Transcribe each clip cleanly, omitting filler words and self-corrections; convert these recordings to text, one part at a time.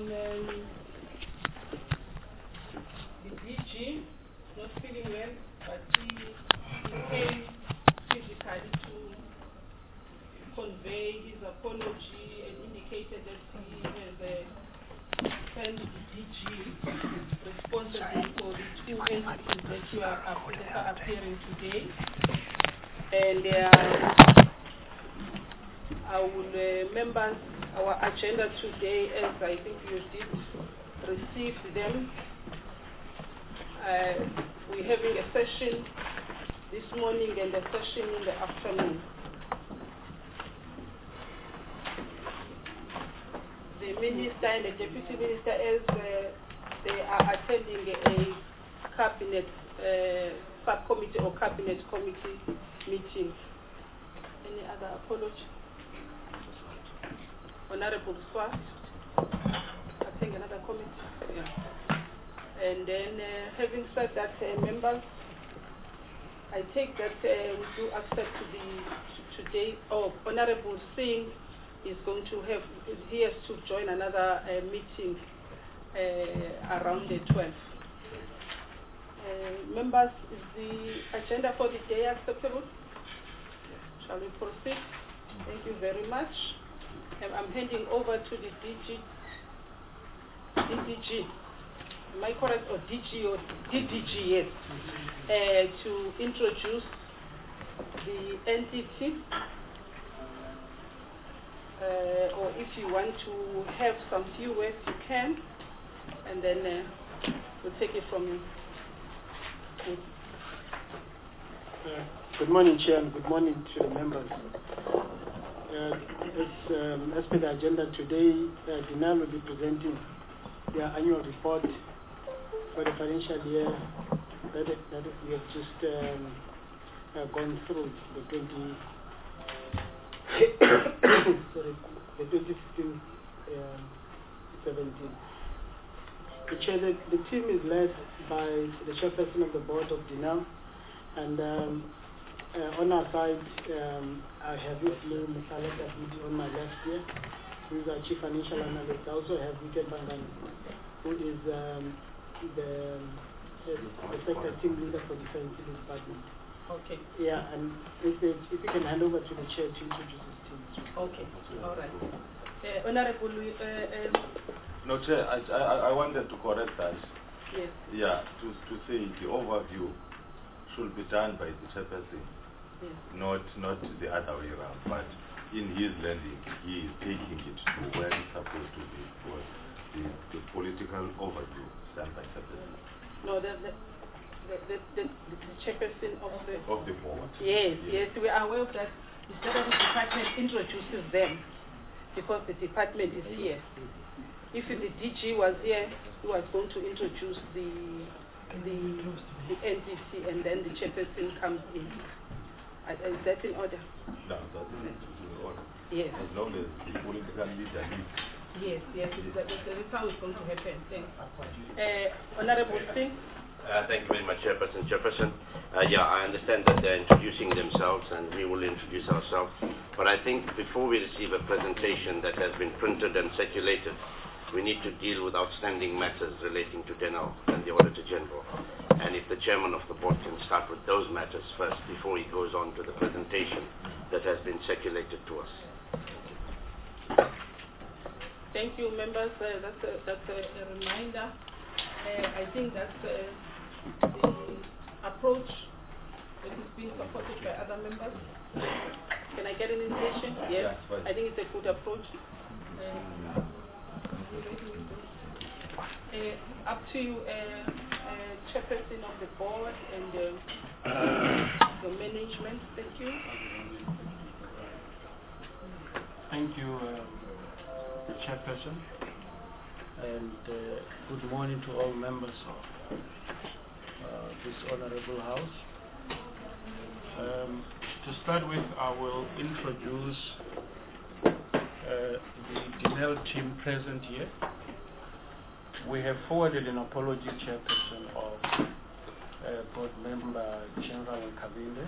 on the DG not feeling well, but he came physically to convey his apology and indicated that he has sent the DG responsible for the two entities that you are appearing today. And members, our agenda today, as I think you did receive them, we're having a session this morning and a session in the afternoon. The minister and the deputy minister, as they are attending a cabinet subcommittee or cabinet committee meeting. Any other apology? Honorable Swart, I think another committee. Yeah. And then, having said that, members, I take that we do accept today. Oh, Honorable Singh is going to have, he has to join another meeting around the 12th. Members, is the agenda for the day acceptable? Shall we proceed? Thank you very much. I'm handing over to the DG. Am I correct? Or DG or DDG, yes. To introduce the entity. Or if you want to have some few words, you can. And then we'll take it from you. Good morning, Chair, and good morning to the members. As per the agenda today, DINAL will be presenting their annual report for the financial year that we have just gone through, the 2015-17. The team is led by the chairperson of the board of DINAL, and on our side, I have with me Mr. Aleta on my left here, who is our chief financial analyst. I also have Vike Bangani, who is the sector team leader for the scientific department. Okay. Yeah, and if you can hand over to the chair to introduce his team. Okay, all right. Honorable. No, Chair, I wanted to correct that. Yes. Yeah, to say the overview should be done by the chairperson. Yes. Not the other way around, but in his landing, he is taking it to where it's supposed to be for the political overview done by chairperson. No, the chairperson of the board. Yes, we are aware of that. Instead of the department introduces them, because the department is here. If the DG was here, he was going to introduce the entity, and then the chairperson comes in. Is that in order? No, that is in order. Yes. As long as the political leader leads. Yes, that is how it's going to happen. Thanks. Honorable Singh. Thank you very much, Chairperson. Yeah, I understand that they're introducing themselves, and we will introduce ourselves. But I think before we receive a presentation that has been printed and circulated, we need to deal with outstanding matters relating to DINAL and the Auditor General. And if the Chairman of the Board can start with those matters first before he goes on to the presentation that has been circulated to us. Thank you, members. That's a reminder. I think that's the approach that is being supported by other members. Can I get an invitation? Yes. I think it's a good approach. Up to you, chairperson of the board and the management. Thank you. Thank you, chairperson, and good morning to all members of this honorable house. To start with, I will introduce the DINAL team present here. We have forwarded an apology, chairperson, of board member General Nkabinde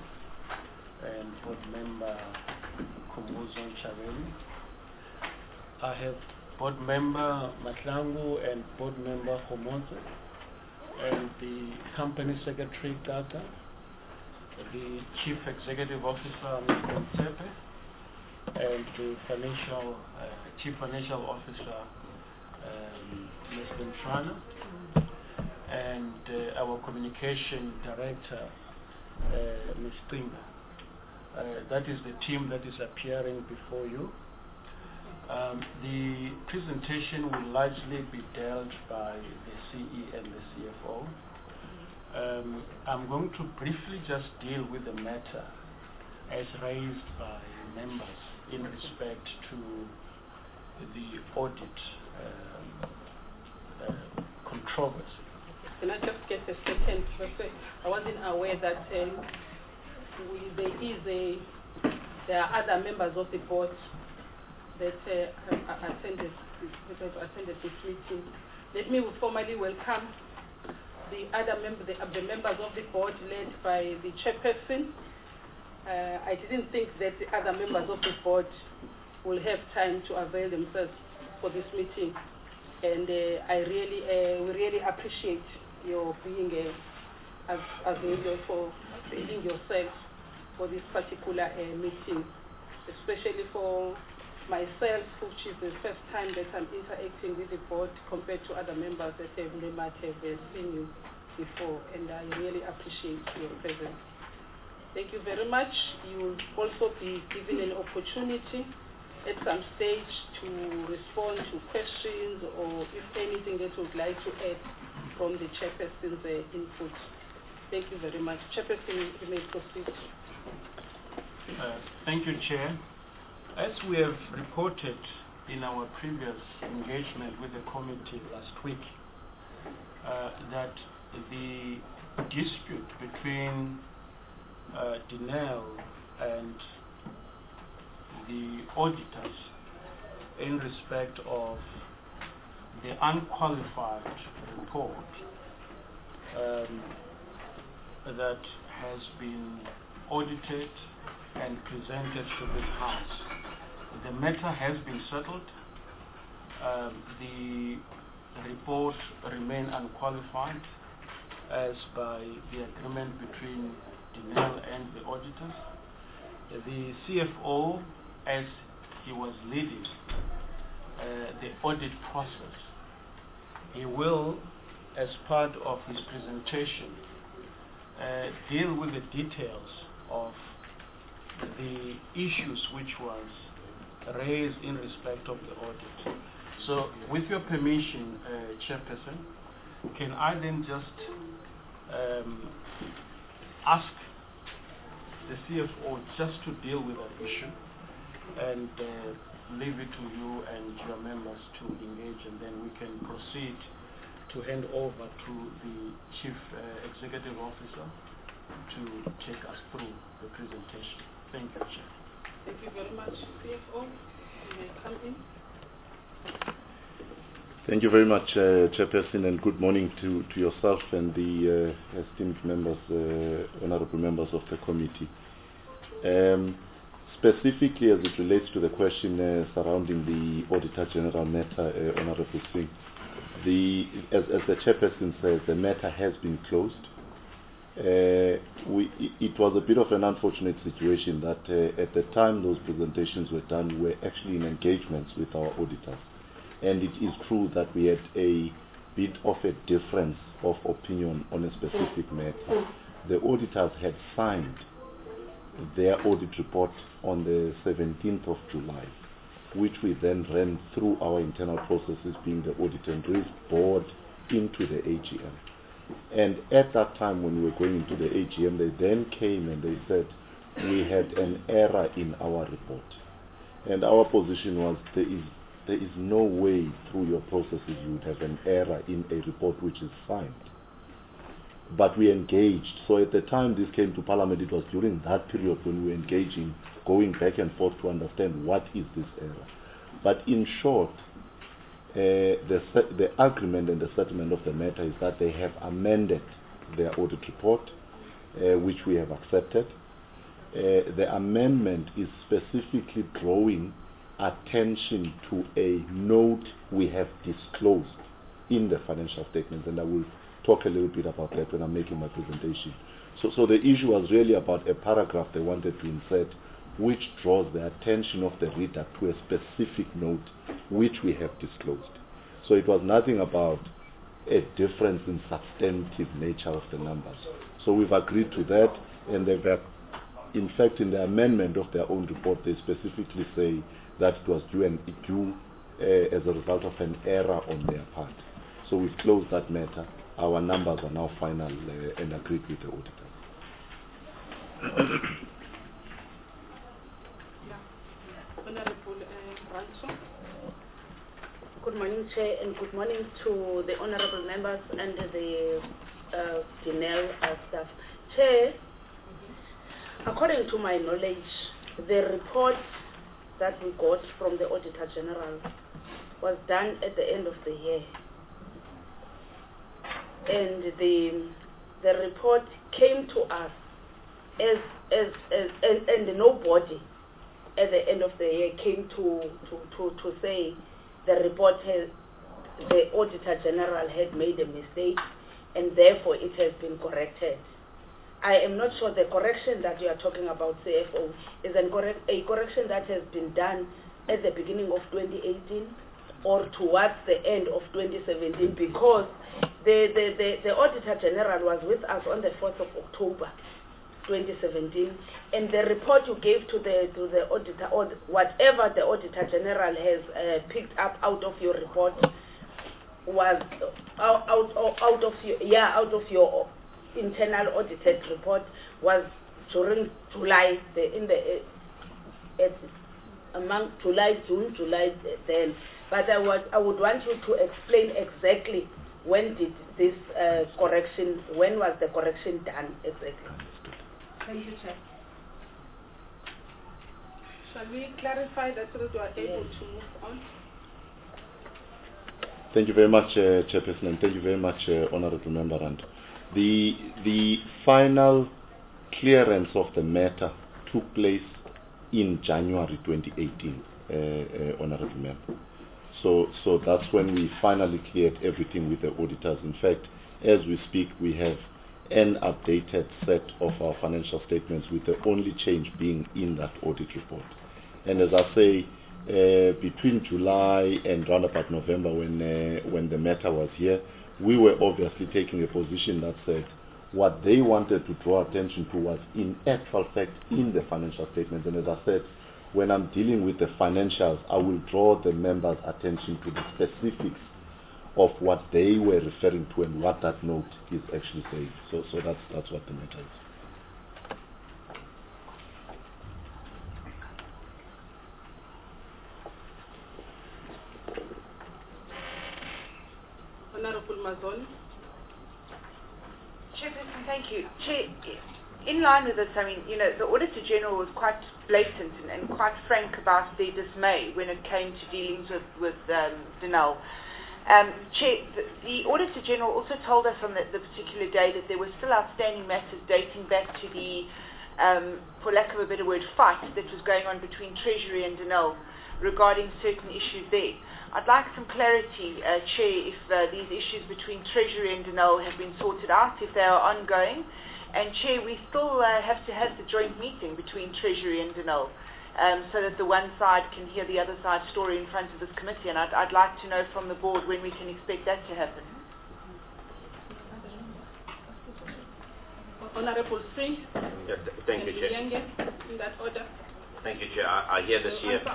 and board member Khumbuzo Ntshavheni. I have Board Member Matlangu and Board Member Homonze, and the Company Secretary Gata, the Chief Executive Officer Mr. Mtsepe, and the Chief Financial Officer Mr. Mshwana, and our Communication Director Ms. Tinga. That is the team that is appearing before you. The presentation will largely be dealt by the CE and the CFO. I'm going to briefly just deal with the matter as raised by members in respect to the audit controversy. Can I just get a second? I wasn't aware that there are other members of the board that attended this meeting. Let me formally welcome the members of the board led by the chairperson. I didn't think that the other members of the board will have time to avail themselves for this meeting, and we really appreciate your being available for availing yourself for this particular meeting, especially for myself, which is the first time that I'm interacting with the board compared to other members that they might have seen you before, and I really appreciate your presence. Thank you very much. You will also be given an opportunity at some stage to respond to questions or if anything that you would like to add from the chairperson's input. Thank you very much. Chairperson, you may proceed. Thank you, Chair. As we have reported in our previous engagement with the committee last week, that the dispute between Denel and the auditors in respect of the unqualified report that has been audited and presented to this House. The matter has been settled. The report remains unqualified as by the agreement between Denel and the auditors. The CFO, as he was leading the audit process, he will, as part of his presentation, deal with the details of the issues which was raised in respect of the audit. So, with your permission, Chairperson, can I then just ask the CFO just to deal with that issue and leave it to you and your members to engage, and then we can proceed to hand over to the Chief Executive Officer to take us through the presentation. Thank you, Chair. Thank you very much, CFO. You may come in. Thank you very much, Chairperson, and good morning to yourself and the esteemed members, honorable members of the committee. Specifically, as it relates to the question surrounding the Auditor General matter, Honorable Singh, as the Chairperson says, the matter has been closed. It was a bit of an unfortunate situation that at the time those presentations were done, we were actually in engagements with our auditors. And it is true that we had a bit of a difference of opinion on a specific matter. The auditors had signed their audit report on the 17th of July, which we then ran through our internal processes, being the Audit and Risk Board, into the AGM. And at that time when we were going into the AGM, they then came and they said we had an error in our report. And our position was there is no way through your processes you would have an error in a report which is signed. But we engaged. So at the time this came to Parliament, it was during that period when we were engaging, going back and forth to understand what is this error. But in short, the agreement and the settlement of the matter is that they have amended their audit report, which we have accepted. The amendment is specifically drawing attention to a note we have disclosed in the financial statements, and I will talk a little bit about that when I'm making my presentation. So the issue was really about a paragraph they wanted to insert which draws the attention of the reader to a specific note which we have disclosed. So it was nothing about a difference in substantive nature of the numbers. So we've agreed to that, and they've, in fact, in the amendment of their own report, they specifically say that it was due as a result of an error on their part. So we've closed that matter. Our numbers are now final and agreed with the auditors. Honorable Ranso. Good morning, Chair, and good morning to the honorable members and the Denel staff. Chair, according to my knowledge, the report that we got from the Auditor General was done at the end of the year. And the report came to us and nobody at the end of the year came to say the report the Auditor General had made a mistake and therefore it has been corrected. I am not sure the correction that you are talking about, CFO, is a correction that has been done at the beginning of 2018 or towards the end of 2017, because the Auditor General was with us on the 4th of October 2017, and the report you gave to the auditor, or whatever the Auditor General has picked up out of your report, was out of your internal audited report, was during July, among June, July then. But I would want you to explain exactly when did this correction, when was the correction done exactly? Thank you, Chair. Shall we clarify that so that we are able to move on? Thank you very much, Chairperson, and thank you very much, Honorable Member. And the final clearance of the matter took place in January 2018, Honorable Member. So that's when we finally cleared everything with the auditors. In fact, as we speak, we have an updated set of our financial statements, with the only change being in that audit report. And as I say, between July and round about November, when the matter was here, we were obviously taking a position that said what they wanted to draw attention to was in actual fact in the financial statements. And as I said, when I'm dealing with the financials, I will draw the members' attention to the specifics of what they were referring to and what that note is actually saying. So that's what the matter is. Honorable Mazoni. Chairperson, thank you. Chair, in line with this, I mean, you know, the Auditor General was quite blatant and quite frank about their dismay when it came to dealings with Denel. Chair, the Auditor General also told us on the particular day that there were still outstanding matters dating back to the, for lack of a better word, fight that was going on between Treasury and Denel regarding certain issues there. I'd like some clarity, Chair, if these issues between Treasury and Denel have been sorted out, if they are ongoing. And Chair, we still have to have the joint meeting between Treasury and Denel, so that the one side can hear the other side's story in front of this committee. And I'd like to know from the board when we can expect that to happen. Honorable Singh. Yeah, thank you, Chair. In that order. Thank you, Chair. I hear this here.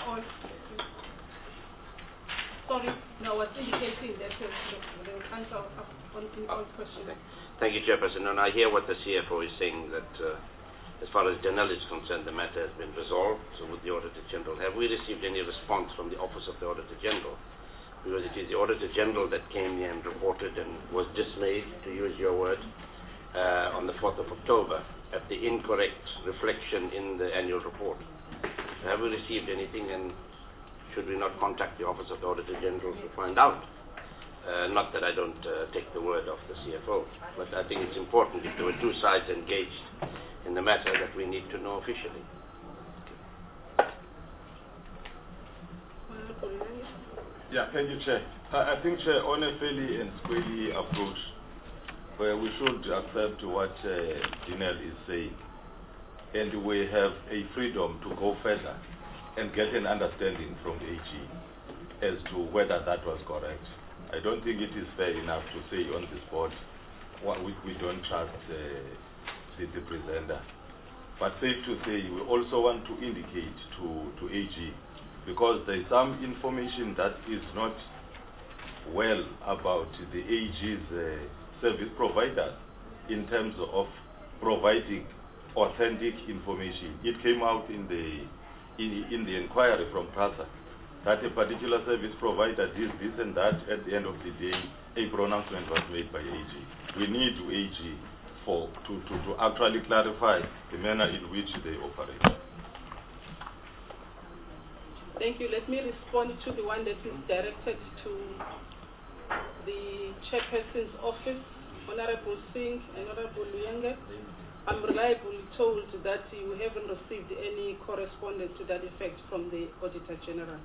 Sorry, no, I was indicating that they will answer on all questions. Thank you, Chairperson. And I hear what the CFO is saying, that as far as Denel is concerned, the matter has been resolved. So with the Auditor General, have we received any response from the Office of the Auditor General? Because it is the Auditor General that came here and reported and was dismayed, to use your word, on the 4th of October at the incorrect reflection in the annual report. Have we received anything, and should we not contact the Office of the Auditor General to find out? Not that I don't take the word of the CFO, but I think it's important, if there were two sides engaged in the matter, that we need to know officially. Yeah, thank you, Chair. I think, Chair, on a fairly and squarely approach, where we should accept what Dinel is saying, and we have a freedom to go further and get an understanding from the AG as to whether that was correct. I don't think it is fair enough to say on this board we don't trust the presenter. But safe to say, we also want to indicate to AG, because there is some information that is not well about the AG's service providers in terms of providing authentic information. It came out in the inquiry from PRASA that a particular service provider did this and that. At the end of the day, a pronouncement was made by AG. We need AG to actually clarify the manner in which they operate. Thank you. Let me respond to the one that is directed to the chairperson's office, Honorable Singh and Honorable Luyenge. I'm reliably told that you haven't received any correspondence to that effect from the Auditor General.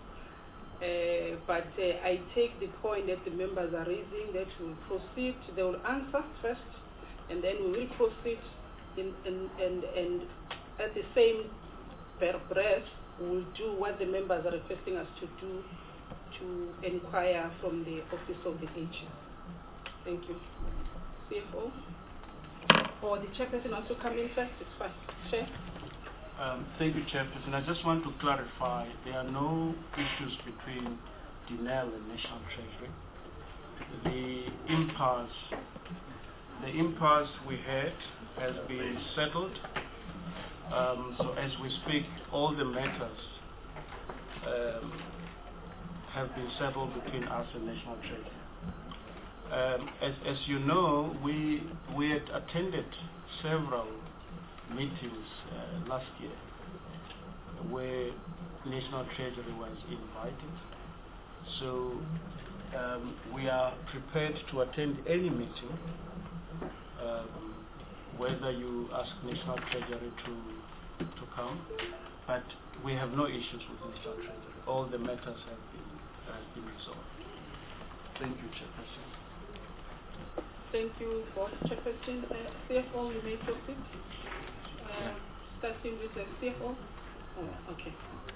But I take the point that the members are raising, that we will proceed. They will answer first, and then we will proceed. And at the same breath, we will do what the members are requesting us to do, to inquire from the office of the AG. Thank you. CFO? Or the chairperson wants to come in first? It's fine. Chair? Thank you, Chairperson. I just want to clarify, there are no issues between Dinel and National Treasury. The impasse we had has been settled. So as we speak, all the matters have been settled between us and National Treasury. As you know, we had attended several meetings last year where National Treasury was invited. So we are prepared to attend any meeting, whether you ask National Treasury to come, but we have no issues with National Treasury. All the matters have been resolved. Thank you, Chairperson. Thank you, Board Chairperson. CFO, you may proceed. Starting with the CFO. Oh, okay.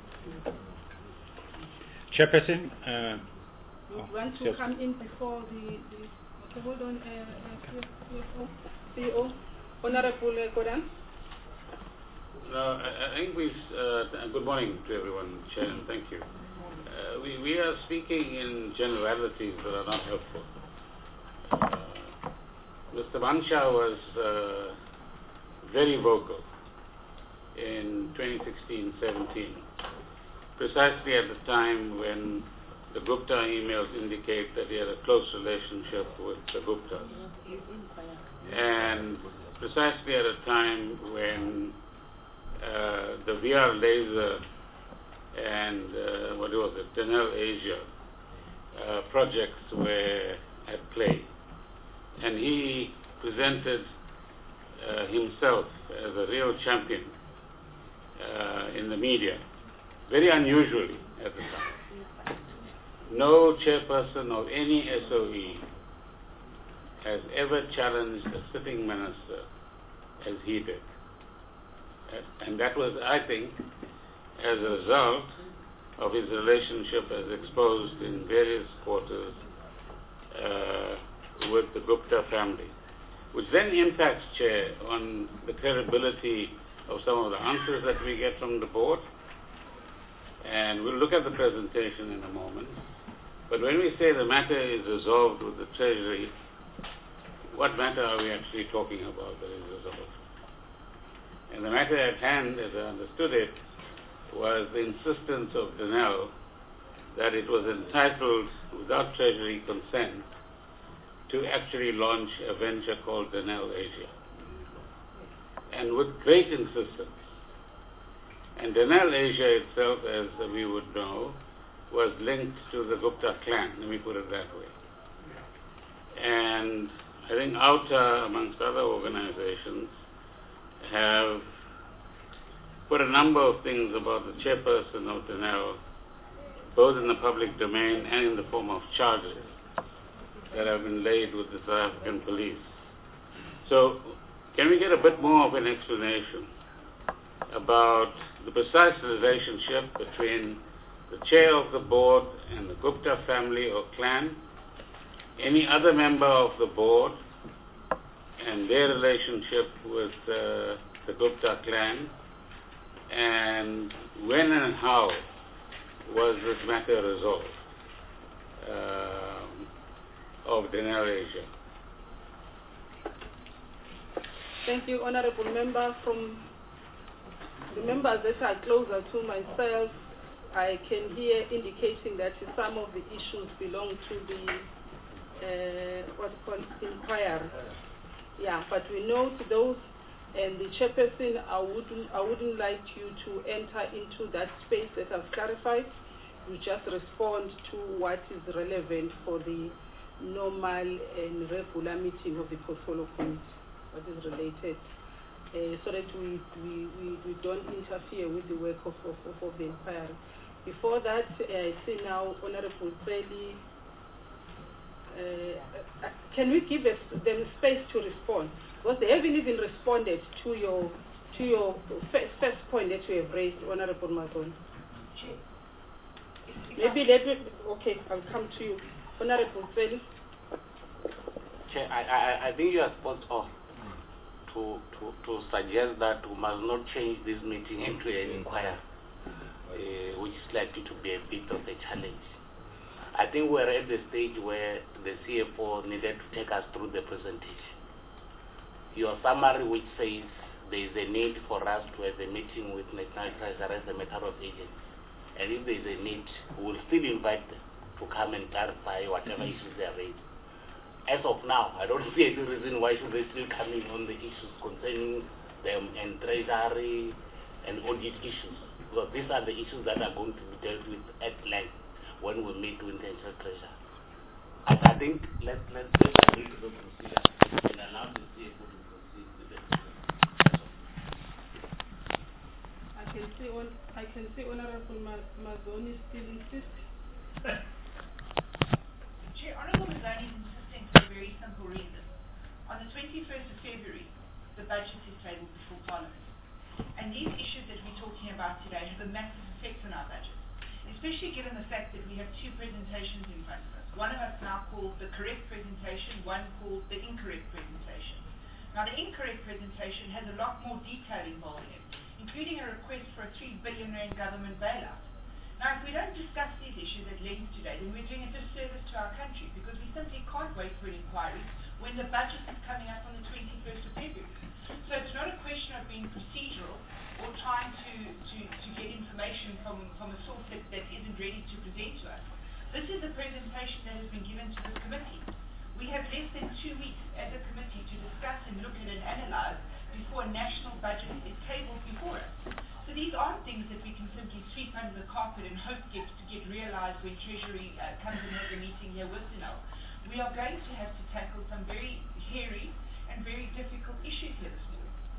Chairperson. You want to come in before the okay, hold on, CFO, CEO, Honorable Godan. I think good morning to everyone, Chair, and thank you. We are speaking in generalities that are not helpful. Mr. Mansha was very vocal in 2016-17, precisely at the time when the Gupta emails indicate that he had a close relationship with the Guptas. And precisely at a time when the VR laser and what was it, Denel Asia projects were at play. And he presented himself as a real champion in the media, very unusually at the time. No chairperson of any SOE has ever challenged a sitting minister as he did. And that was, I think, as a result of his relationship as exposed in various quarters with the Gupta family, which then impacts, Chair, on the credibility of some of the answers that we get from the board. And we'll look at the presentation in a moment. But when we say the matter is resolved with the Treasury, what matter are we actually talking about that is resolved? And the matter at hand, as I understood it, was the insistence of Denel that it was entitled, without Treasury consent, to actually launch a venture called Denel Asia. And with great insistence. And Denel Asia itself, as we would know, was linked to the Gupta clan, let me put it that way. And I think OUTA, amongst other organizations, have put a number of things about the chairperson of Denel both in the public domain and in the form of charges that have been laid with the South African police. So, can we get a bit more of an explanation about the precise relationship between the chair of the board and the Gupta family or clan, any other member of the board, and their relationship with the Gupta clan, and when and how was this matter resolved of Denel Asia? Thank you, Honorable Member. From the members that are closer to myself, I can hear indicating that some of the issues belong to the what's called inquiry. Yeah, but we note those, and the chairperson, I wouldn't like you to enter into that space that I've clarified. You just respond to what is relevant for the normal and regular meeting of the portfolio committee, what is related, so that we don't interfere with the work of the inquiry. Before that, I see now Honorable Freli. Can we give them space to respond? Because they haven't even responded to your first point that you have raised, Honorable Mazon. Maybe let me. Okay, I'll come to you, Honorable Freli. Chair, I think you are spot on to suggest that we must not change this meeting into an inquiry, which is likely to be a bit of a challenge. I think we're at the stage where the CFO needed to take us through the presentation. Your summary, which says there is a need for us to have a meeting with National Treasury as a matter of agency, and if there is a need, we will still invite them to come and clarify whatever issues they are raised. As of now, I don't see any reason why should they still come in on the issues concerning them and treasury and audit issues, because these are the issues that are going to be dealt with at length when we meet with the National Treasury. I think let's agree to the procedure and allow the CFO to proceed with the I can see Honorable Mazoni still insists. Chair, Honorable Mazoni is insisting for a very simple reason. On the 21st of February, the budget is tabled before Parliament. And these issues that we're talking about today have a massive effect on our budget, especially given the fact that we have two presentations in front of us. One of us now called the correct presentation, one called the incorrect presentation. Now, the incorrect presentation has a lot more detail involved in it, including a request for a 3 billion rand government bailout. Now, if we don't discuss these issues at length today, then we're doing a disservice to our country, because we simply can't wait for an inquiry when the budget is coming up on the 21st of February. So it's not a question of being procedural or trying to get information from a source that isn't ready to present to us. This is a presentation that has been given to this committee. We have less than 2 weeks as a committee to discuss and look at and analyze before a national budget is tabled before us. So these aren't things that we can simply sweep under the carpet and hope to get realized when Treasury comes and has a meeting here with Denel. We are going to have to tackle some very hairy and very difficult issues here this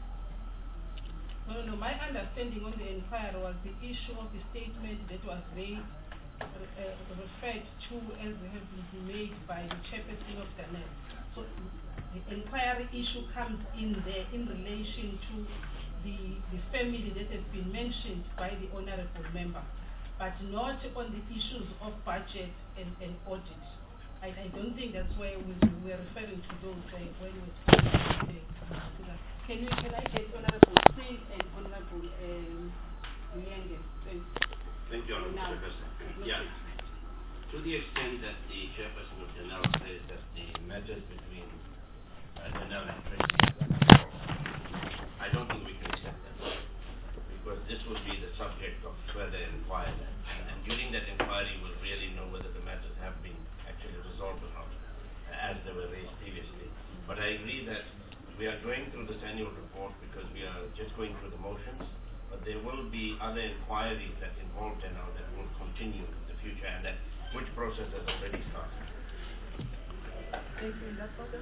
morning. No, my understanding on the inquiry was the issue of the statement that was raised, referred to as have been made by the chairperson of Denel. So the inquiry issue comes in there in relation to the family that has been mentioned by the honorable member, but not on the issues of budget and audit. I don't think that's where we're referring to those when we're speaking. Can I get Honorable Singh and Honorable Nyenge? Thank you, Honorable Chairperson. Yeah. To the extent that the chairperson of Denel says that the matters between Denel and Treasury are resolved, I don't think we can accept that, because this will be the subject of further inquiry, and during that inquiry we'll really know whether the matters have been actually resolved or not, as they were raised previously. But I agree that we are going through this annual report because we are just going through the motions, but there will be other inquiries that involve Denel that will continue in the future, and that which process has already started. Thank you.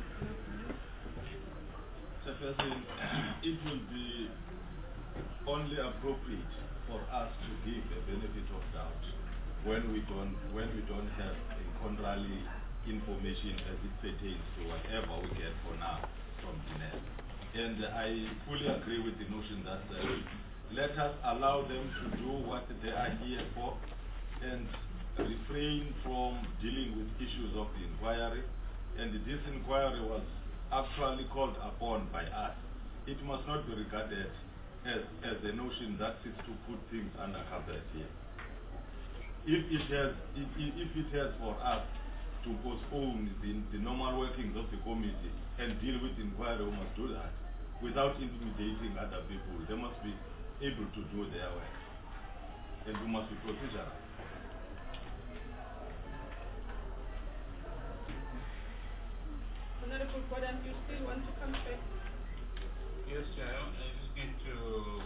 Chairperson, it will be only appropriate for us to give a benefit of doubt when we don't have a contrary information as it pertains to whatever we get for now from Dinel. And I fully agree with the notion that let us allow them to do what they are here for and refrain from dealing with issues of the inquiry. And this inquiry was actually called upon by us. It must not be regarded as a notion that seeks to put things under carpet here. If it has for us to postpone the normal workings of the committee and deal with the inquiry, we must do that without intimidating other people. They must be able to do their work, and we must be procedural. Honorable Gordon, you still want to come back? Yes, Chair. I just need to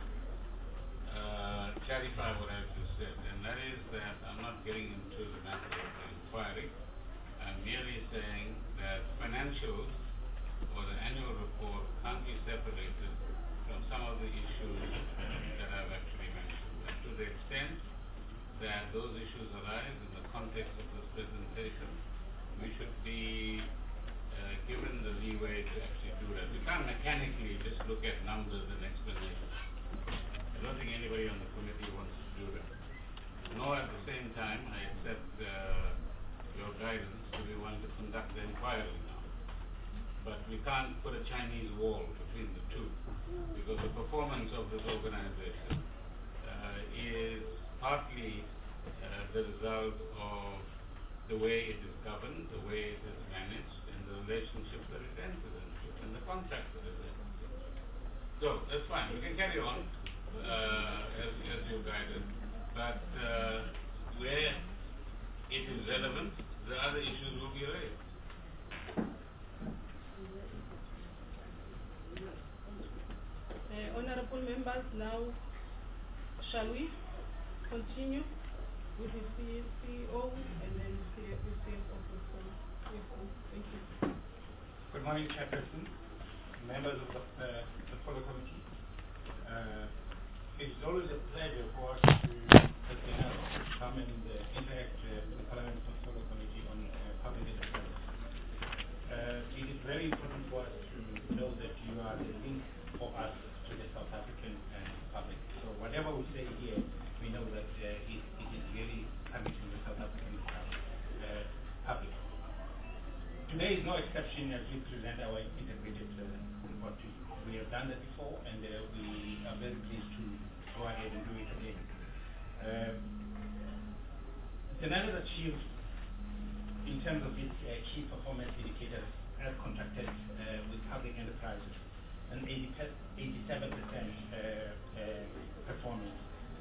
clarify what I've just said, and that is that I'm not getting into the matter of the inquiry. I'm merely saying that financials or the annual report can't be separated from some of the issues that I've actually mentioned. And to the extent that those issues arise in the context of this presentation, we should be given the leeway to actually do that. We can't mechanically just look at numbers and explanations. I don't think anybody on the committee wants to do that. Nor at the same time, I accept your guidance to be one to conduct the inquiry now. But we can't put a Chinese wall between the two, because the performance of this organization is partly the result of the way it is governed, the way it is managed, and the relationship that it enters into, and the contract that it enters into. So, that's fine. We can carry on as you guided. But where it is relevant, the other issues will be raised. Honorable members, now shall we continue with the CEO and then CFO? Thank you. Good morning, Chairperson, members of the Follow Committee. It's always a pleasure for us to come and interact with the Parliament Follow Committee on public affairs. It is very important for us to know that you are the link for us to the South African public. So whatever we say here, we know that it is really coming from the South African public. Today is no exception as we present our integrated report to you. We have done that before, and we are very pleased to go ahead and do it again. Denel has achieved, in terms of its key performance indicators as contracted with public enterprises, an 87% performance.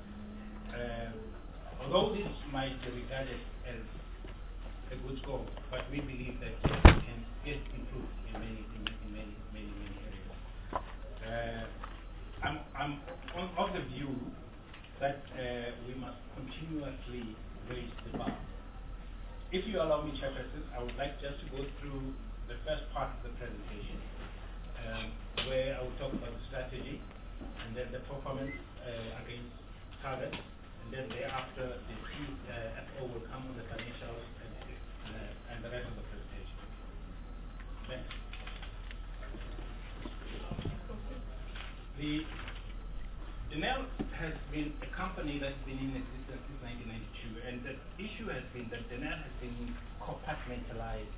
Although this might be regarded as a good score, but we believe that it can get improved in many areas. I'm of the view that we must continuously raise the bar. If you allow me, Chairperson, I would like just to go through the first part of the presentation, where I will talk about the strategy, and then the performance against targets, and then thereafter the CFO will come on the financials and the rest of the presentation. Next. Denel has been a company that's been in existence since 1992, and the issue has been that Denel has been compartmentalized,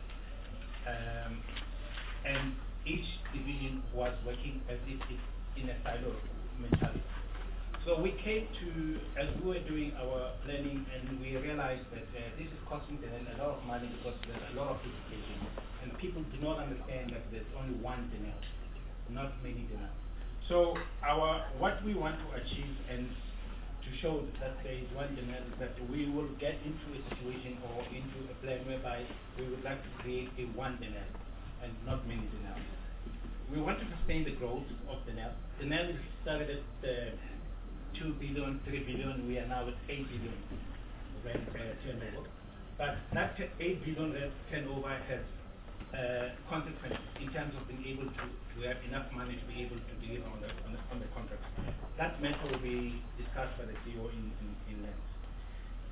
and each division was working as if it's in a silo mentality. So we came to, as we were doing our planning, and we realized that this is costing Denel a lot of money because there's a lot of duplication, and people do not understand that there's only one Denel, not many Denel. So what we want to achieve and to show that there is one Denel is that we will get into a situation or into a plan whereby we would like to create a one Denel and not many Denel. We want to sustain the growth of Denel. Denel started at 2 billion, 3 billion. We are now at 8 billion turnover. But that 8 billion turnover has consequences in terms of being able to have enough money to be able to deliver on the contract. That matter will be discussed by the CEO in length.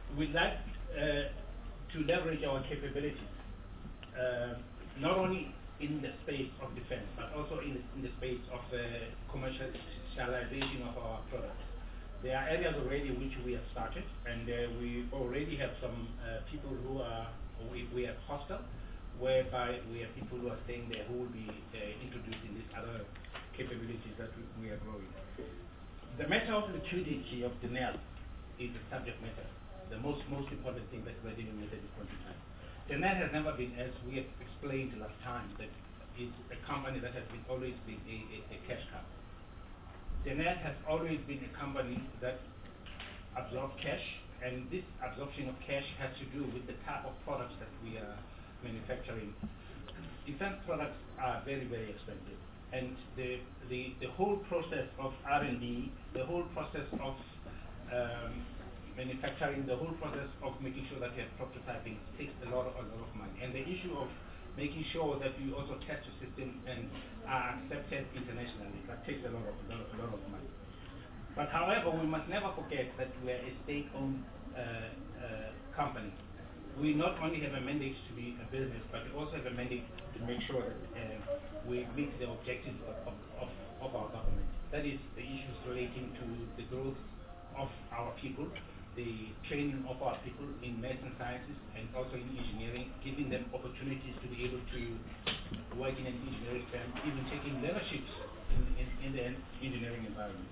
we'd like to leverage our capabilities, not only in the space of defense, but also in the space of commercialization of our products. There are areas already which we have started, and we already have some people who are, we have hostel, whereby we have people who are staying there who will be introducing these other capabilities that we are growing. The matter of liquidity of Denel is the subject matter, the most important thing that we're dealing with at this point in time. Denel has never been, as we have explained last time, that it's a company that has always been a cash cow. Denel has always been a company that absorbs cash, and this absorption of cash has to do with the type of products that we are manufacturing. Defense products are very, very expensive, and the whole process of R&D, the whole process of manufacturing, the whole process of making sure that you have prototyping takes a lot of money. And the issue of making sure that you also test the system and are accepted internationally, that takes a lot of money. But however, we must never forget that we are a state-owned company. We not only have a mandate to be a business, but we also have a mandate to make sure that we meet the objectives of our government. That is the issues relating to the growth of our people, the training of our people in math and sciences, and also in engineering, giving them opportunities to be able to work in an engineering firm, even taking leaderships in the engineering environment.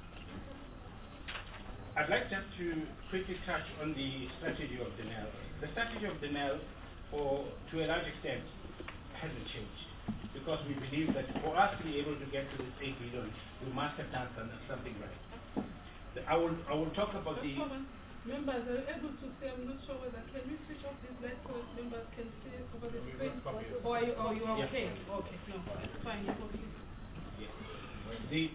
I'd like just to quickly touch on the strategy of Denel. The strategy of Denel, to a large extent, hasn't changed, because we believe that for us to be able to get to this 8 billion, we must have done something right. I will talk about the... Members are able to see, I'm not sure whether, can we switch off these lights so that members can see over the screen? Or you are okay? Yeah. Okay, no, it's fine, you're okay. Yeah.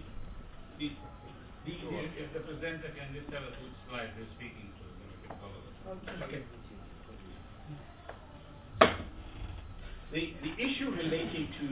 If the presenter can just tell us which slide they're speaking to, then we can follow them. Okay. The issue relating to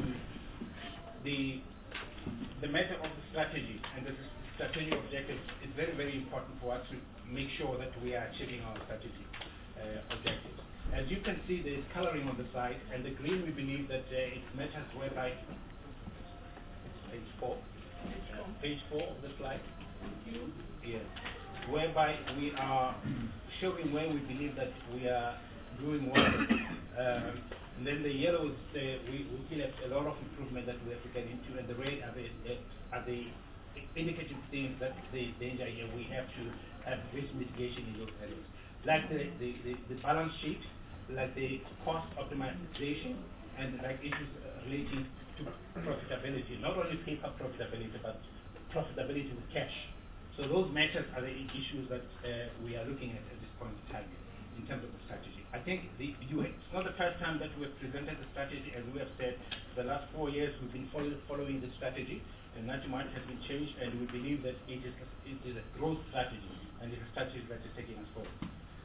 the matter of the strategy and the strategic objectives is very, very important for us to make sure that we are achieving our strategic objectives. As you can see, there is coloring on the side, and the green, we believe that it matters whereby, page 4, page 4 of the slide, yes, whereby we are showing where we believe that we are doing well. And then the yellow is we still have a lot of improvement that we have to get into, and the red are the indicative things that the danger here. We have to have risk mitigation in those areas, like the balance sheet, like the cost optimization, and like issues relating to profitability, not only paper profitability, but profitability with cash. So those matters are the issues that we are looking at this point in time in terms of the strategy. I think it's not the first time that we have presented the strategy. As we have said, the last 4 years we've been following the strategy, and not much has been changed, and we believe that it is a growth strategy, and it's a strategy that is taking us forward.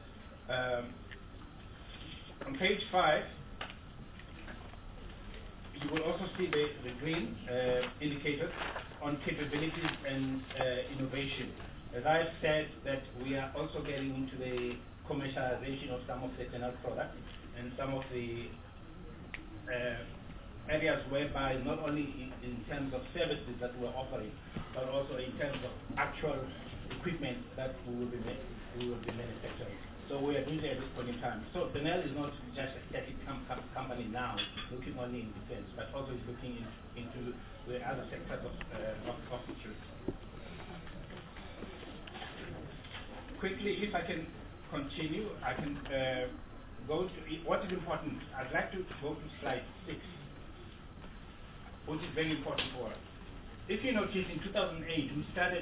On page 5, you will also see the green indicators on capabilities and innovation. As I've said, that we are also getting into the commercialization of some of the Denel products and some of the areas whereby not only in terms of services that we're offering, but also in terms of actual equipment that we will be manufacturing. So we are doing that at this point in time. So Denel is not just a static company now, looking only in defense, but also is looking into the other sectors of security. Quickly, if I can continue, I can go to what is important. I'd like to go to slide 6, which is very important for us. If you notice, in 2008, we started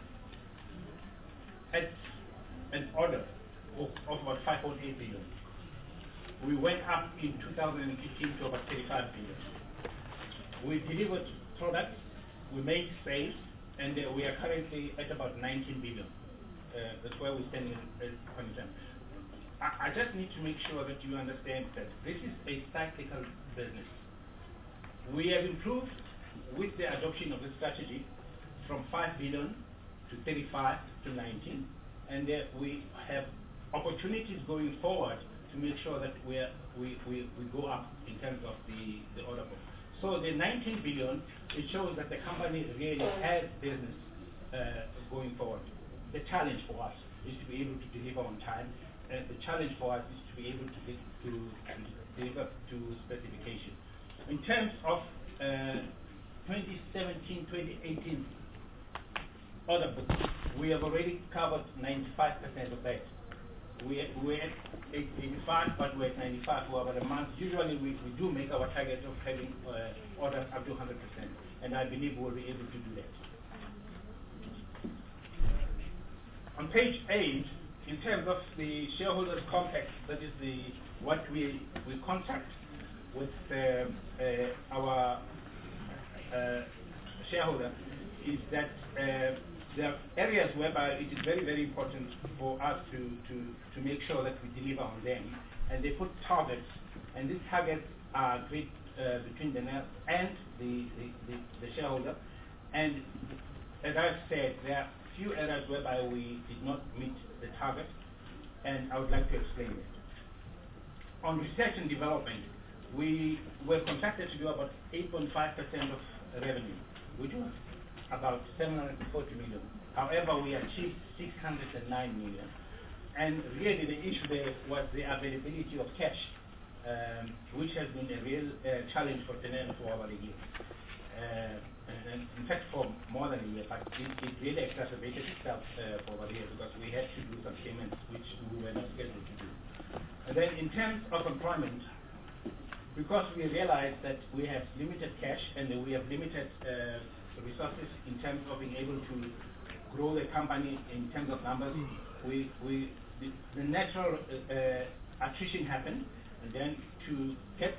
at an order of about 5.8 billion. We went up in 2015 to about 35 billion. We delivered products, we made sales, and we are currently at about 19 billion. That's where we stand at this point in time. I just need to make sure that you understand that this is a cyclical business. We have improved with the adoption of the strategy from 5 billion to 35 to 19, and we have opportunities going forward to make sure that we go up in terms of the order book. So the 19 billion, it shows that the company really has business going forward. The challenge for us is to be able to deliver on time, and the challenge for us is to be able to deliver to specification. In terms of 2017-2018 order book, we have already covered 95% of that. We're at 85, but we're at 95 for about a month. Usually we do make our target of having orders up to 100%, and I believe we'll be able to do that. On page 8, in terms of the shareholders' compact, that is what we contract with our shareholder, is that there are areas whereby it is very, very important for us to make sure that we deliver on them. And they put targets, and these targets are agreed between the NEL and the shareholder. And as I've said, there are few areas whereby we did not meet the target, and I would like to explain it. On research and development, we were contracted to do about 8.5% of revenue, which was about 740 million. However, we achieved 609 million. And really the issue there was the availability of cash, which has been a real challenge for Denel for over a year. And in fact, for more than a year, but it really exacerbated itself for over a year because we had to do some payments which we were not scheduled to do. And then in terms of employment, because we realized that we have limited cash and we have limited resources in terms of being able to grow the company in terms of numbers, the natural attrition happened, and then to get to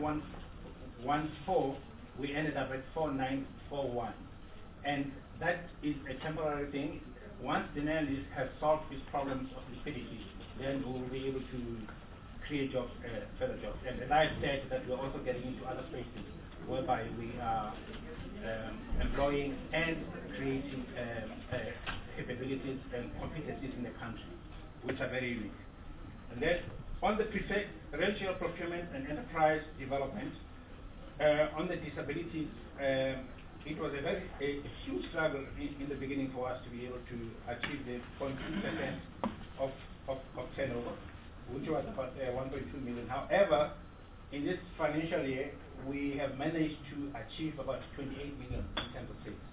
5114, we ended up at 4941. And that is a temporary thing. Once Denel has solved its problems of liquidity, then we will be able to create jobs, further jobs. And as I said, that we're also getting into other spaces whereby we are employing and creating capabilities and competencies in the country, which are very unique. And then on the preferential procurement and enterprise development, on the disabilities, it was a huge struggle in the beginning for us to be able to achieve the 0.2% of turnover, which was about 1.2 million. However, in this financial year, we have managed to achieve about 28 million in terms of sales.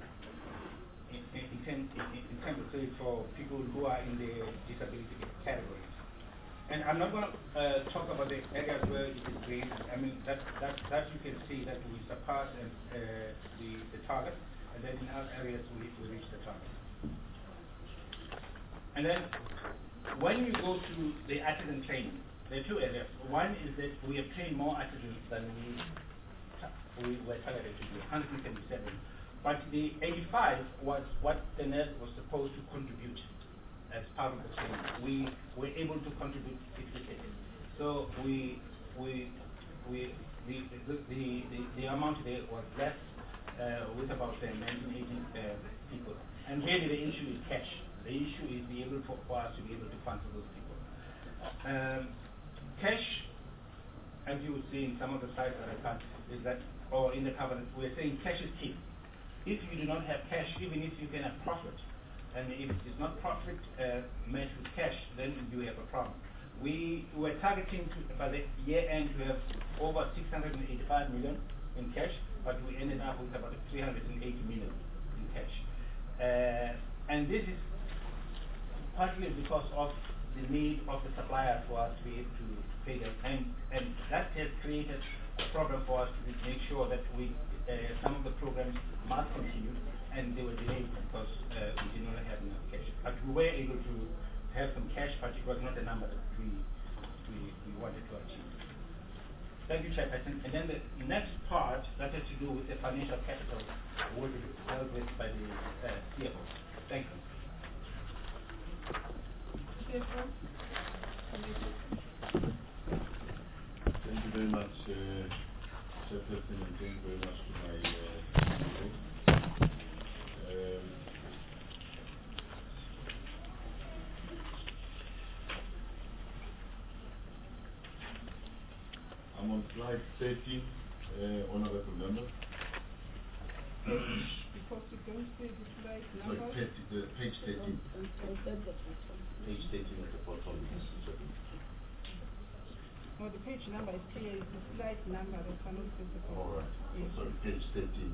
In terms of sales for people who are in the disability categories. And I'm not going to talk about the areas where it is great. I mean, that you can see that we surpassed the target, and then in other areas we reached the target. And then when you go to the artisan training, there are two areas. One is that we have trained more artisans than we were targeted to do, 177. But the 85 was what the NEL was supposed to contribute as part of the training. We were able to contribute 60%. So the amount there was less, with about 19, 18 people. And really the issue is cash. The issue is be able for us to be able to fund for those people. Cash, as you would see in some of the slides that I cut, is that, or in the covenant, we're saying cash is key. If you do not have cash, even if you can have profit, and if it is not profit matched with cash, then you have a problem. We were targeting by the year end to have over 685 million in cash, but we ended up with about 380 million in cash. And this is partly because of the need of the supplier for us to be able to pay them. And that has created a problem for us to make sure that some of the programs must continue, and they were delayed because we did not have enough cash. But we were able to have some cash, but it was not a number that we wanted to achieve. Thank you, Chairperson. And then the next part that has to do with the financial capital will be dealt with by the CFO. Thank you. CFO? Thank you very much, Chairperson, and thank you very much to my CEO. on slide 13, honorable member. Because you don't see the slide Sorry, number. page 13. Page 13 at the bottom. No, the page number is clear. It's the slide number that's not visible. All right. Yes. So sorry, page 13.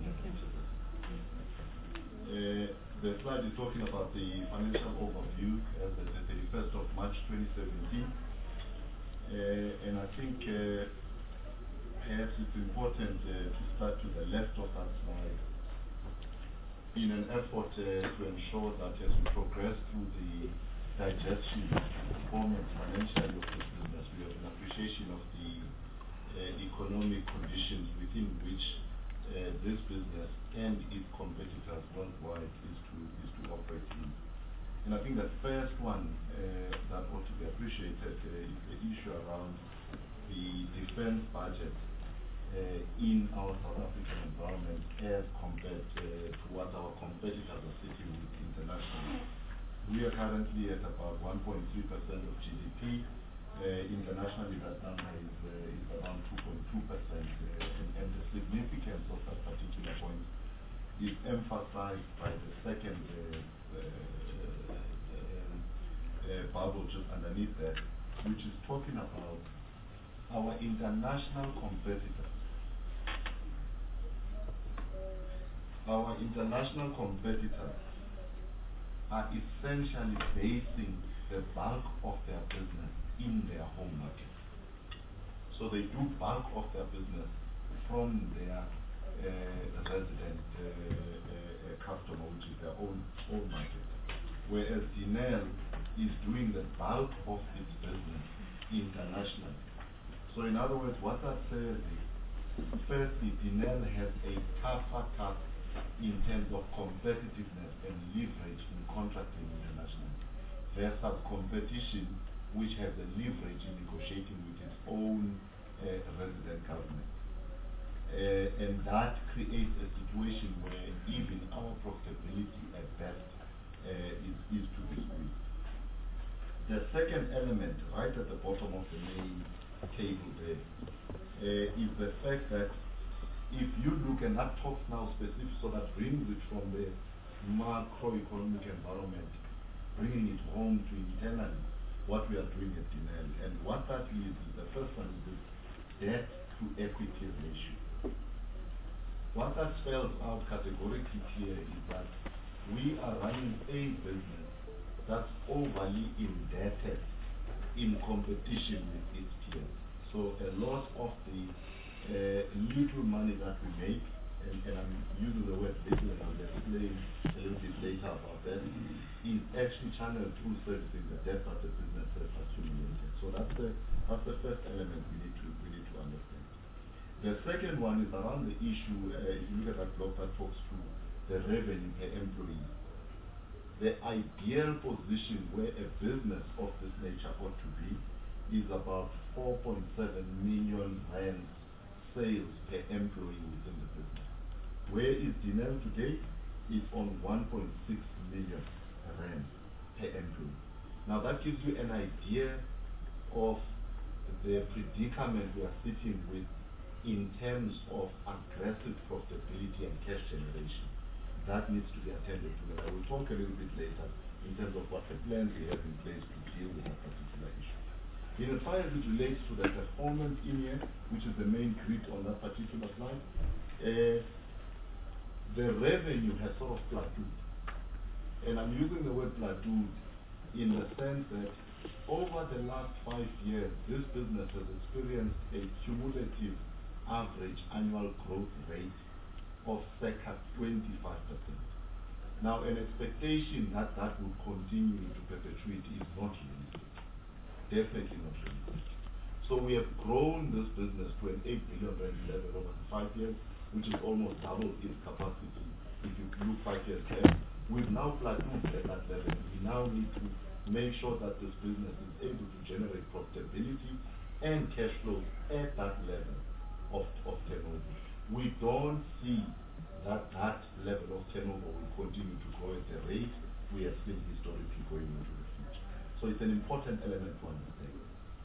The slide is talking about the financial overview as at the 31st of March 2017. And I think perhaps it's important to start to the left of that slide in an effort to ensure that as we progress through the digestion of the performance financially of this business, we have an appreciation of the economic conditions within which this business and its competitors worldwide is to operate in. And I think the first one that ought to be appreciated is the issue around the defense budget in our South African environment as compared to what our competitors are sitting with internationally. We are currently at about 1.3% of GDP. Internationally, that number is around 2.2%, and the significance of that particular point is emphasized by the second bubble just underneath that, which is talking about our international competitors. Our international competitors are essentially basing the bulk of their business in their home market. So they do bulk of their business from their resident customer, which is their own market. Whereas Denel is doing the bulk of its business internationally. So in other words, what that says is, firstly, Denel has a tougher task in terms of competitiveness and leverage in contracting internationally versus competition which has a leverage in negotiating with its own resident government. And that creates a situation where even our profitability at best is to be squeezed. The second element, right at the bottom of the main table there, is the fact that if you look, and that talks now specific, so that brings it from the macroeconomic environment, bringing it home to internally, what we are doing at Denel. And what that leads is, the first one is the debt to equity ratio. What that spells out categorically here is that we are running a business that's overly indebted in competition with its peers. So a lot of the little money that we make, and I'm using the word little, and I'll explain a little bit later about that, is actually channeled through servicing the debt that the business has accumulated. So that's the first element we need to understand. The second one is around the issue, if you look at that block that talks to the revenue per employee. The ideal position where a business of this nature ought to be is about 4.7 million rand sales per employee within the business. Where is Denel today? It's on 1.6 million rand per employee. Now that gives you an idea of the predicament we are sitting with in terms of aggressive profitability and cash generation. That needs to be attended to, and I will talk a little bit later in terms of what the plans we have in place to deal with that particular issue. In as far as it relates to the performance in here, which is the main grid on that particular slide, the revenue has sort of plateaued. And I'm using the word plateaued in the sense that over the last 5 years, this business has experienced a cumulative average annual growth rate of circa 25%. Now, an expectation that that would continue to perpetuate is not realistic. Definitely not realistic. So we have grown this business to an 8 billion rand level over 5 years, which is almost double its capacity if you look 5 years back. We've now plateaued at that level. We now need to make sure that this business is able to generate profitability and cash flow at that level of turnover. We don't see that level of turnover will continue to grow at the rate we have seen historically going into the future. So it's an important element to understand.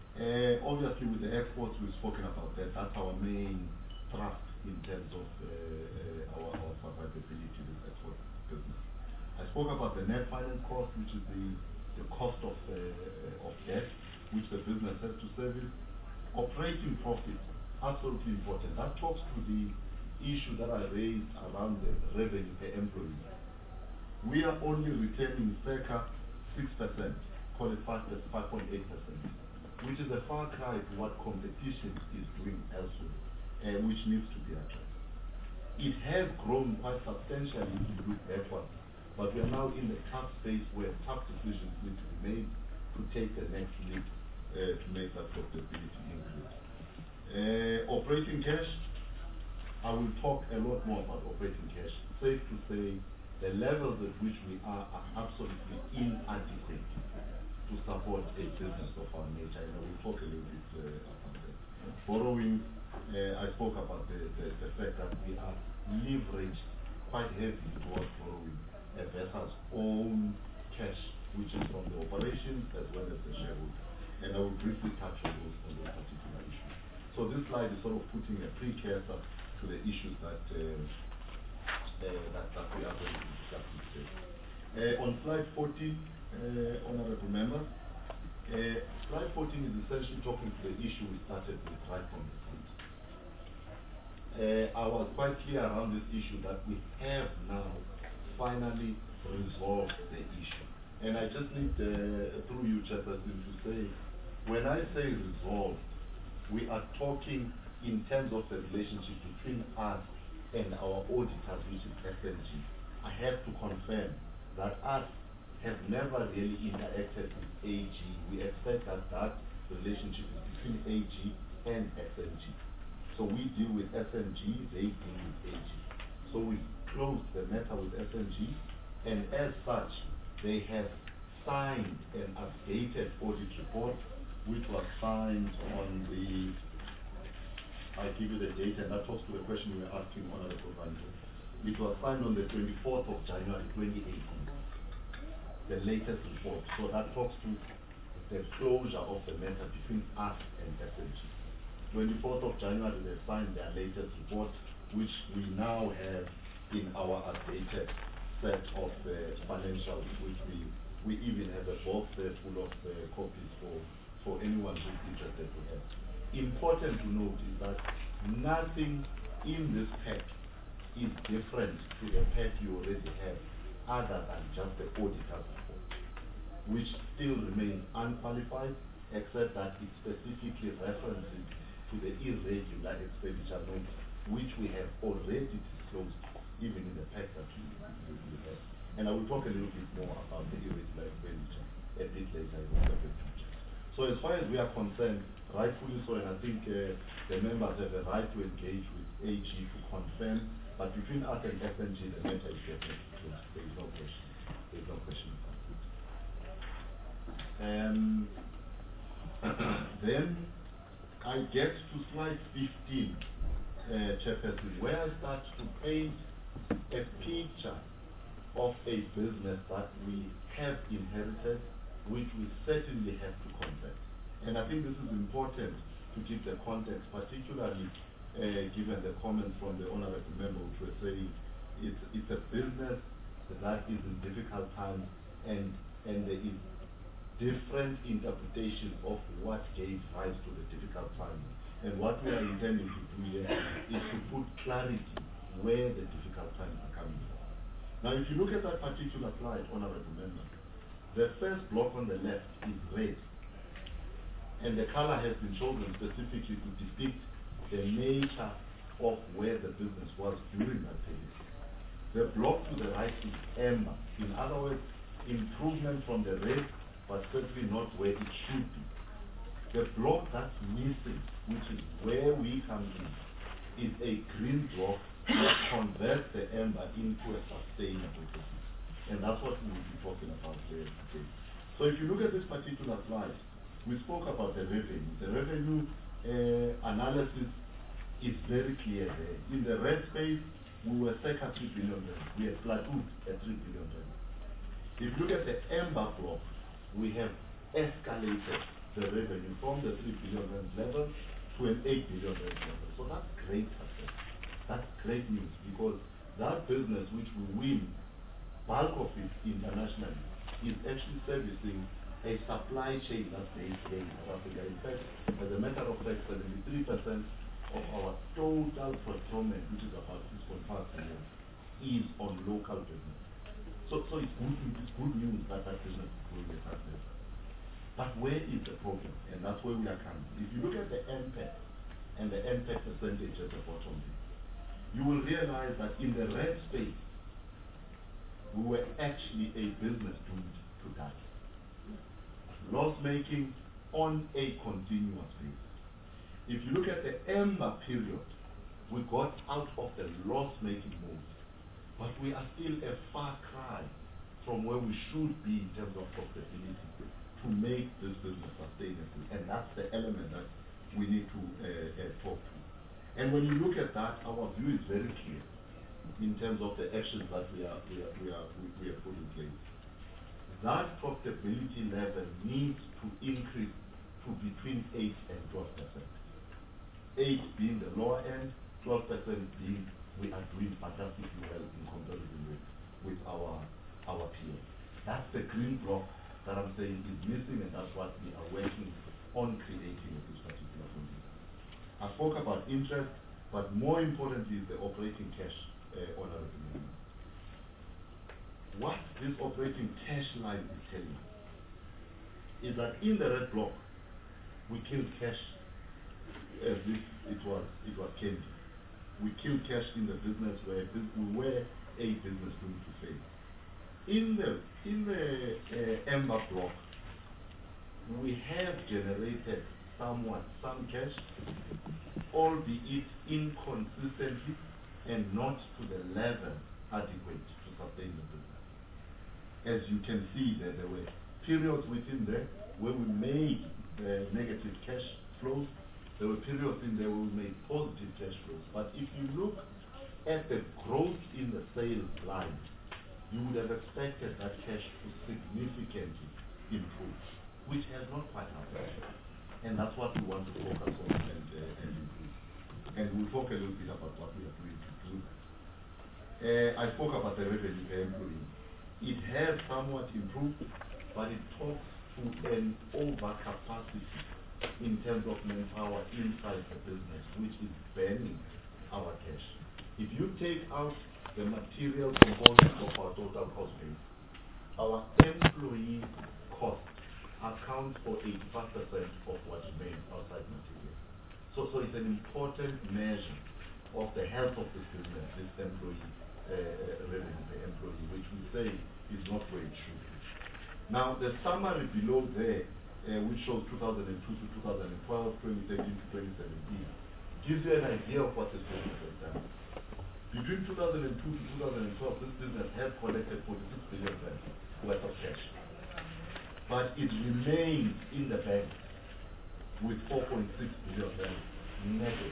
Obviously, with the exports, we've spoken about that. That's our main thrust in terms of our survivability with export business. I spoke about the net finance cost, which is the cost of debt, which the business has to service. Operating profit, absolutely important. That talks to the issue that I raised around the revenue per employee. We are only returning circa 6%, call it 5.8%, which is a far cry to what competition is doing elsewhere, which needs to be addressed. It has grown quite substantially if you look backwards, but we are now in the tough space where tough decisions need to be made to take the next leap to make that profitability increase. Operating cash, I will talk a lot more about operating cash. Safe to say, the levels at which we are absolutely inadequate to support a business of our nature. And I will talk a little bit about that. Borrowing, I spoke about the fact that we are leveraged quite heavily towards borrowing versus own cash, which is from the operations as well as the shareholder. And I will briefly touch on those particular issues. So this slide is sort of putting a precursor to the issues that we are going to discuss today. On slide 14, honorable members, slide 14 is essentially talking to the issue we started with right from the front. I was quite clear around this issue that we have now finally resolved the issue. And I just need, through you, Chairperson, to say, when I say resolved, we are talking in terms of the relationship between us and our auditors, which is FNG. I have to confirm that us have never really interacted with AG. We expect that relationship is between AG and FNG. So we deal with FNG, they deal with AG. So we closed the matter with FNG, and as such, they have signed an updated audit report, which was signed on the, I'll give you the date, and that talks to the question you were asking, Honorable Banjo. It was signed on the 24th of January 2018, the latest report. So that talks to the closure of the matter between us and FNG. 24th of January, they signed their latest report, which we now have in our updated set of financials, which we even have a box there full of copies for anyone who's interested to have. Important to note is that nothing in this pack is different to the pack you already have, other than just the auditor's report, which still remains unqualified, except that it specifically references to the irregular expenditure note, which we have already disclosed, even in the pack that we have. And I will talk a little bit more about the irregular expenditure a bit later in the future. So as far as we are concerned, rightfully so, and I think the members have a right to engage with AG to confirm, but between us and FNG, the matter is definitely closed. There is no question. There is no question about it. Then I get to slide 15, Chairperson, where I start to paint a picture of a business that we have inherited, which we certainly have to convert. And I think this is important to give the context, particularly given the comments from the honorable member, which were saying it's a business that is in difficult times, and there is different interpretations of what gave rise to the difficult times. And what we are intending to do here is to put clarity where the difficult times are coming from. Now, if you look at that particular slide, honorable member, the first block on the left is red, and the color has been chosen specifically to depict the nature of where the business was during that period. The block to the right is amber. In other words, improvement from the red, but certainly not where it should be. The block that's missing, which is where we come in, is a green block that converts the amber into a sustainable business. And that's what we will be talking about today. So if you look at this particular slide, we spoke about the revenue. The revenue analysis is very clear there. In the red space, we were circa 3 billion rand. We have plateaued at 3 billion rand. If you look at the amber block, we have escalated the revenue from the 3 billion rand level to an 8 billion rand level. So that's great success. That's great news, because that business which we win, bulk of it internationally, is actually servicing a supply chain that's based here in South Africa. In fact, as a matter of fact, 73% of our total procurement, which is about 6.5 billion, is on local business. So it's good news that that business is going to success. But where is the problem? And that's where we are coming. If you look at the NPAT and the NPAT percentage at the bottom, you will realize that in the red space, we were actually a business doomed to die. Loss making on a continuous basis. If you look at the amber period, we got out of the loss making mode, but we are still a far cry from where we should be in terms of profitability to make this business sustainable. And that's the element that we need to talk to. And when you look at that, our view is very clear in terms of the actions that we are putting in place. That profitability level needs to increase to between 8 and 12%. 8 being the lower end, 12% being we are doing fantastically well in comparison with our peers. That's the green block that I'm saying is missing, and that's what we are working on creating at this particular point. I spoke about interest, but more importantly is the operating cash on our revenue. What this operating cash line is telling us is that in the red block, we killed cash as if it was candy. We killed cash in the business where we were a business going to fail. In the amber block, we have generated some cash, albeit inconsistently and not to the level adequate to sustain the business. As you can see, there were periods within there where we made negative cash flows. There were periods in there where we made positive cash flows. But if you look at the growth in the sales line, you would have expected that cash to significantly improve, which has not quite happened. And that's what we want to focus on and improve. And we'll talk a little bit about what we are doing to do that. I spoke about the revenue per employee. It has somewhat improved, but it talks to an overcapacity in terms of manpower inside the business, which is burning our cash. If you take out the material component of our total cost base, our employee cost accounts for 85% of what remains outside material. So it's an important measure of the health of this business, this employee revenue per employee, which we say is not where it should be. Now, the summary below there, which shows 2002 to 2012, 2013 to 2017, gives you an idea of what this business has done. Between 2002 to 2012, this business has collected 46 billion rand worth of cash. But it remains in the bank with 4.6 billion rand negative.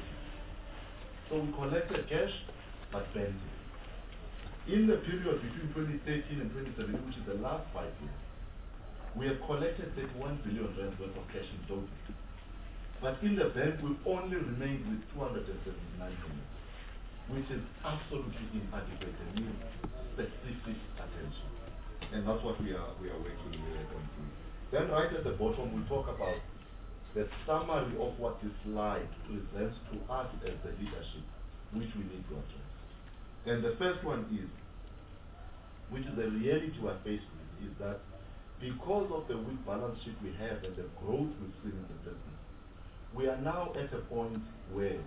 So we collected cash, but spent it. In the period between 2013 and 2017, which is the last 5 years, we have collected 31 billion rand worth of cash in total. But in the bank, we only remained with 279 million, which is absolutely inadequate and needs specific attention. And that's what we are working on. Then right at the bottom, we talk about the summary of what this slide presents to us as the leadership, which we need to address. And the first one is, which is the reality we are faced with, is that because of the weak balance sheet we have and the growth we've seen in the business, we are now at a point where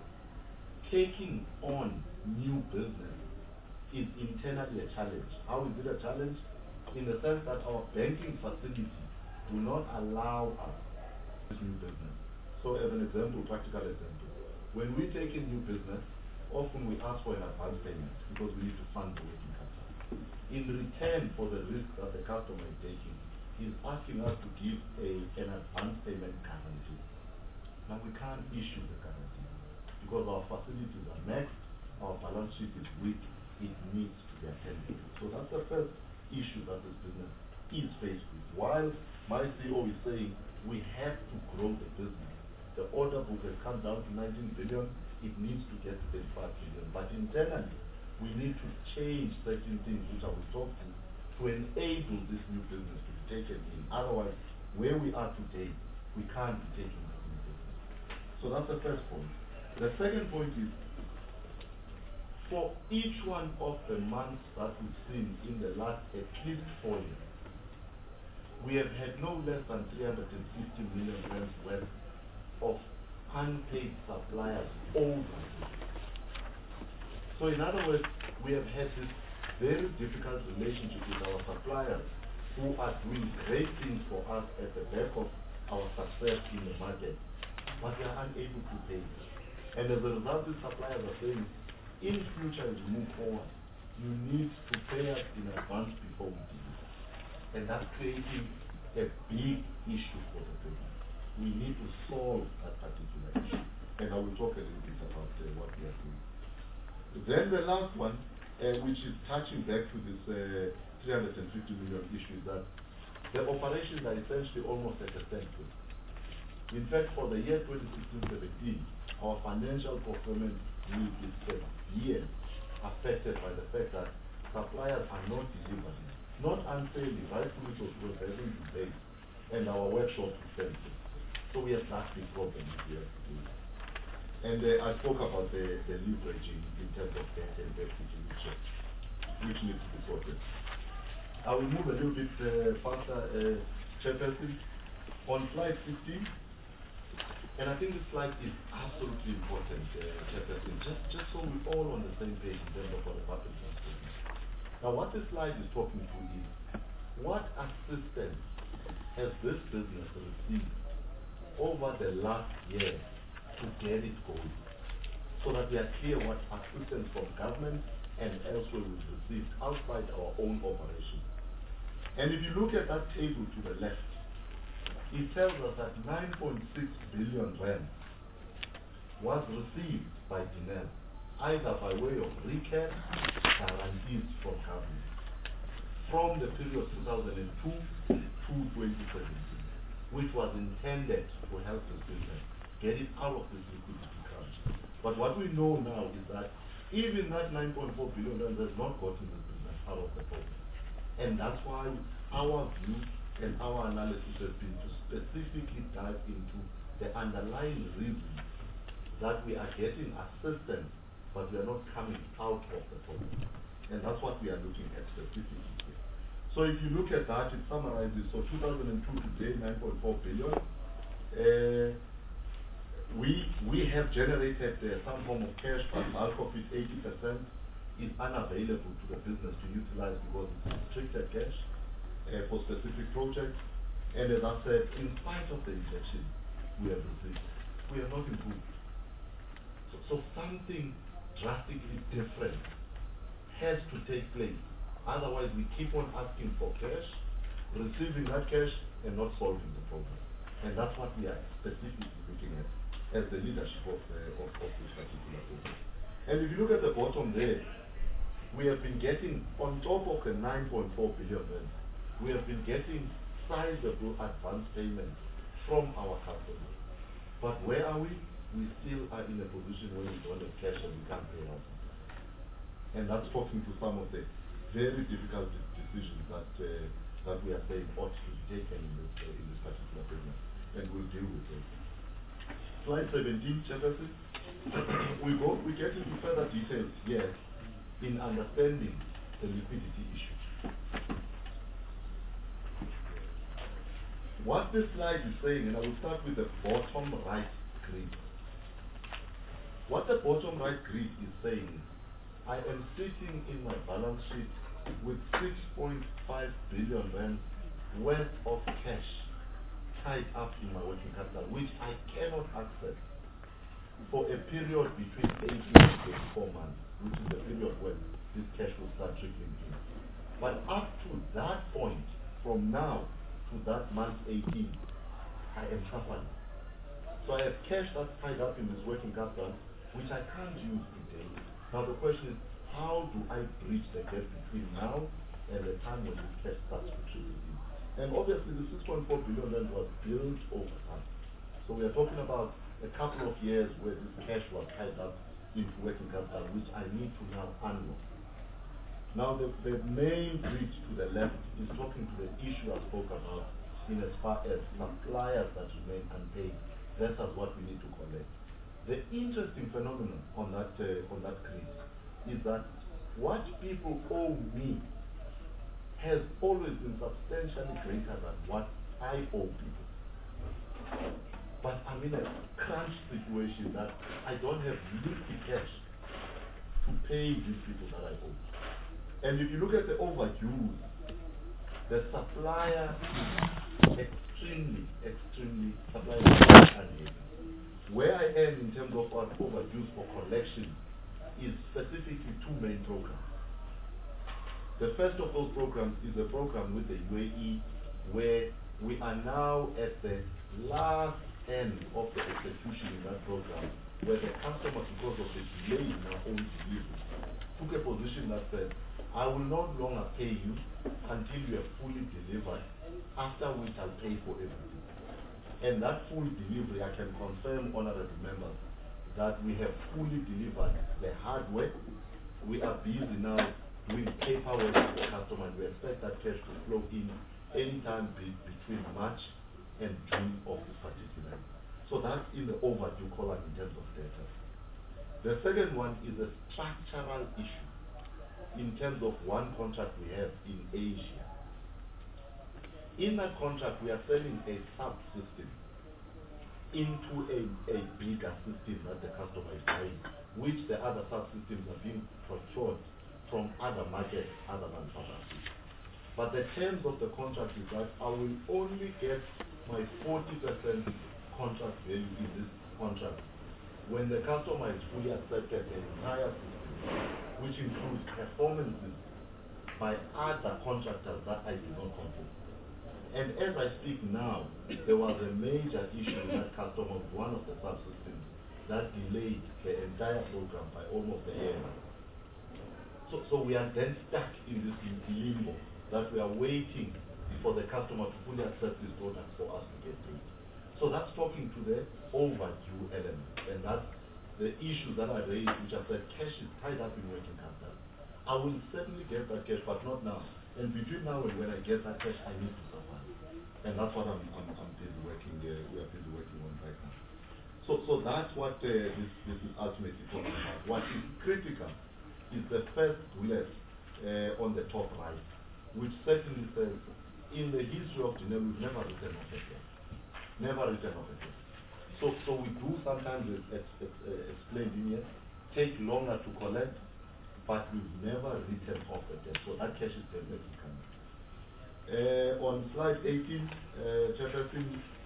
taking on new business is internally a challenge. How is it a challenge? In the sense that our banking facilities do not allow us this new business. So as an example, practical example, when we take in new business, often we ask for an advance payment because we need to fund the working capital. In return for the risk that the customer is taking, he's asking us to give an advance payment guarantee. Now we can't issue the guarantee because our facilities are maxed, our balance sheet is weak, it needs to be attended to. So that's the first issue that this business is faced with. While my CEO is saying we have to grow the business. The order book has come down to 19 billion. It needs to get to 35 billion. But internally, we need to change certain things which I will talk to enable this new business to be taken in. Otherwise, where we are today, we can't be taking this new business. So that's the first point. The second point is, for each one of the months that we've seen in the last at least 4 years, we have had no less than 350 million rand worth of unpaid suppliers over. So in other words, we have had this very difficult relationship with our suppliers who are doing great things for us at the back of our success in the market, but we are unable to pay. And as a result, these suppliers are saying, in future as we move forward, you need to pay us in advance before we deliver. And that's creating a big issue for the business. We need to solve that particular issue. And I will talk a little bit about what we are doing. Then the last one, which is touching back to this 350 million issue, is that the operations are essentially almost at a standstill. In fact, for the year 2016-17, our financial performance is severely affected by the fact that suppliers are not delivering, not unfairly, rightfully so, because they haven't been paid, and our workshops are standstill. So we have that big problem that we have to do. And I spoke about the leveraging in terms of debt and equity, which needs to be sorted. I will move a little bit faster, Chairperson. On slide 15, and I think this slide is absolutely important, Chairperson, just so we're all on the same page in terms of what the public transport is. Now, what this slide is talking to is, what assistance has this business received over the last year to get it going, so that we are clear what assistance from government and elsewhere we've received outside our own operation. And if you look at that table to the left, it tells us that 9.6 billion rand was received by Denel, either by way of recap guarantees from government, from the period 2002 to 2017, which was intended to help this business get it out of this liquidity crunch. But what we know now is that even that 9.4 billion rand has not gotten this business out of the problem. And that's why our view and our analysis has been to specifically dive into the underlying reasons that we are getting assistance, but we are not coming out of the problem. And that's what we are looking at specifically here. So if you look at that, it summarizes, so 2002 to today, 9.4 billion. We have generated some form of cash, but bulk of it, 80%, is unavailable to the business to utilize because it's restricted cash for specific projects. And as I said, in spite of the injection we have received, we have not improved. So something drastically different has to take place. Otherwise, we keep on asking for cash, receiving that cash, and not solving the problem. And that's what we are specifically looking at as the leadership of this particular problem. And if you look at the bottom there, we have been getting, on top of the 9.4 billion rand, we have been getting sizable advance payments from our customers. But where are we? We still are in a position where we don't have cash and we can't pay out. And that's talking to some of the very difficult decisions that we are saying ought to be taken in this particular business. And we'll deal with it. Slide 17, Chairperson. We get into further details here in understanding the liquidity issue. What this slide is saying, and I will start with the bottom right grid. What the bottom right grid is saying is, I am sitting in my balance sheet with 6.5 billion rand worth of cash tied up in my working capital, which I cannot access for a period between 18 and 24 months, which is the period when this cash will start trickling in. But up to that point, from now to that month 18, I am suffering. So I have cash that's tied up in this working capital, which I can't use today. Now the question is, how do I bridge the gap between now and the time when this cash starts to trickle in? And obviously the 6.4 billion was built over time. So we are talking about a couple of years where this cash was tied up into working capital, which I need to now unlock. Now the main bridge to the left is talking to the issue I spoke about in as far as suppliers that remain unpaid. That's what we need to collect. The interesting phenomenon on that case is that what people owe me has always been substantially greater than what I owe people. But I'm in a crunch situation that I don't have liquid cash to pay these people that I owe. And if you look at the overdue, the supplier is extremely unable. Where I am in terms of what overdue for collection is specifically two main programs. The first of those programs is a program with the UAE where we are now at the last end of the execution in that program, where the customer, because of the delay in our own delivery, took a position that said, I will no longer pay you until you have fully delivered, after which I'll pay for everything. And that full delivery, I can confirm, honorable members, that we have fully delivered the hardware. We are busy now doing paperwork with the customer, and we expect that cash to flow in anytime between March and June of this particular year. So that's in the overdue column in terms of data. The second one is a structural issue in terms of one contract we have in Asia. In that contract, we are selling a subsystem into a bigger system that the customer is buying, which the other subsystems are being procured from other markets other than South Africa. But the terms of the contract is that I will only get my 40% contract value in this contract when the customer is fully accepted the entire system, which includes performances by other contractors that I do not control. And as I speak now, there was a major issue with that customer with one of the subsystems that delayed the entire program by almost a year. So we are then stuck in this limbo that we are waiting for the customer to fully accept this product for us to get paid. So that's talking to the overdue element, and that's the issue that I raised, which I said cash is tied up in working capital. I will certainly get that cash, but not now. And between now and when I get that cash, I need to survive. And that's what I'm busy working. We are busy working on right now. So that's what this is ultimately talking about. What is critical is the first bullet on the top right, which certainly says, in the history of Denel, we've never written off a debt. Never written off a debt. So we do sometimes explain in here, take longer to collect, but we've never written off a debt. So that cash is definitely coming. On slide 18, Chairperson,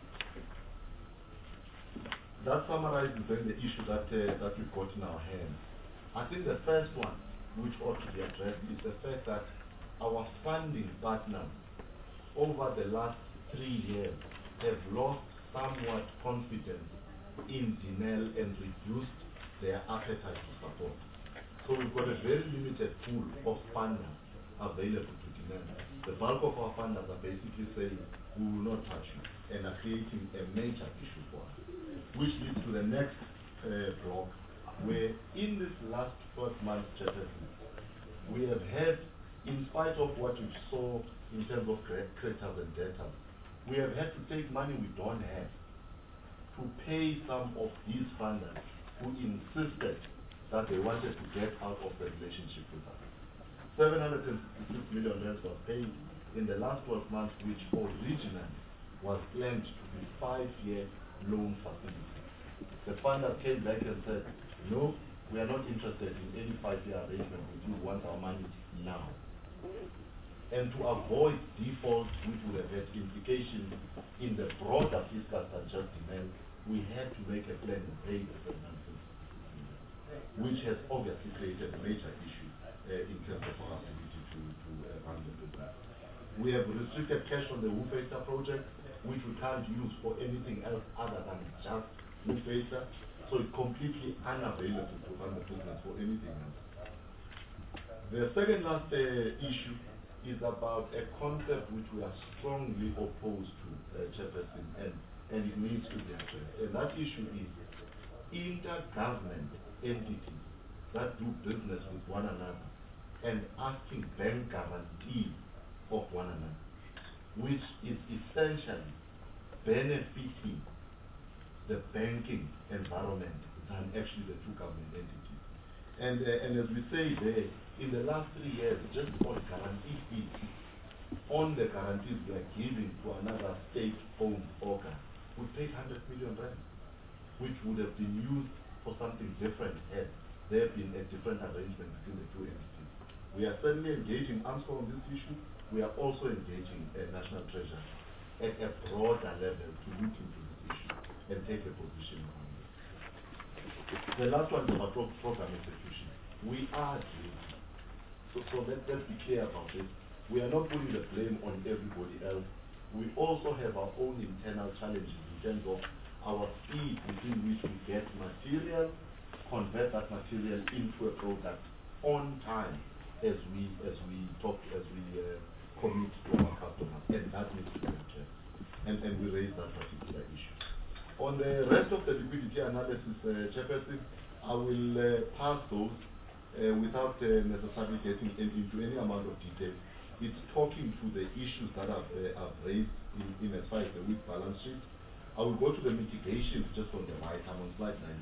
that summarizes then the issue that we've got in our hands. I think the first one, which ought to be addressed, is the fact that our funding partners over the last 3 years have lost somewhat confidence in Denel and reduced their appetite to support. So we've got a very limited pool of funders available to Denel. The bulk of our funders are basically saying, we will not touch you, and are creating a major issue for us. Which leads to the next block, where in this last 12 months, we have had, in spite of what we saw in terms of creditors and debtors, we have had to take money we don't have to pay some of these funders who insisted that they wanted to get out of the relationship with us. 766 million rand was paid in the last 12 months, which originally was planned to be 5-year loan facility. The funder came back and said, no, we are not interested in any 5-year arrangement with you, we want our money now. And to avoid default, which would have had implications in the broader fiscal than just demand, we had to make a plan and pay the 750, which has obviously created a major issue in terms of our ability to run the business. We have restricted cash on the Woofeita project, which we can't use for anything else other than just Woofeita, so it's completely unavailable to run the business for anything else. The second last issue is about a concept which we are strongly opposed to, Chairperson, and it needs to be addressed. And that issue is intergovernment entities that do business with one another and asking bank guarantees of one another, which is essentially benefiting the banking environment than actually the two government entities. And as we say there, in the last 3 years, just on guarantee fees, on the guarantees we are giving to another state-owned organ, we paid 100 million rand, which would have been used for something different had there been a different arrangement between the two entities. We are certainly engaging AMSCO on this issue. We are also engaging National Treasury at a broader level to look into this issue and take a position on it. The last one is about program execution. We are guilty. So let's be clear about this. We are not putting the blame on everybody else. We also have our own internal challenges in terms of our speed within which we get material, convert that material into a product on time as we commit to our customers, and that needs to be addressed. And we raise that particular issue. On the rest of the liquidity analysis, Chairperson, I will pass those without necessarily getting into any amount of detail. It's talking to the issues that I've raised in as far as the weak balance sheet. I will go to the mitigations just on the right. I'm on slide 19.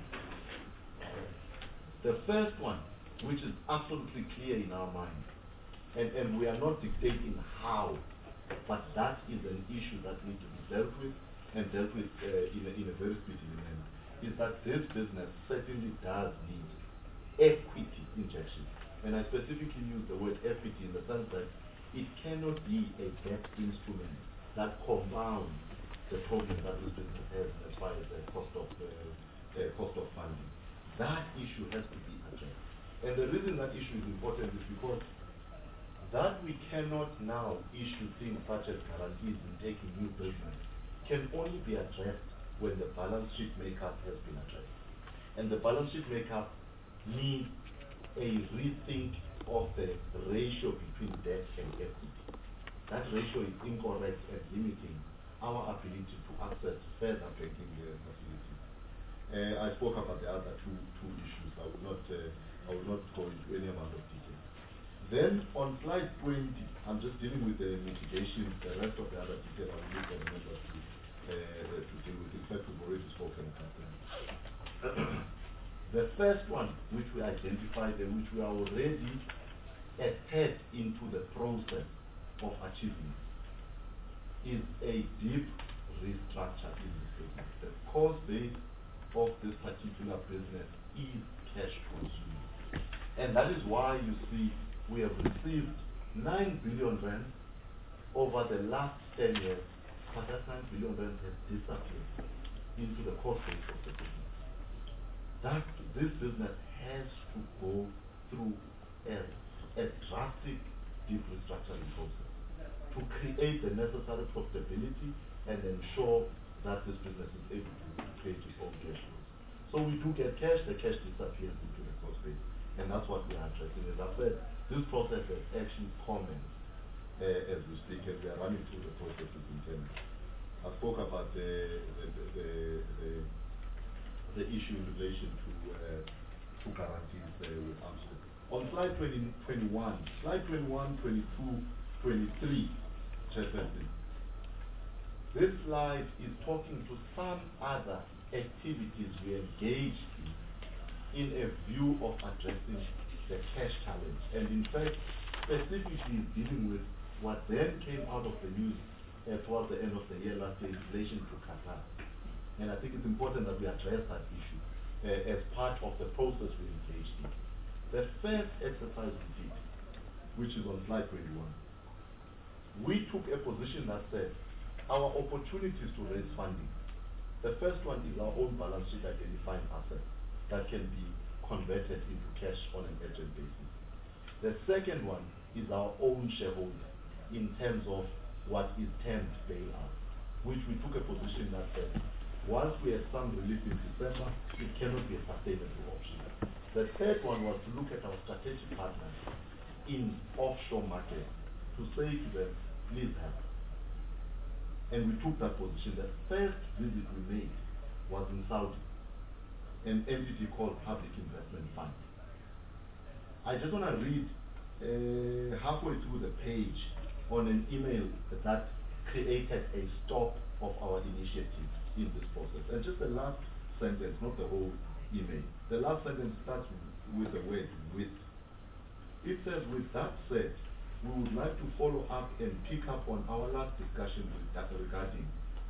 The first one, which is absolutely clear in our mind, and we are not dictating how, but that is an issue that needs to be dealt with and dealt with in a very speedy manner, is that this business certainly does need equity injection. And I specifically use the word equity in the sense that it cannot be a debt instrument that compounds the problem that this business has as far as the cost of funding. That issue has to be addressed. And the reason that issue is important is because that we cannot now issue things such as guarantees in taking new business can only be addressed when the balance sheet makeup has been addressed. And the balance sheet makeup needs a rethink of the ratio between debt and equity. That ratio is incorrect and limiting our ability to access further banking facilities. I spoke about the other two issues. I will not go into any amount of detail. Then on slide 20, I'm just dealing with the mitigation. The rest of the other detail I will leave for the members to deal with. In fact, we've already spoken about them. The first one, which we identified and which we are already a step into the process of achieving, is a deep restructure in this business. The cost base of this particular business is cash consuming. And that is why you see we have received 9 billion rand over the last 10 years, but that 9 billion rand has disappeared into the cost base of the business. This business has to go through a drastic deep restructuring process to create the necessary profitability and ensure that this business is able to create its own cash flows. So we do get cash, the cash disappears into the cost base, and that's what we are addressing. As I said, this process has actually commenced as we speak, and we are running through the processes internally. I spoke about the issue in relation to guarantees with AMSCO. On slide 21, slide 21, 22, 23, Chairperson, this slide is talking to some other activities we engaged in a view of addressing the cash challenge. And in fact, specifically dealing with what then came out of the news towards the end of the year last year in relation to Qatar. And I think it's important that we address that issue as part of the process we engaged in. The first exercise we did, which is on slide 21, we took a position that said our opportunities to raise funding. The first one is our own balance sheet identifying assets that can be converted into cash on an urgent basis. The second one is our own shareholder in terms of what is termed bailout, which we took a position that said once we have some relief in December, it cannot be a sustainable option. The third one was to look at our strategic partners in offshore markets to say to them, please help. And we took that position. The first visit we made was in Saudi, an entity called Public Investment Fund. I just want to read halfway through the page on an email that created a stop of our initiative in this process. And just the last sentence, not the whole email. The last sentence starts with the word with. It says, with that said, we would like to follow up and pick up on our last discussion regarding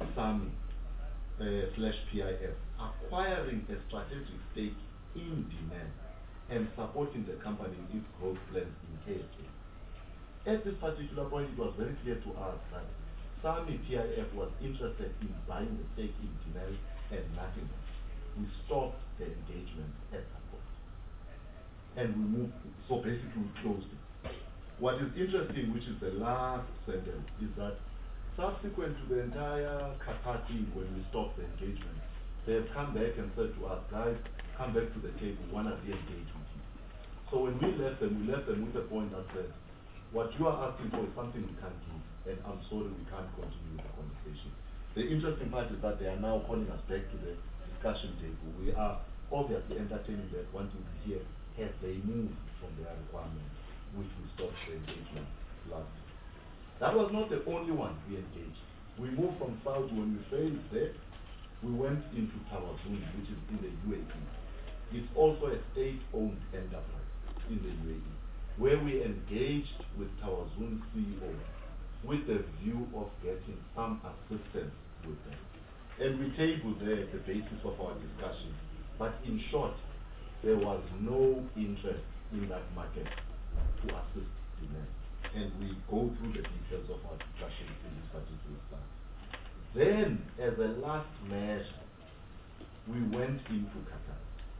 SAMI/PIF acquiring a strategic stake in demand and supporting the company in its growth plans in KSA. At this particular point, it was very clear to us that SAMI/PIF was interested in buying the stake in demand and nothing else. We stopped the engagement at that point. And we moved, so basically we closed it. What is interesting, which is the last sentence, is that subsequent to the entire Qatar thing, when we stopped the engagement, they have come back and said to us, guys, come back to the table, we want to re-engage with you. So when we left them with a point that said, what you are asking for is something we can't do, and I'm sorry we can't continue the conversation. The interesting part is that they are now calling us back to the discussion table. We are obviously entertaining that, wanting to hear have they moved from their requirements, which we stopped the engagement last. That was not the only one we engaged. We moved from Saudi. When we failed there, we went into Tawazun, which is in the UAE. It's also a state-owned enterprise in the UAE, where we engaged with Tawazun CEO with the view of getting some assistance with them. And we tabled there the basis of our discussion. But in short, there was no interest in that market to assist demand. And we go through the details of our discussion in this particular slide. Then, as a last measure, we went into Qatar.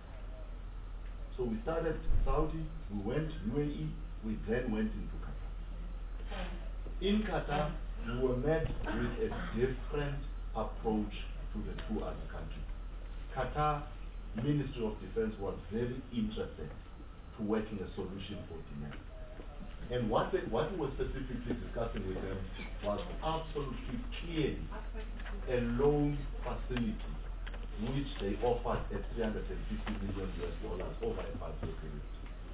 So we started Saudi, we went UAE, we then went into Qatar. In Qatar, we were met with a different approach to the two other countries. Qatar Ministry of Defense was very interested to working a solution for demand. And what we were specifically discussing with them was absolutely clearly a loan facility which they offered at $350 million over a 5-year period.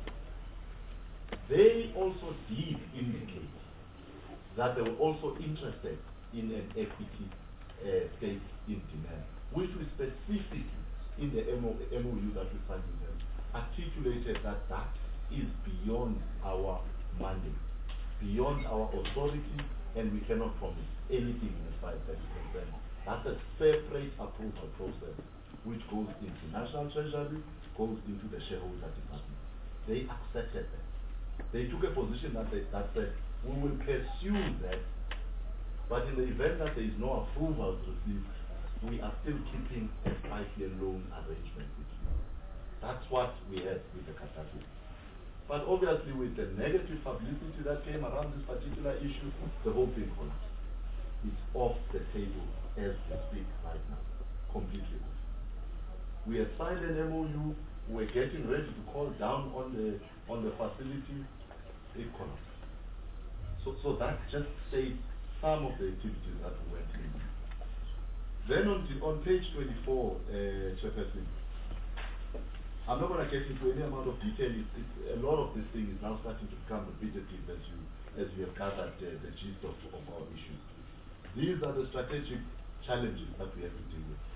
They also did indicate that they were also interested in an equity stake in demand, which we specifically in the MOU that we signed with them articulated that that is beyond our mandate, beyond our authority, and we cannot promise anything as far as that is concerned. That's a separate approval process which goes into National Treasury, goes into the shareholder department. They accepted that. They took a position that said, we will pursue that, but in the event that there is no approval received, we are still keeping a 5-year loan arrangement with you. That's what we had with the Qatar. But obviously with the negative publicity that came around this particular issue, the whole thing collapsed. It's off the table as we speak right now, completely off. We have signed an MOU, we're getting ready to call down on the facility, it collapsed. So that just states some of the activities that we went into. Then on page 24, Chairperson, I'm not going to get into any amount of detail. A lot of this thing is now starting to become repetitive as you have gathered the gist of our issues. These are the strategic challenges that we have to deal with.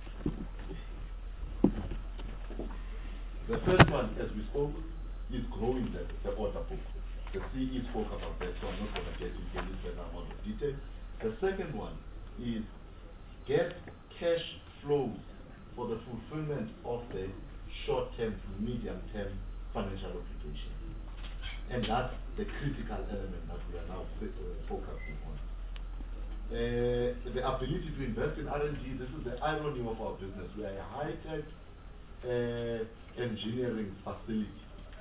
The first one, as we spoke, is growing the order book. The CE spoke about that, so I'm not going to get into any further amount of detail. The second one is get cash flows for the fulfillment of the short-term to medium-term financial obligations. And that's the critical element that we are now focusing on. The ability to invest in R&D, this is the irony of our business. We are a high-tech engineering facility.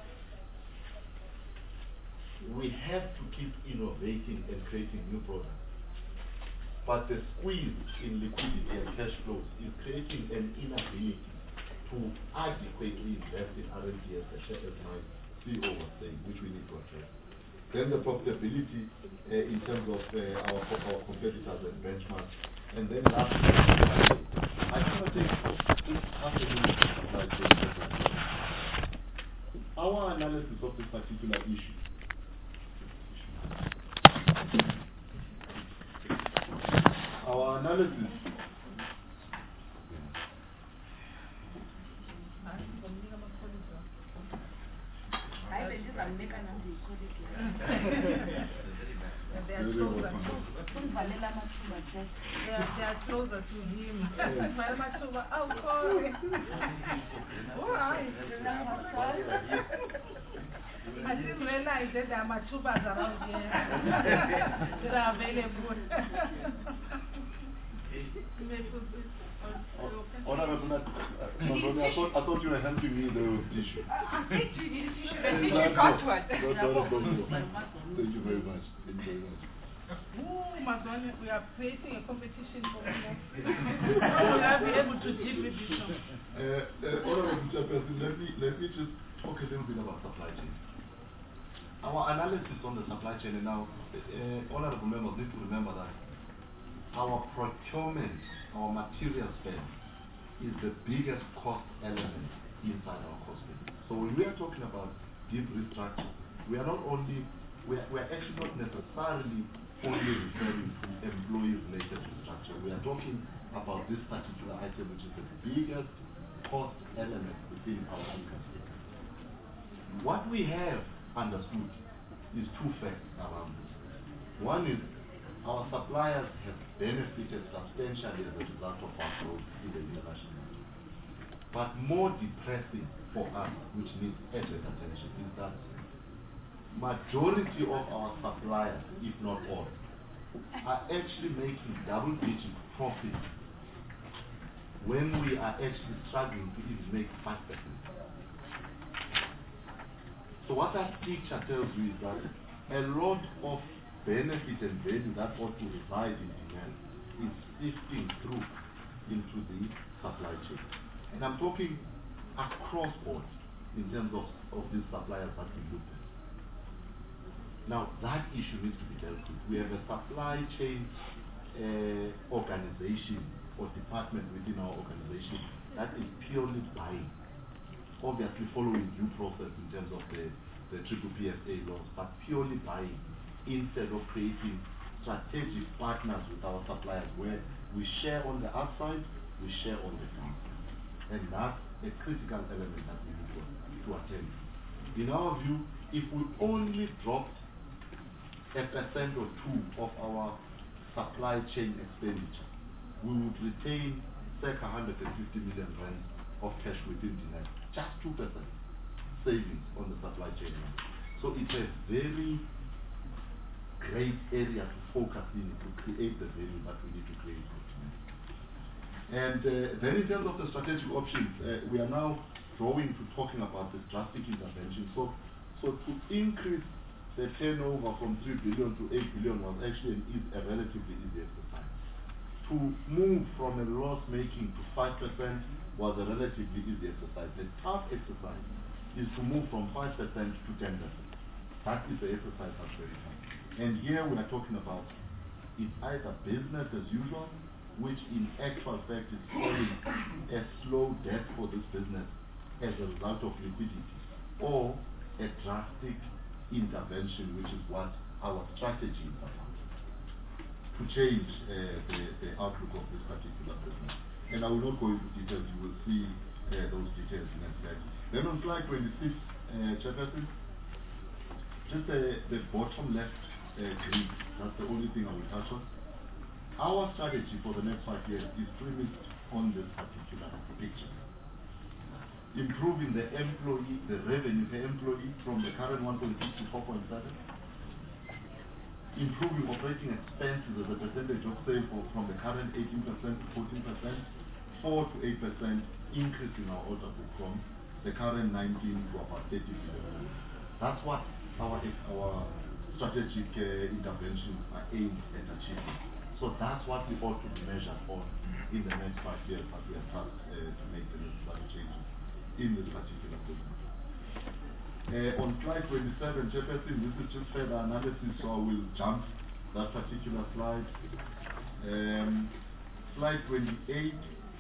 We have to keep innovating and creating new products. But the squeeze in liquidity and cash flows is creating an inability to adequately invest in R&D, as my CEO was saying, which we need to address. then the profitability in terms of our competitors and benchmarks, and then lastly, I cannot take just half a minute to supply chain. Our analysis of this particular issue. Our analysis. They are closer to him. Oh, sorry. All right. I didn't realize that there are matubas around here that are available. Honorable, I thought you were helping me with the issue. I think you should have you got one. Thank you very much. Thank you very much. Oh, Mazwane, we are creating a competition for more. We will be able to deal with this. Honorable Chairperson, let me just talk a little bit about supply chain. Our analysis on the supply chain, and now, honorable members need to remember that our procurement, our material spend, is the biggest cost element inside our cost base. So when we are talking about deep restructure, we are actually not necessarily only referring to employee-related restructure. We are talking about this particular item, which is the biggest cost element within our income statement. What we have understood is two facts around this. One is our suppliers have benefited substantially as a result of our growth in the international market. But more depressing for us, which needs urgent attention, is that majority of our suppliers, if not all, are actually making double-digit profits when we are actually struggling to even make 5%. So what that picture tells you is that a lot of benefit and value that ought to reside in demand is sifting through into the supply chain. And I'm talking across board in terms of these suppliers that we looked at. Now, that issue needs to be dealt with. We have a supply chain organization or department within our organization that is purely buying, obviously following due process in terms of the PPPSA laws, but purely buying instead of creating strategic partners with our suppliers where we share on the upside, we share on the downside. And that's a critical element that we need to attend to. In our view, if we only dropped 1% or 2% of our supply chain expenditure, we would retain circa 150 million rand of cash within the net. Just 2% savings on the supply chain line. So it's a very great area to focus in to create the value that we need to create for tonight. And then in terms of the strategic options, we are now drawing to talking about this drastic intervention. So to increase the turnover from 3 billion to 8 billion was actually a relatively easy exercise. To move from a loss making to 5% was a relatively easy exercise. The tough exercise is to move from 5% to 10%. That is the exercise that's very tough. And here we are talking about it's either business as usual, which in actual fact is causing a slow death for this business as a result of liquidity, or a drastic intervention, which is what our strategy is about, to change the outlook of this particular business. And I will not go into details, you will see those details in a slide. Then on slide 26, Chairperson, just the bottom left grid, that's the only thing I will touch on. Our strategy for the next 5 years is premised on this particular picture. Improving the revenue per employee from the current 1.6 to 4.7. Improving operating expenses as a percentage of sales from the current 18% to 14%, 4 to 8% increase in our order book from the current 19 to about 30 billion. That's what our strategic interventions are aimed at achieving. So that's what we ought to be measured on in the next 5 years that we are tasked to make the necessary changes in this particular business. On slide 27, Chairperson, this is just further analysis, so I will jump that particular slide. Slide 28,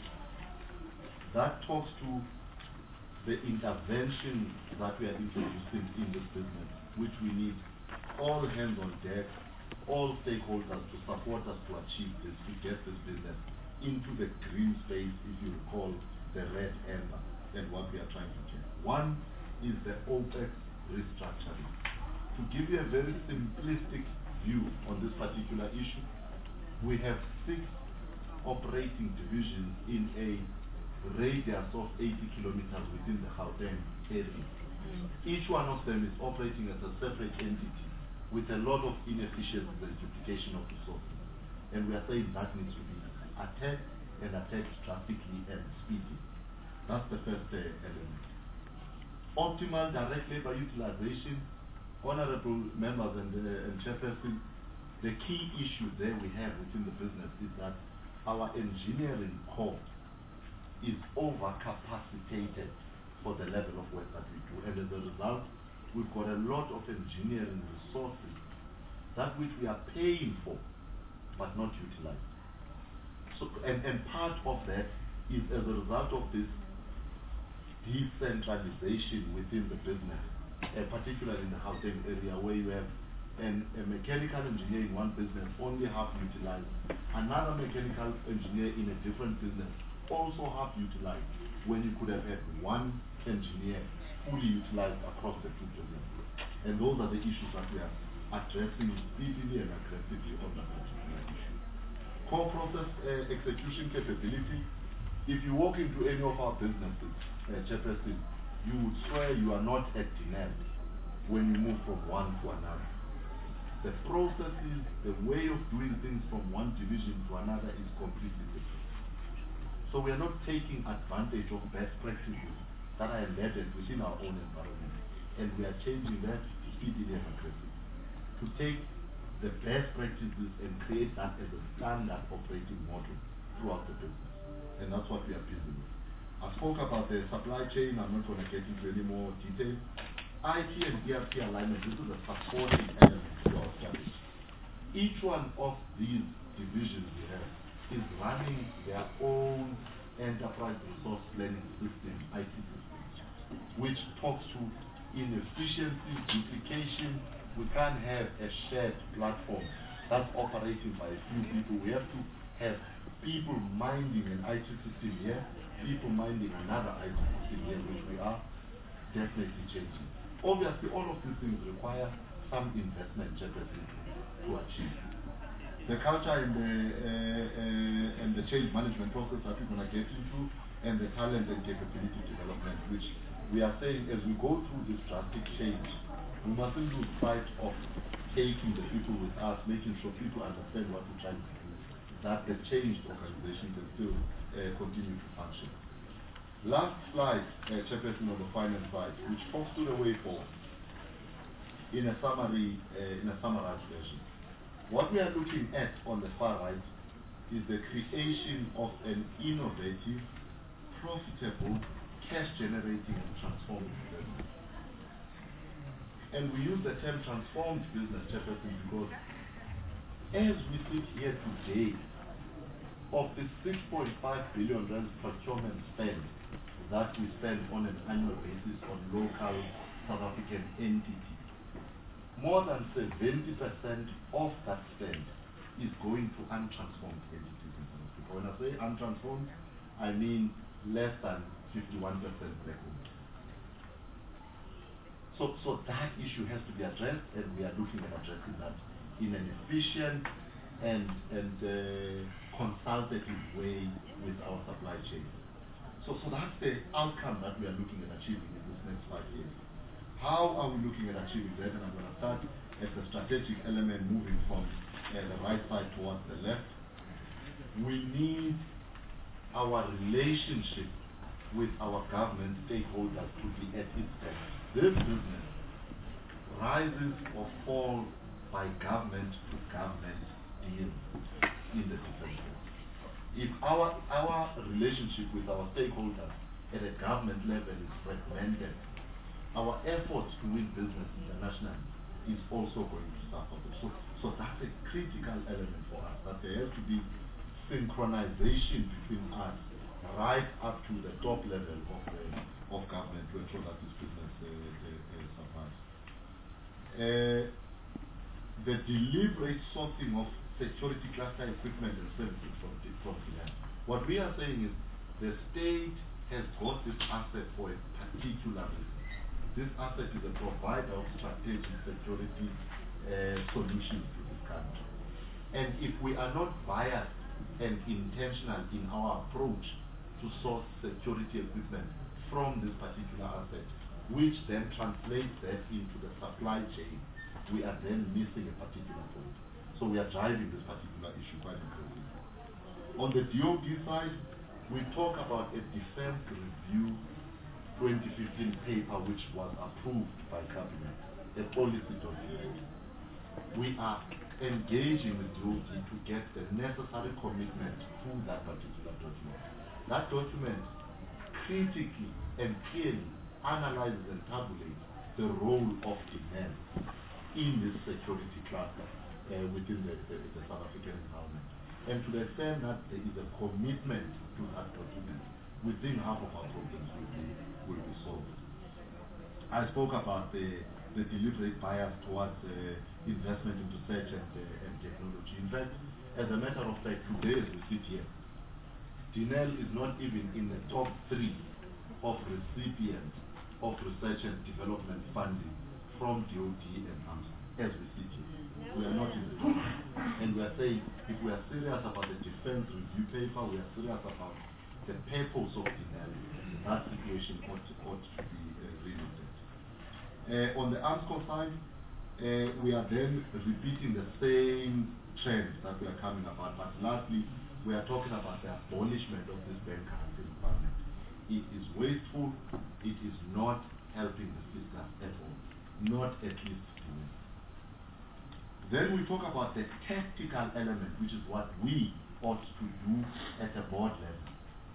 that talks to the intervention that we are introducing in this business, which we need all hands on deck, all stakeholders to support us to achieve this, to get this business into the green space, if you recall, the red amber, and what we are trying to get. One is the OPEX restructuring. To give you a very simplistic view on this particular issue, we have 6 operating divisions in a radius of 80 kilometers within the Gauteng area. Each one of them is operating as a separate entity with a lot of inefficiencies and duplication of resources. And we are saying that needs to be attacked, and attacked drastically and speedily. That's the first element. Optimal direct labor utilization. Honorable members and chairperson, the key issue there we have within the business is that our engineering core is overcapacitated for the level of work that we do. And as a result, we've got a lot of engineering resources, that which we are paying for, but not utilized. So, and part of that is as a result of this decentralization within the business, particularly in the Gauteng area, where you have a mechanical engineer in one business only half utilized, another mechanical engineer in a different business also half utilized, when you could have had one engineer fully utilized across the two businesses. And those are the issues that we are addressing speedily and aggressively on that particular issue. Core process execution capability. If you walk into any of our businesses, Chairperson, you would swear you are not at Denel when you move from one to another. The processes, the way of doing things from one division to another is completely different. So we are not taking advantage of best practices that are embedded within our own environment, and we are changing that speedily and aggressively to take the best practices and create that as a standard operating model throughout the business. And that's what we are busy with. I spoke about the supply chain. I'm not going to get into any more detail. IT and ERP alignment, this is a supporting element to our strategy. Each one of these divisions we have is running their own enterprise resource planning system, IT system, which talks to inefficiency, duplication. We can't have a shared platform that's operating by a few people. We have to have people minding an IT system here, people minding another IT system here, which we are definitely changing. Obviously, all of these things require some investment to achieve. The culture and the change management process that we're going to get into, and the talent and capability development, which we are saying as we go through this drastic change, we mustn't lose sight of taking the people with us, making sure people understand what we're trying to do, that the changed organization can still continue to function. Last slide, Chairperson, on the finance side, which talks to the way forward in a summary, in a summarized version. What we are looking at on the far right is the creation of an innovative, profitable, cash-generating and transforming business. And we use the term transformed business, Chairperson, because as we sit here today, of the 6.5 billion rand procurement spend that we spend on an annual basis on local South African entities, more than 70% of that spend is going to untransformed entities in South Africa. When I say untransformed, I mean less than 51% black women. So that issue has to be addressed, and we are looking at addressing that in an efficient and consultative way with our supply chain. So that's the outcome that we are looking at achieving in this next 5 years. How are we looking at achieving that? And I'm going to start at the strategic element, moving from the right side towards the left. We need our relationship with our government stakeholders to be at its best. This business rises or falls by government to government deals in the different ways. If our relationship with our stakeholders at a government level is fragmented, our efforts to win business internationally is also going to suffer. So that's a critical element for us, that there has to be synchronization between us right up to the top level of government to ensure that this business survives. The deliberate sourcing of security cluster equipment and services from Finland. What we are saying is the state has got this asset for a particular reason. This asset is a provider of strategic security solutions to this country. And if we are not biased and intentional in our approach to source security equipment from this particular asset, which then translates that into the supply chain, we are then missing a particular point. So we are driving this particular issue quite aggressively. On the DOD side, we talk about a defense review 2015 paper which was approved by cabinet, a policy document. We are engaging with DOD to get the necessary commitment to that particular document. That document critically and clearly analyzes and tabulates the role of defense in this security cluster within the South African environment. And to the extent that there is a commitment to that document, within half of our problems will be solved. I spoke about the deliberate bias towards investment into research and technology. In fact, as a matter of fact, today as we sit here, Denel is not even in the top 3 of recipients of research and development funding from DOD and AMSA as we sit here. We are not in the top. And we are saying, if we are serious about the defense review paper, we are serious about the purpose of Denel, that situation ought to be relooked at. On the AMSCO side, we are then repeating the same trends that we are coming about, but lastly, we are talking about the abolishment of this bank guarantee requirement. It is wasteful, it is not helping the system at all, not at least to me. Then we talk about the tactical element, which is what we ought to do at the board level.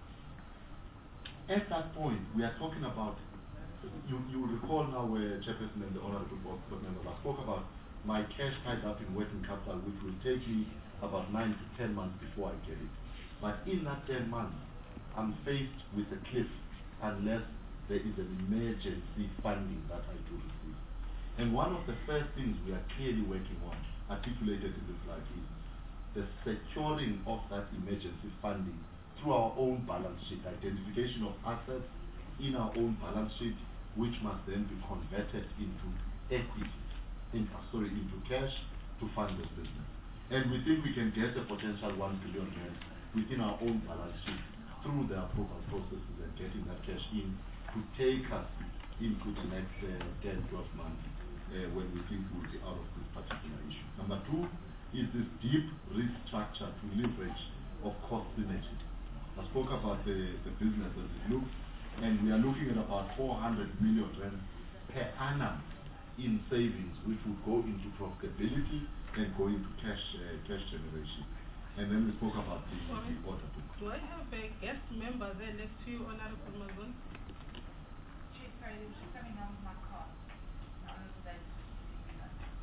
At that point, we are talking about, you recall now where Chairperson and the Honorable Board members, I spoke about my cash tied up in working capital, which will take me about 9 to 10 months before I get it. But in that 10 months, I'm faced with a cliff unless there is an emergency funding that I do receive. And one of the first things we are clearly working on, articulated in this slide, is the securing of that emergency funding through our own balance sheet, identification of assets in our own balance sheet, which must then be converted into equity, into cash to fund this business. And we think we can get a potential 1 billion rand within our own balance sheet through the approval processes and getting that cash in to take us into the next 10, 12 months when we think we'll be out of this particular issue. Number 2 is this deep risk structure to leverage of cost synergy. I spoke about the business as it looks, and we are looking at about 400 million rand per annum in savings, which would go into profitability and go into cash generation. And then we spoke about the order book. Do I have a guest member there next to you, Honorable Mazon? Chief, sorry, they were just coming home with my car. The Honorable Davis is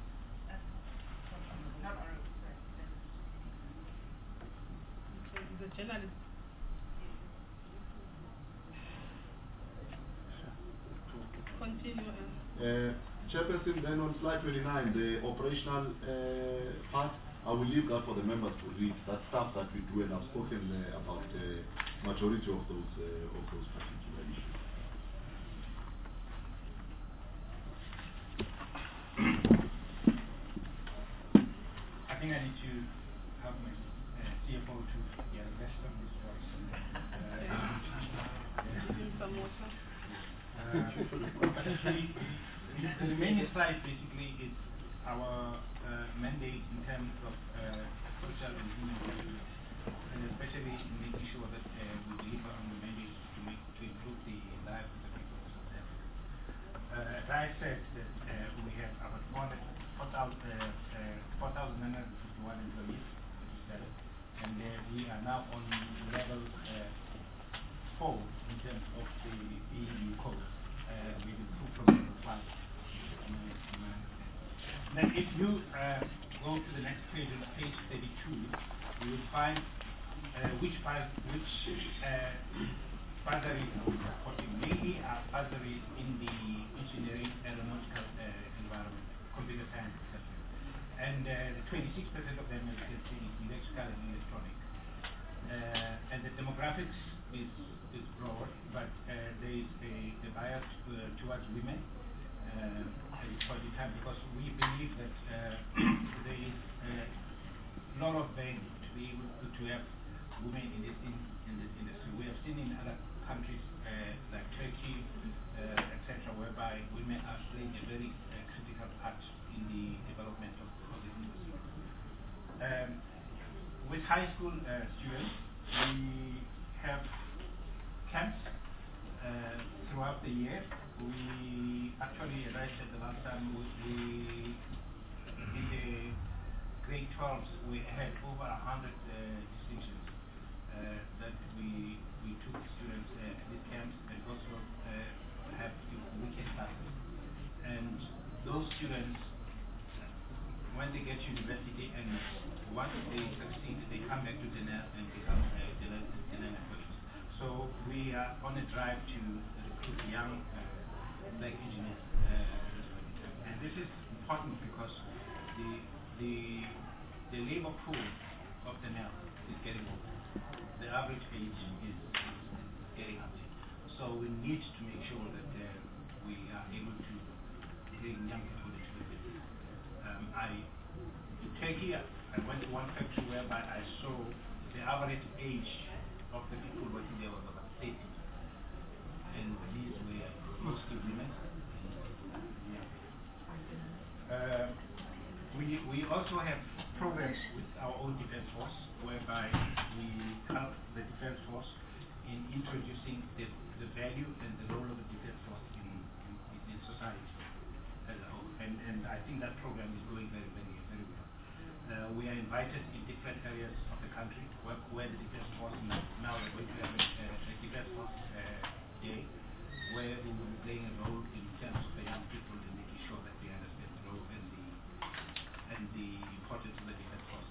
not Honorable, sorry. He's a journalist. Continue. Chairperson, then on slide 29, the operational part, I will leave that for the members to read. That stuff that we do, and I've spoken about the majority of those particular issues. I think I need to have my CFO to get the rest of this voice. Some water. The remaining slide basically is our mandate in terms of social and human development, and especially in making sure that we deliver on the mandate to improve the lives of the people of South Africa. As I said, that we have about 4,951 employees, and we are now on level 4 in terms of the EU code. we've improved from level 5. Then if you go to the next page, on page 32, you will find which bursaries are we supporting. Mainly are bursaries in the engineering, aeronautical environment, computer science, etc. And 26% of them is electrical and electronic. And the demographics is broad, but there is a bias towards women at this point in time, because we believe that there is a lot of value to be able to have women in this industry. We have seen in other countries like Turkey, etc., whereby women are playing a very critical part in the development of this industry. With high school students, we have camps throughout the year. We actually, as I said the last time, we in the grade 12s, we had over 100 distinctions that we took students at these camps, and also have weekend classes. And those students, when they get to university and once they succeed, they come back to Denel and become Denel employees. So we are on a drive to recruit young black engineers. And this is important because the labor pool of Denel is getting older. The average age is getting up. So we need to make sure that we are able to bring young people into the business. In Turkey, I went to one factory whereby I saw the average age of the people working there was about 80. And these were mostly women. We also have programs with our own defense force, whereby we help the defense force in introducing the value and the role of the defense force in society as a whole. And I think that program is going very, very, very well. We are invited in different areas of the country where the defense force now we're going to have a defense force day, where we will be playing a role in terms of the young people and making sure that they understand the role and the importance of the defense force.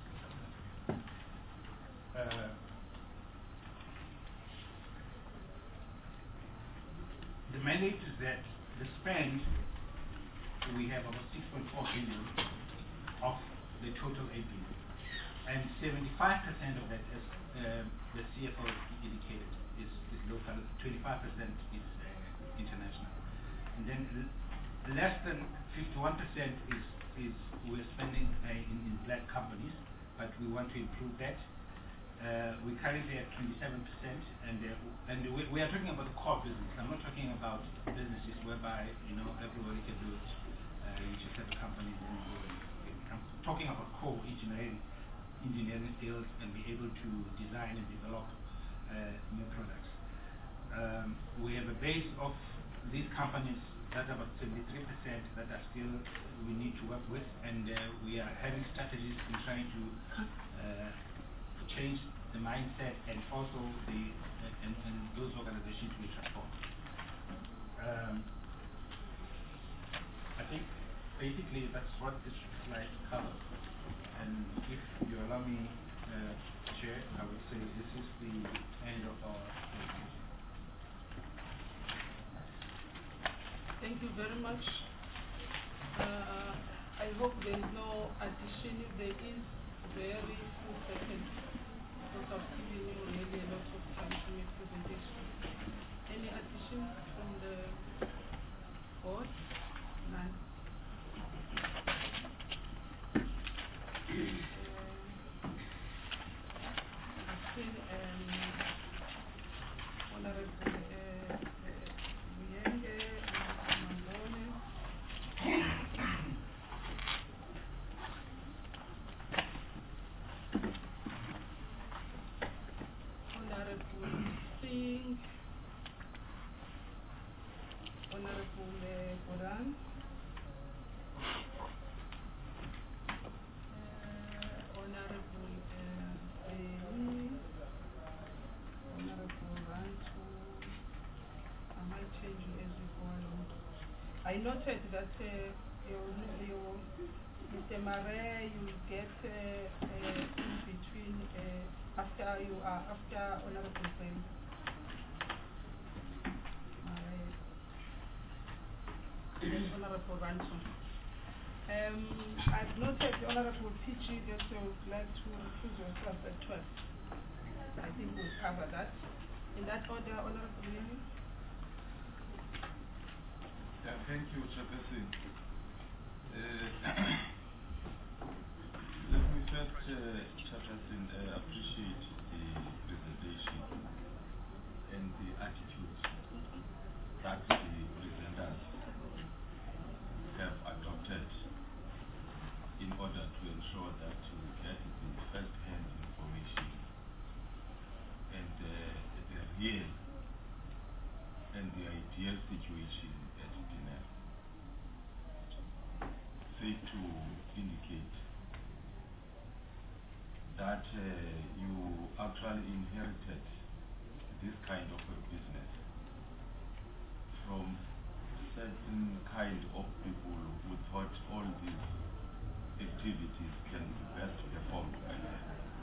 The mandate is that the spend, we have about 6.4 billion of the total 8 billion. And 75% of that, as the CFO indicated, is local, 25% is international. And then less than 51% is we're spending in black companies, but we want to improve that. We're currently at 27%, and we are talking about the core business. I'm not talking about businesses whereby everybody can do it. You just have a company. I'm talking about core engineering skills and be able to design and develop new products. We have a base of these companies that are about 73% that are still we need to work with, and we are having strategies in trying to change the mindset and also and those organizations to be transformed. I think basically that's what this slide covers. And if you allow me, Chair, I would say this is the end of our presentation. Thank you very much. I hope there is no addition. If there is, very few seconds, because I've given you really a lot of time to make presentation. Any additions from the board? None. Honorable Muyenge and Mambone. Honorable Singh, Honorable Boran, I noted that Mr. Mare, you get in between after Honorable Brem. Honorable Ransom. I've noted Honorable PG that you would like to recuse yourself at 12. I think we'll cover that. In that order, Honorable Nemi. Yeah, thank you, Chairperson. Let me first, Chairperson, appreciate the presentation and the attitude that the presenters have adopted in order to ensure that you get the first-hand information and the real and the ideal situation at dinner. Say to indicate that you actually inherited this kind of a business from certain kind of people who thought all these activities can be best performed by them.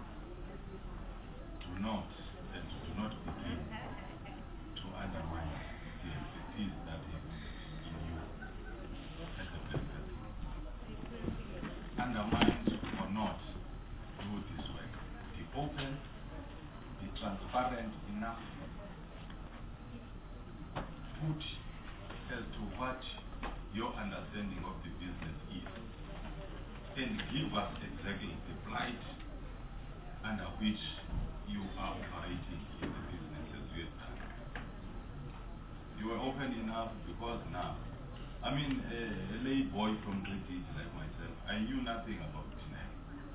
Do not begin to undermine the expertise that is in you as a person. Undermine or not, do this work. Be open, be transparent enough, put as to what your understanding of the business is, and give us exactly the plight under which you are operating in the business as you have done. You were open enough because now, I mean, a lay boy from Great Age like myself, I knew nothing about Dinel.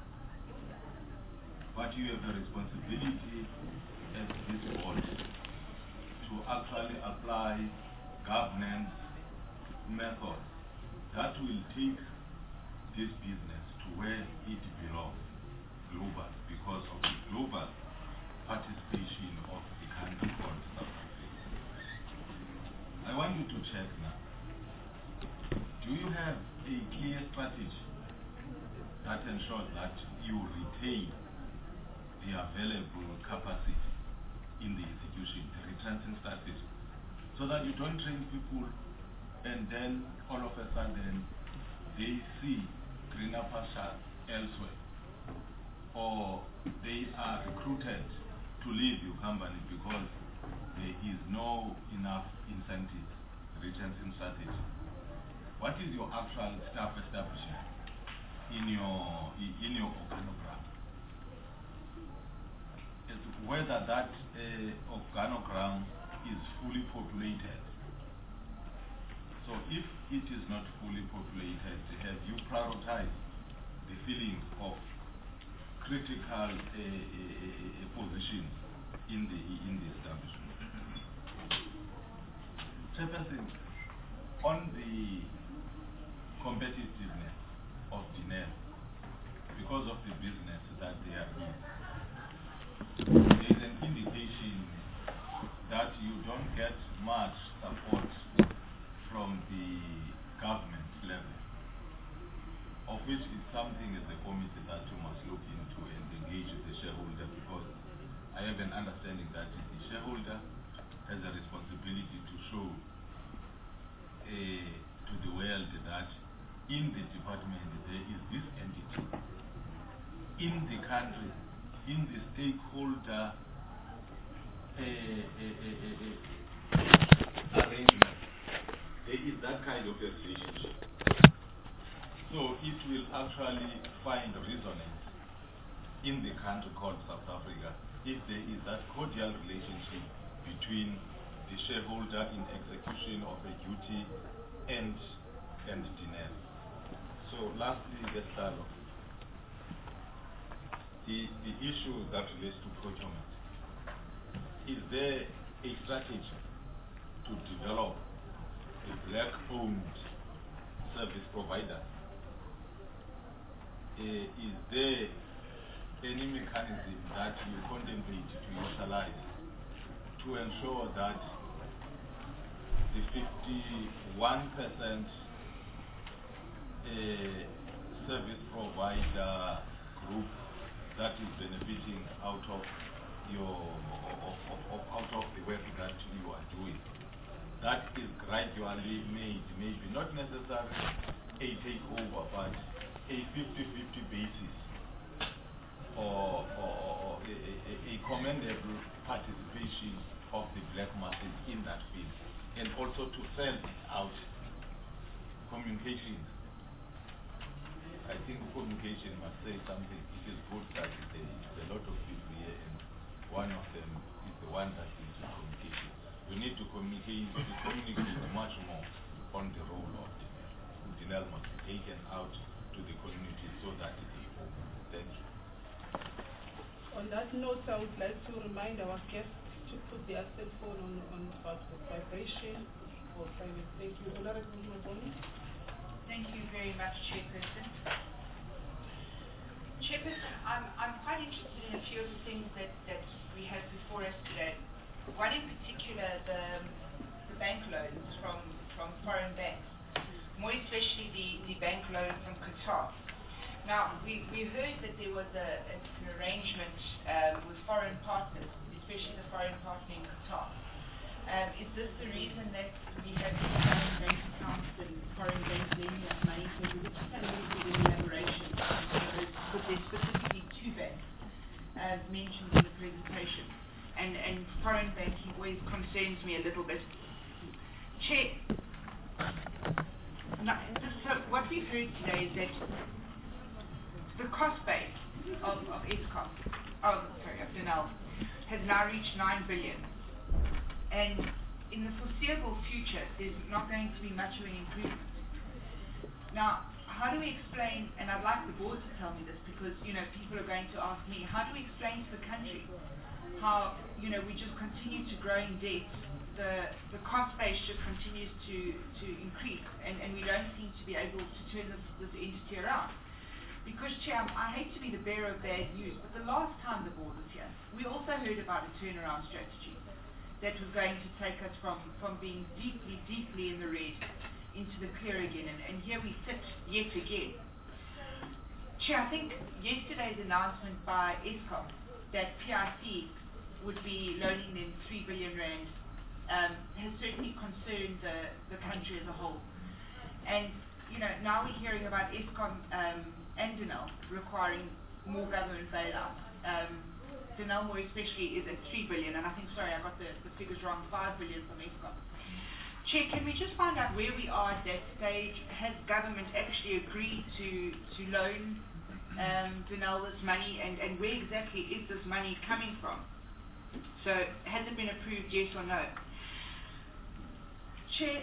But you have the responsibility as this board to actually apply governance methods that will take this business to where it belongs, global, because of the global participation of the country called South Africa. I want you to check now. Do you have a clear strategy that ensures that you retain the available capacity in the institution, the retention strategy, so that you don't train people and then all of a sudden they see greener pasture elsewhere, or they are recruited to leave your company because there is no enough incentives, retention strategy. What is your actual staff establishment in your organogram? As to whether that organogram is fully populated. So if it is not fully populated, have you prioritized the filling of critical positions in the establishment? Chairperson, on the competitiveness of Dinel, because of the business that they are in, there is an indication that you don't get much support from the government level, of which is something as a committee that you must look into and engage with the shareholder, because I have an understanding that the shareholder has a responsibility to show to the world that in the department there is this entity, in the country, in the stakeholder arrangement, there is that kind of a relationship. So it will actually find resonance in the country called South Africa if there is that cordial relationship between the shareholder in execution of a duty and Dinel. So lastly, the dialogue. The issue that relates to procurement. Is there a strategy to develop a black-owned service provider? Is there any mechanism that you contemplate to utilize to ensure that the 51% service provider group that is benefiting out of out of the work that you are doing. That is gradually made, maybe not necessarily a takeover, but a 50-50 basis, or a commendable participation of the black masses in that field, and also to send out communications. I think communication must say something. It is good that there is a lot of people here, and one of them is the one that needs communication. We need to communicate much more on the role of Denel must be taken out to the community so that it is open. Thank you. On that note, I would like to remind our guests to put their cell phone on vibration or silent. Thank you. Honorable Maboni. Thank you very much, Chairperson. Chairperson, I'm quite interested in a few of the things that we have before us today. One in particular, the bank loans from foreign banks, more especially the bank loan from Qatar. Now, we heard that there was an arrangement with foreign partners, especially the foreign partner in Qatar. Is this the reason that we have foreign bank accounts and foreign banks lending us money? So we would just have a little bit of elaboration, because there's specifically two banks, as mentioned in the presentation. And foreign banking always concerns me a little bit. Chair, so what we've heard today is that the cost base of Eskom, of Denel, has now reached 9 billion. And in the foreseeable future, there's not going to be much of an improvement. Now, how do we explain, and I'd like the board to tell me this, because, people are going to ask me, how do we explain to the country how, we just continue to grow in debt, the cost base just continues to increase, and we don't seem to be able to turn this entity around? Because, Chair, I hate to be the bearer of bad news, but the last time the board was here, we also heard about a turnaround strategy that was going to take us from being deeply, deeply in the red into the clear again. And here we sit yet again. Chair, I think yesterday's announcement by Eskom that PIC would be loaning them 3 billion rand has certainly concerned the country as a whole. And, now we're hearing about Eskom and Denel requiring more government bailout. Denel more especially is at 3 billion, and I think, sorry, I got the figures wrong, 5 billion from Eskom. Chair, can we just find out where we are at that stage? Has government actually agreed to loan Denel this money, and where exactly is this money coming from? So, has it been approved, yes or no? Chair,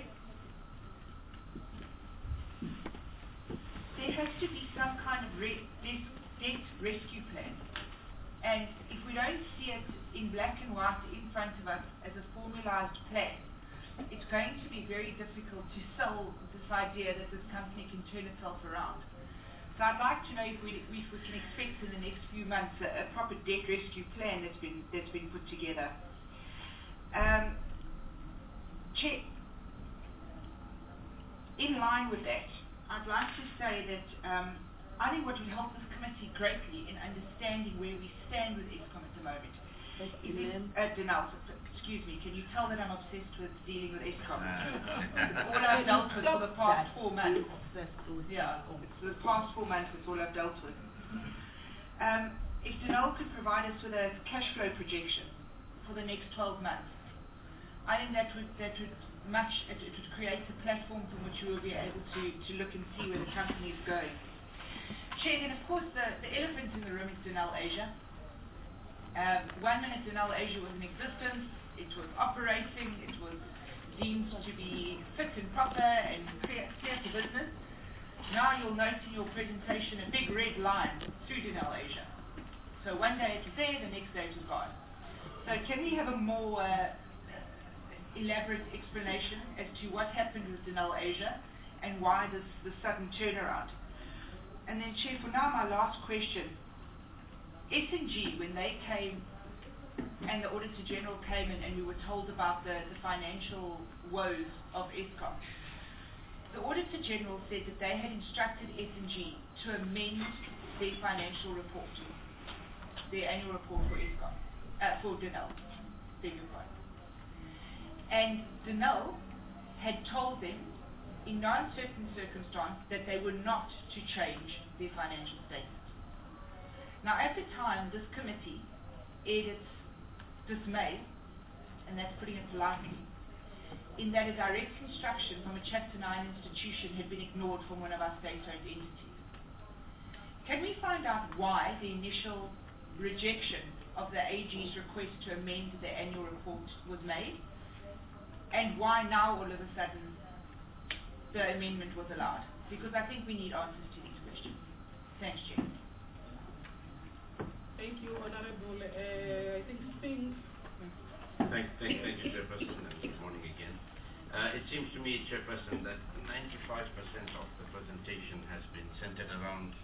there has to be some kind of debt rescue plan. And if we don't see it in black and white in front of us as a formalized plan, it's going to be very difficult to sell this idea that this company can turn itself around. So I'd like to know if we can expect in the next few months a proper debt rescue plan that's been put together. Chair, in line with that, I'd like to say that I think what would help this committee greatly in understanding where we stand with Eskom at the moment is Denel, excuse me, can you tell that I'm obsessed with dealing with Eskom? It's all I've dealt with for the past 4 months. Yeah, it's the past 4 months it's all I've dealt with. If Denel could provide us with a cash flow projection for the next 12 months, I think that would create a platform from which we will be able to look and see where the company is going. Chair, then of course the elephant in the room is Denel Asia. 1 minute Denel Asia was in existence, it was operating, it was deemed to be fit and proper and clear to business. Now you'll note in your presentation a big red line through Denel Asia. So one day it was there, the next day it was gone. So can we have a more elaborate explanation as to what happened with Denel Asia and why this sudden turnaround? And then, Chair, for now, my last question. S&G, when they came and the Auditor General came in and we were told about the financial woes of Eskom, the Auditor General said that they had instructed S&G to amend their financial report, their annual report for Eskom, for Denel, beg your pardon. And Denel had told them in no uncertain circumstance that they were not to change their financial statement. Now at the time, this committee aired its dismay, and that's putting it lightly, in that a direct instruction from a Chapter 9 institution had been ignored from one of our state-owned entities. Can we find out why the initial rejection of the AG's request to amend the annual report was made, and why now all of a sudden the amendment was allowed? Because I think we need answers to these questions. Thanks, Chair. Thank you, Honorable. I think Singh. Thank you, Chairperson, and good morning again. It seems to me, Chairperson, that 95% of the presentation has been centered around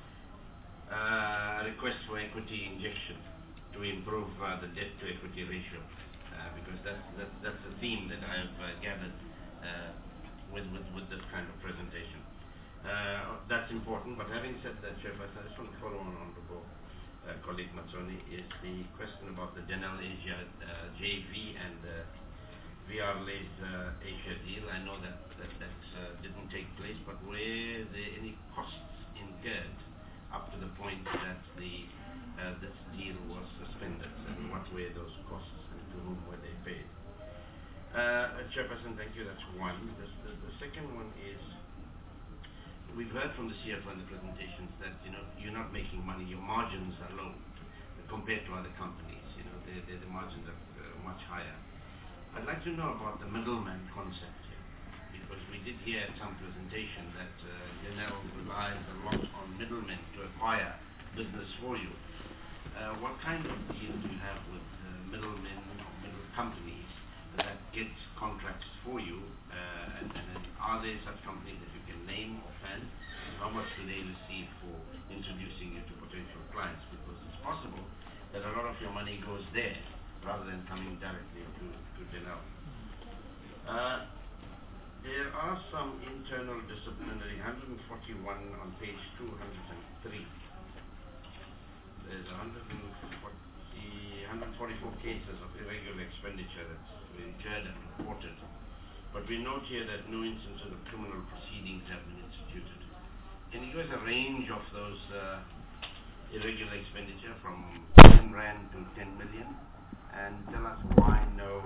a request for equity injection to improve the debt-to-equity ratio, because that's the theme that I have gathered with this kind of presentation. That's important, but having said that, Chairperson, I just want to follow on Honorable colleague Matsoni, is the question about the Denel Asia JV and VR-led Asia deal. I know that didn't take place, but were there any costs incurred up to the point that this deal was suspended, and what were those costs and to whom were they paid? Chairperson, thank you. That's one. The second one is, we've heard from the CFO in the presentations that you're not making money. Your margins are low compared to other companies. The margins are much higher. I'd like to know about the middleman concept here, because we did hear at some presentation that Denel relies a lot on middlemen to acquire business for you. What kind of deal do you have with middlemen or middle companies that get contracts for you? And are there such companies that you can name offhand? How much do they receive for introducing you to potential clients? Because it's possible that a lot of your money goes there rather than coming directly to Denel. There are some internal disciplinary, 141 on page 203. There's 144 cases of irregular expenditure that's incurred and reported. But we note here that no instances of criminal proceedings have been instituted. Can you give us a range of those irregular expenditure from 10 rand to 10 million? And tell us why no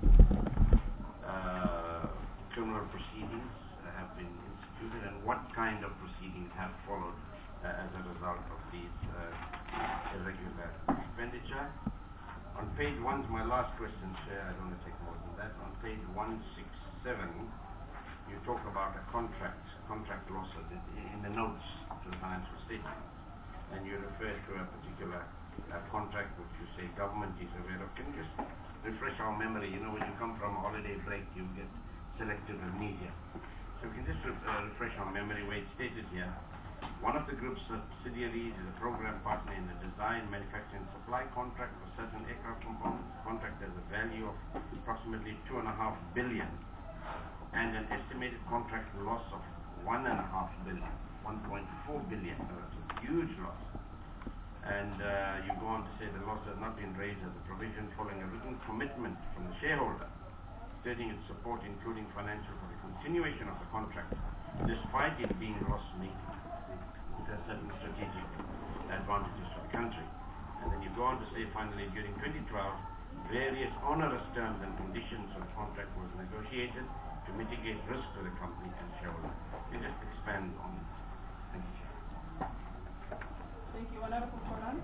criminal proceedings have been instituted, and what kind of proceedings have followed as a result of these irregular expenditure. On page 1, my last question, Chair, I don't want to take more than that. On page 167, you talk about a contract losses in the notes to the financial statement, and you refer to a particular contract which you say government is aware of. Can you just refresh our memory? When you come from a holiday break, you get selective amnesia. So you can just refresh our memory where it's stated here. One of the group's subsidiaries is a program partner in the design, manufacturing, and supply contract for certain aircraft components. The contract has a value of approximately 2.5 billion and an estimated contract loss of 1.5 billion, 1.4 billion. So that's a huge loss. And you go on to say the loss has not been raised as a provision following a written commitment from the shareholder, stating its support, including financial, for the continuation of the contract, despite it being loss-making. It has certain strategic advantages for the country. And then you go on to say, finally, during 2012, various onerous terms and conditions of the contract was negotiated to mitigate risk to the company and shareholder. Can you just expand on this? Thank you, Chair. Thank you, Honorable Koran.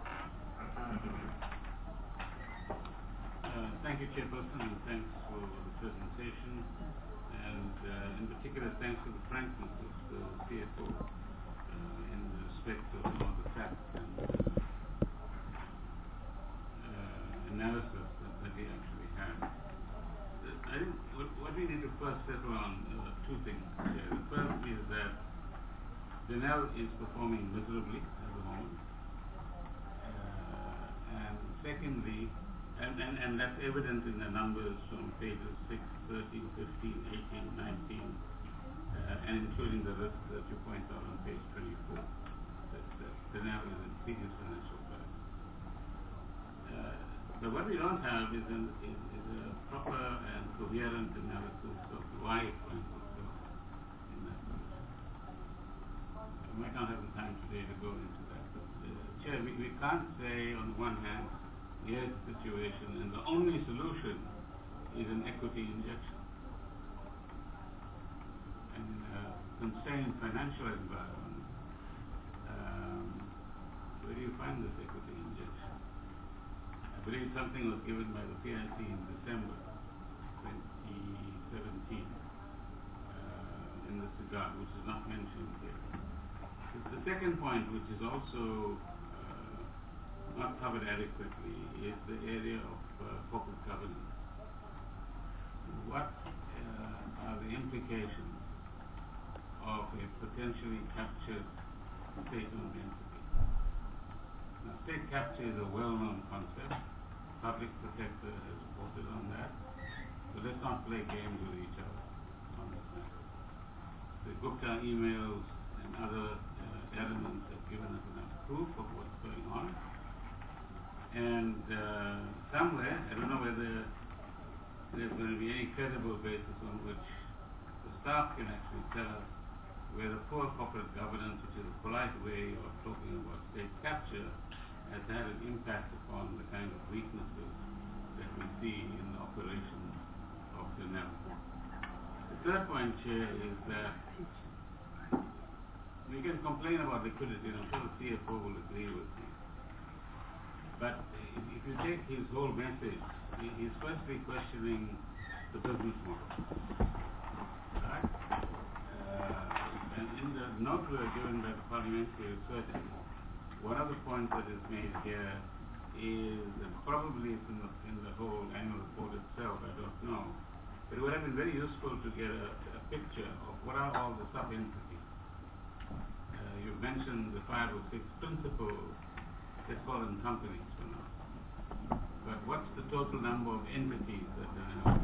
Thank you, Chairperson, and thanks for the presentation, and in particular, thanks for the frankness of the CFO in respect of some of the facts and analysis that we actually had. I think what we need to first settle on two things here. The first is that Denel is performing miserably at the moment, and Secondly, and that's evident in the numbers from pages 6, 13, 15, 18, 19, and including the risk that you point out on page 24, that Denel is in serious financial crisis. But what we don't have is a proper and coherent analysis of why it finds itself in that position. We might not have the time today to go into that, but Chair, we can't say on the one hand, here's the situation, and the only solution is an equity injection. And in a constrained financial environment, where do you find this equity injection? I believe something was given by the PIC in December 2017 in this regard, which is not mentioned here. The second point, which is also not covered adequately, is the area of corporate governance. What are the implications of a potentially captured state-owned entity? Now, state capture is a well-known concept. Public Protector has reported on that. So let's not play games with each other on this matter. The Gupta emails and other elements have given us enough proof of what's going on. And somewhere, I don't know whether there's going to be any credible basis on which the staff can actually tell us whether poor corporate governance, which is a polite way of talking about state capture, has had an impact upon the kind of weaknesses that we see in the operations of Denel. The third point, Chair, is that we can complain about liquidity, and I'm sure the CFO will agree with me. But if you take his whole message, he's firstly questioning the business model. Right? And in the note we are given by the parliamentary research, one of the points that is made here is, and probably it's in the whole annual report itself, I don't know, but it would have been very useful to get a picture of what are all the sub-entities. You've mentioned the 5 or 6 principal, let's call them companies for now. But what's the total number of entities that Denel has?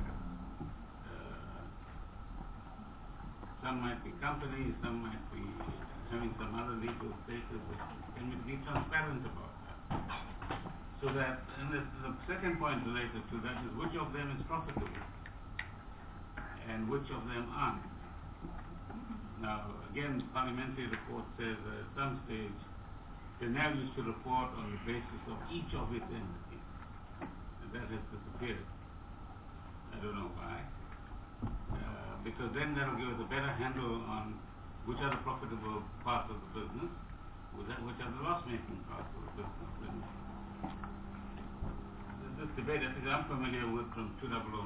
Some might be companies, some might be having some other legal status. Can we be transparent about that? So that, and the second point related to that is which of them is profitable and which of them aren't. Now, again, the parliamentary report says that at some stage, Denel used to report on the basis of each of its entities, and that has disappeared. I don't know why. Because then that will give us a better handle on which are the profitable parts of the business, which are the loss-making parts of the business. This debate, I think I'm familiar with from 2009,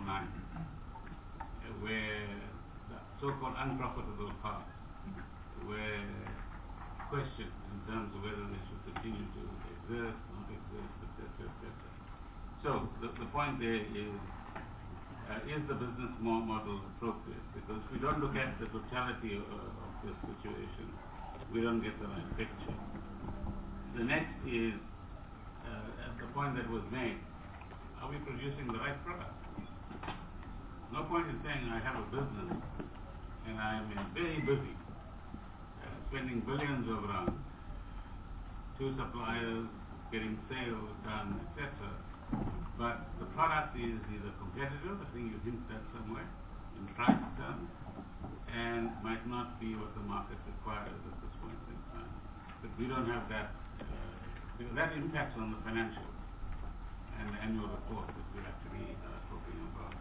where the so-called unprofitable parts were questioned in terms of whether they should continue to exist, not exist, etc., etc. So the point there is the business model appropriate? Because if we don't look at the totality of this situation, we don't get the right picture. The next is the point that was made, are we producing the right product? No point in saying I have a business and I am very busy, spending billions of rands, 2 suppliers, getting sales done, etc. But the product is either competitive, I think you hint that somewhere, in price terms, and might not be what the market requires at this point in time. But we don't have that, because that impacts on the financials and the annual report that we're actually talking about.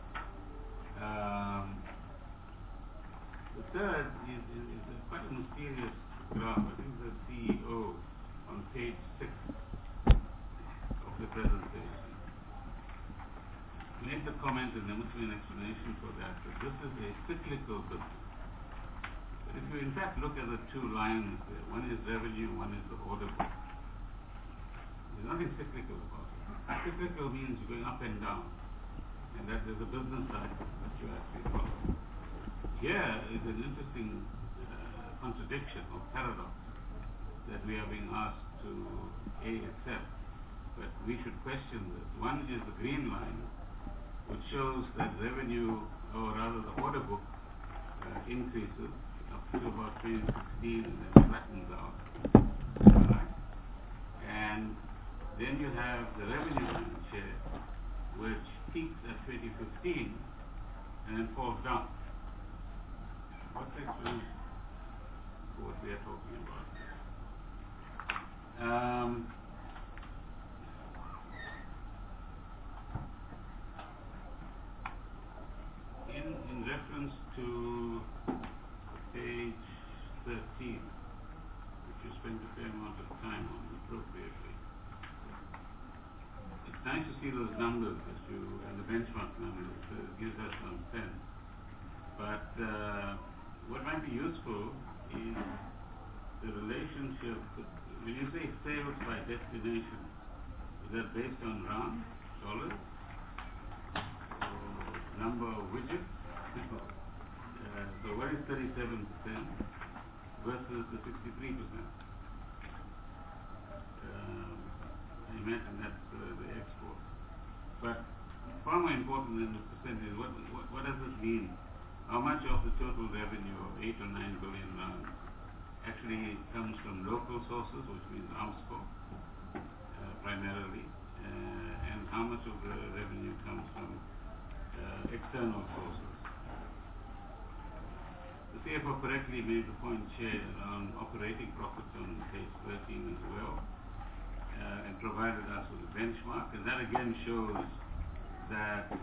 The third is quite a mysterious graph. I think the CEO on page 6 of the presentation made the comment, and there must be an explanation for that this is a cyclical business. But if you in fact look at the 2 lines there, one is revenue, one is the order book. There's nothing cyclical about it. Cyclical means going up and down, and that there's a business cycle that you actually follow. Here is an interesting contradiction or paradox that we are being asked to accept. but we should question this. One is the green line, which shows that revenue, or rather the order book, increases up to about 2016 and then flattens out. Right? And then you have the revenue line share, which peaks at 2015 and then falls down. What's the explanation for what we are talking about? In reference to page 13, which you spent a fair amount of time on appropriately, it's nice to see those numbers and the benchmark numbers. It gives us some sense. But what might be useful is the relationship. When you say sales by destination, is that based on round dollars or number of widgets? So what is 37% versus the 63%? I imagine that's the export. But far more important than the percentage, what does this mean? How much of the total revenue of 8 or 9 billion rand actually comes from local sources, which means AMSCO primarily, and how much of the revenue comes from external sources? The CFO correctly made the point, Chair, on operating profits on page 13 as well, and provided us with a benchmark, and that again shows that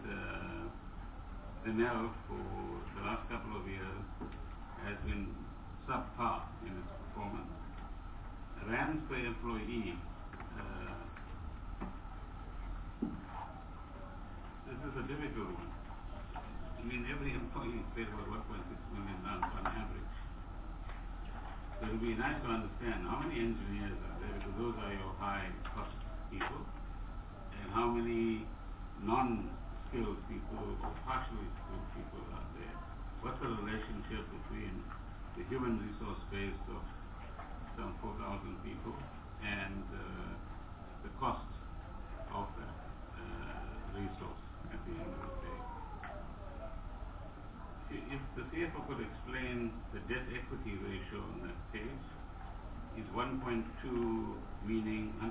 Denel for the last couple of years has been subpar in its performance. Rands per employee, this is a difficult one. I mean, every employee is paid about 1.6 million rand on average. So it would be nice to understand how many engineers are there, because those are your high cost people, and how many non-skilled people or partially skilled people are there. What's the relationship between the human resource base of some 4,000 people and the cost of that resource at the end of the day? If the CFO could explain the debt equity ratio on that page, is 1.2 meaning 120%?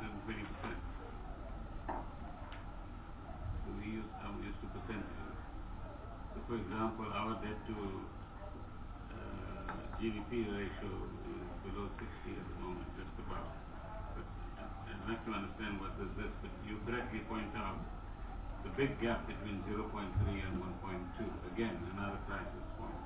So I'm used to percentages. So for example, our debt to GDP ratio is below 60 at the moment, just about. But I'd like to understand what does this, but you correctly point out the big gap between 0.3 and 1.2. Again, another crisis point.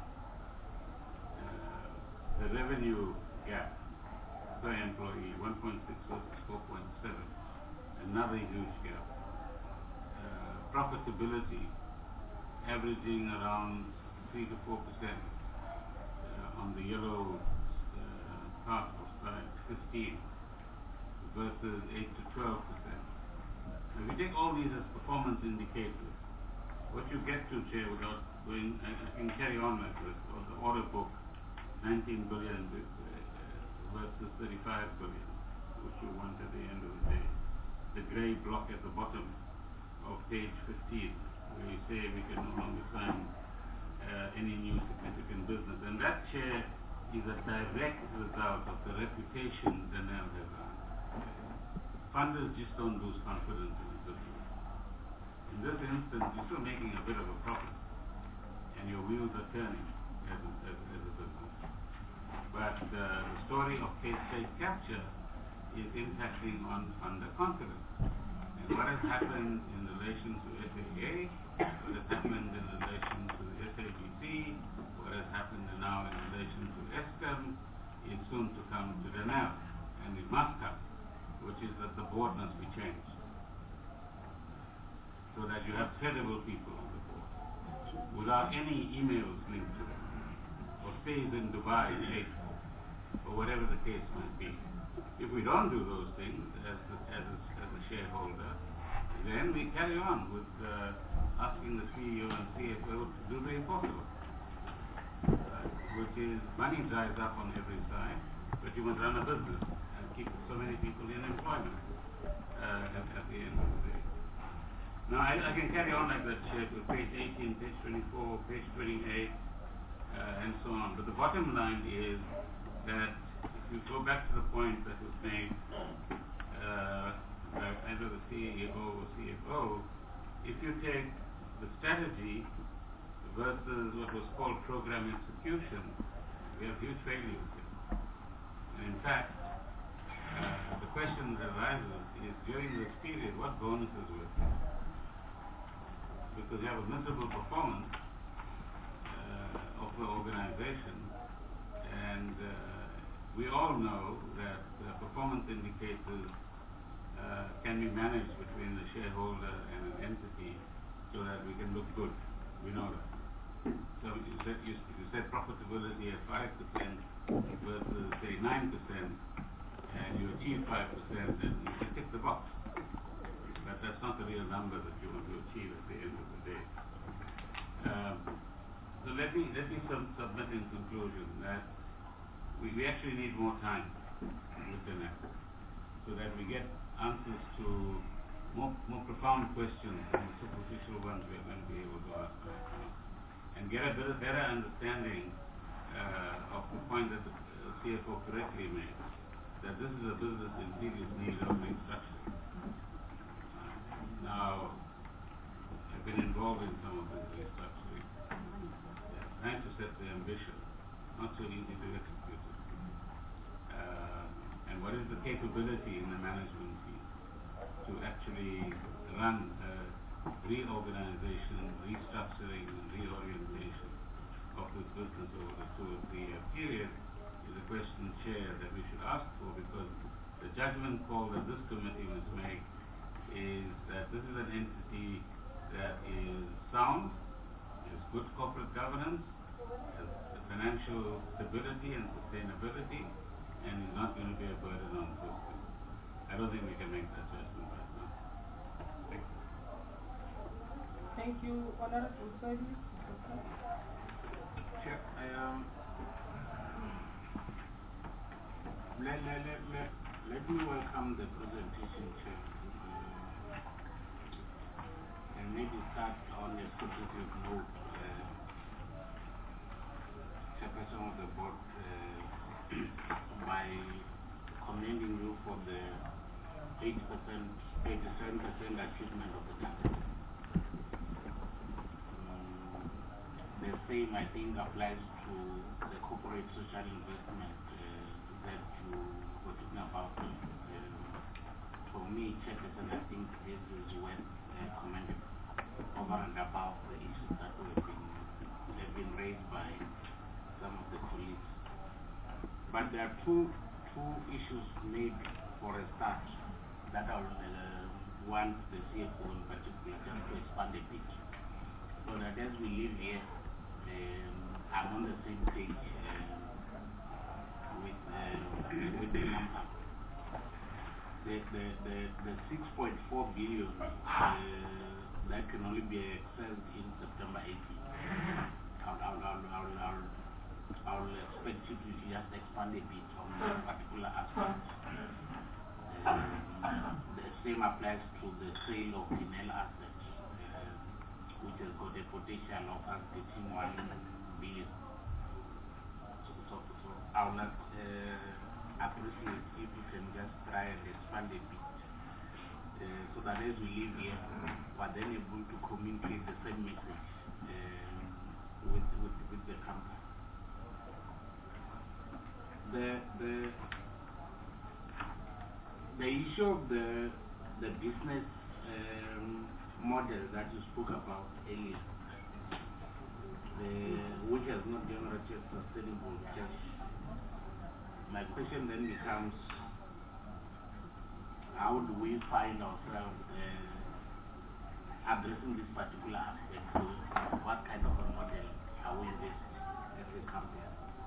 The revenue gap per employee, 1.6 versus 4.7. Another huge gap. Profitability, averaging around 3 to 4% on the yellow part of slide 15 versus 8 to 12%. If you take all these as performance indicators, what you get to, Chair, without going, I can carry on like this, or the order book, 19 billion versus 35 billion, which you want at the end of the day. The grey block at the bottom of page 15, where you say we can no longer sign any new significant business. And that, Chair, is a direct result of the reputation Denel has earned. Funders just don't lose confidence in the business. In this instance, you're still making a bit of a profit, and your wheels are turning as a business. But the story of case state capture is impacting on funder confidence. And what has happened in relation to FAA, what has happened in relation to the SABC, what has happened now in relation to Eskom, is soon to come to Denel, and it must come, which is that the board must be changed so that you have credible people on the board without any emails linked to them or stays in Dubai paid for, or whatever the case might be. If we don't do those things as a shareholder, then we carry on with asking the CEO and CFO to do the impossible, which is money dries up on every side, but you must run a business and keep so many people in employment. at the end of the day. Now, I can carry on like that, Chair, to page 18, page 24, page 28, and so on. But the bottom line is that if you go back to the point that was made by either the CEO or CFO, if you take the strategy versus what was called program execution, we have huge failures here. And in fact, the question that arises is, during this period, what bonuses were paid? Because you have a miserable performance of the organization, and we all know that performance indicators can be managed between the shareholder and an entity so that we can look good. We know that. So you said profitability at 5% versus say 9%, and you achieve 5%, then you can tick the box. But that's not the real number that you want to achieve at the end of the day. So let me submit in conclusion that we actually need more time with the NEC so that we get answers to more profound questions than the superficial ones we are going to be able to ask right now, and get a better understanding of the point that the CFO correctly made, that this is a business in serious need of restructuring. Now, I've been involved in some of this restructuring. Trying to set the ambition, not so easy to execute it. And what is the capability in the management team to actually run reorganization, restructuring, and reorientation of this business over a 2 or 3 year period is a question, Chair, that we should ask for, because the judgment call that this committee must make is that this is an entity that is sound, has good corporate governance, has financial stability and sustainability, and is not going to be a burden on fiscal. I don't think we can make that judgment right now. Thank you. Thank you, Honorable Service. Chair, let me welcome the presentation, Chair, and maybe start on a positive note. Chairperson of the board, by commending you for the 87% achievement of the target. The same, I think, applies to the corporate social investment that you were talking about. For me, Chairperson, I think this is worth commending over and above the issues that have been raised by some of the colleagues. But there are two issues made for a start that I want the CFO in particular just to expand a bit, so that as we live here, I'm on the same page with the number. The 6.4 billion that can only be accessed in September 18th. I'll expect you to just expand a bit on that particular aspect. The same applies to the sale of Denel assets, which has got a potential of us getting 1 billion. So I would appreciate if you can just try and expand a bit, so that as we live here, we're then able to communicate the same message with the company. The issue of the business model that you spoke about earlier, which has not generated sustainable cash. My question then becomes, how do we find ourselves addressing this particular aspect? So what kind of a model are we based as a company?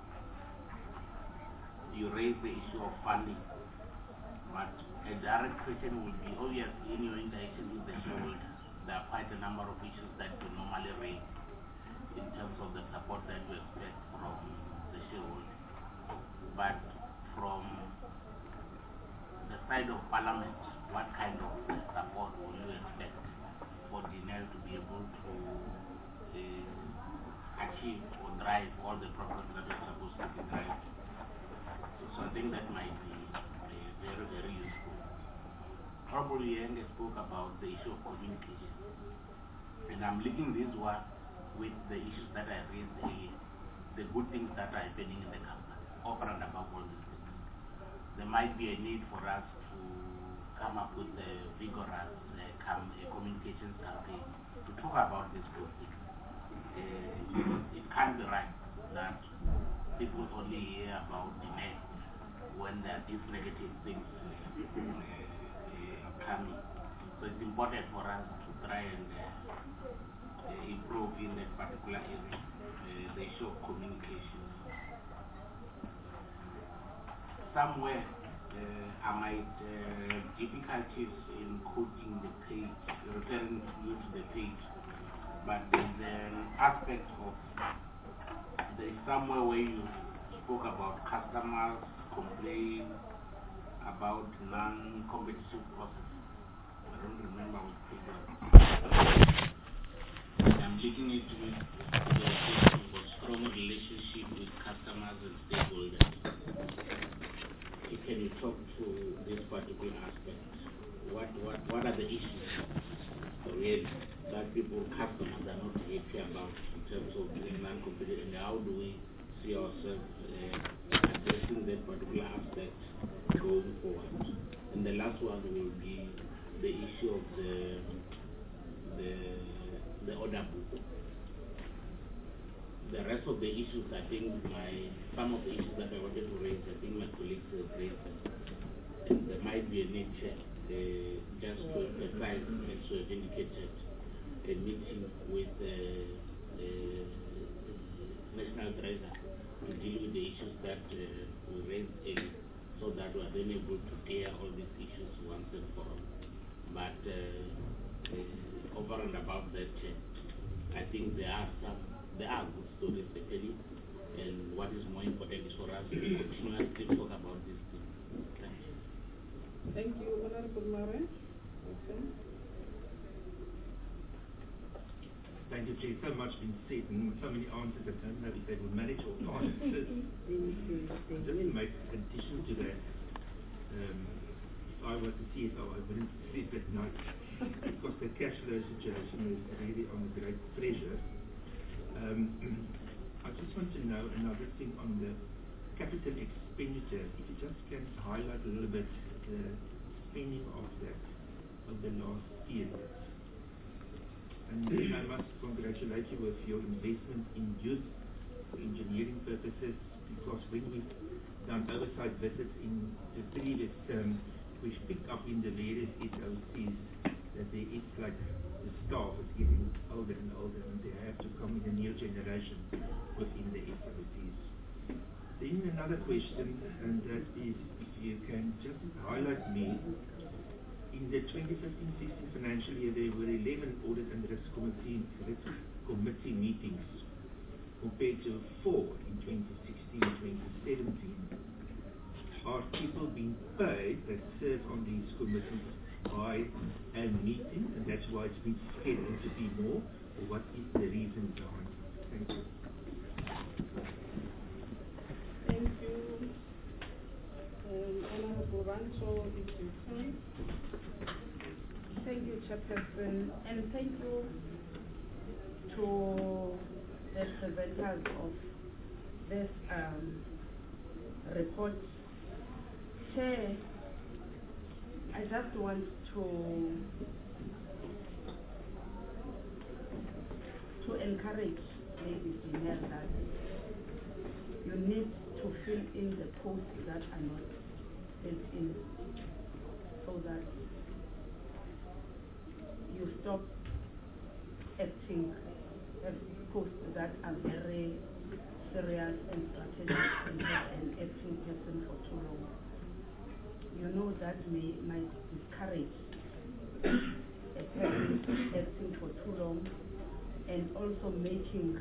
You raise the issue of funding, but a direct question would be, obviously in your interaction with the shareholders, there are quite a number of issues that you normally raise in terms of the support that you expect from the shareholders. But from the side of Parliament, do what kind of support will you expect for Dinel to be able to achieve or drive all the programs that are supposed to be driven? So I think that might be very, very useful. Probably Yenge spoke about the issue of communication. And I'm linking this one with the issues that I raised earlier, the good things that are happening in the company, over and above all these things. There might be a need for us to come up with a vigorous communications campaign to talk about these good things. It can't be right that people only hear about the net when there are these negative things coming. So it's important for us to try and improve in that particular area, the issue of communication. Somewhere I might difficulties in quoting the page, referring you to the page, but there's an aspect of, there's somewhere where you spoke about customers complain about non-competitive process. I don't remember what page it was. I'm taking it with the strong relationship with customers and stakeholders. Can you talk to this particular aspect? What are the issues really that people, customers, are not happy about in terms of doing non-competitive, and how do we see ourselves addressing that particular aspect going forward? And the last one will be the issue of the order book. The rest of the issues, I think some of the issues that I wanted to raise, I think my colleagues have raised them. And there might be a need just to emphasize, as you have indicated, a meeting with the National Treasurer to deal with the issues that we raised earlier, so that we are then able to clear all these issues once and for all. But over and above that, I think there are good stories to tell you, and what is more important is for us to continuously talk about these things. Thank you. Thank you, Honorable Mare. Okay. Thank you, Chair. So much been said and so many answers. I don't know if they will manage all the answers. Just to make addition to that, if I were the CFO, I wouldn't sleep at night because the cash flow situation is really on great pressure. I just want to know another thing on the capital expenditure. If you just can highlight a little bit the spending of that of the last period. And then I must congratulate you with your investment in youth for engineering purposes, because when we've done oversight visits in the previous term, we've picked up in the various SOCs that there is like the staff is getting older and older, and they have to come in a new generation within the SOCs. Then another question, and that is if you can just highlight me, in the 2015-16 financial year there were 11 audit and risk committee meetings compared to 4 in 2016-2017. Are people being paid that serve on these committees by a meeting, and that's why it's been scheduled to be more, or what is the reason behind it? Thank you. Thank you. Honorable Rancho, if you can. Thank you, Chairperson, and thank you to the presenters of this report. Chair, I just want to encourage maybe Dinel that you need to fill in the posts that are not filled in, so that you stop acting as posts that are very serious and strategic and have an acting person for too long. You know that might discourage a person acting for too long, and also making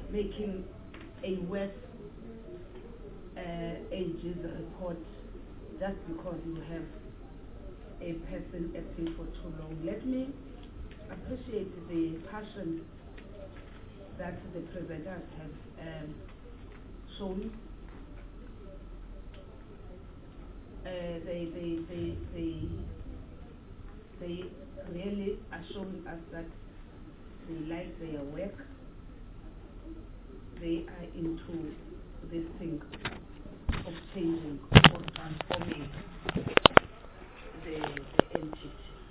a worse ages report just because you have a person acting for too long. Let me appreciate the passion that the presenters have shown. They really are showing us that they like their work. They are into this thing of changing or transforming the entity.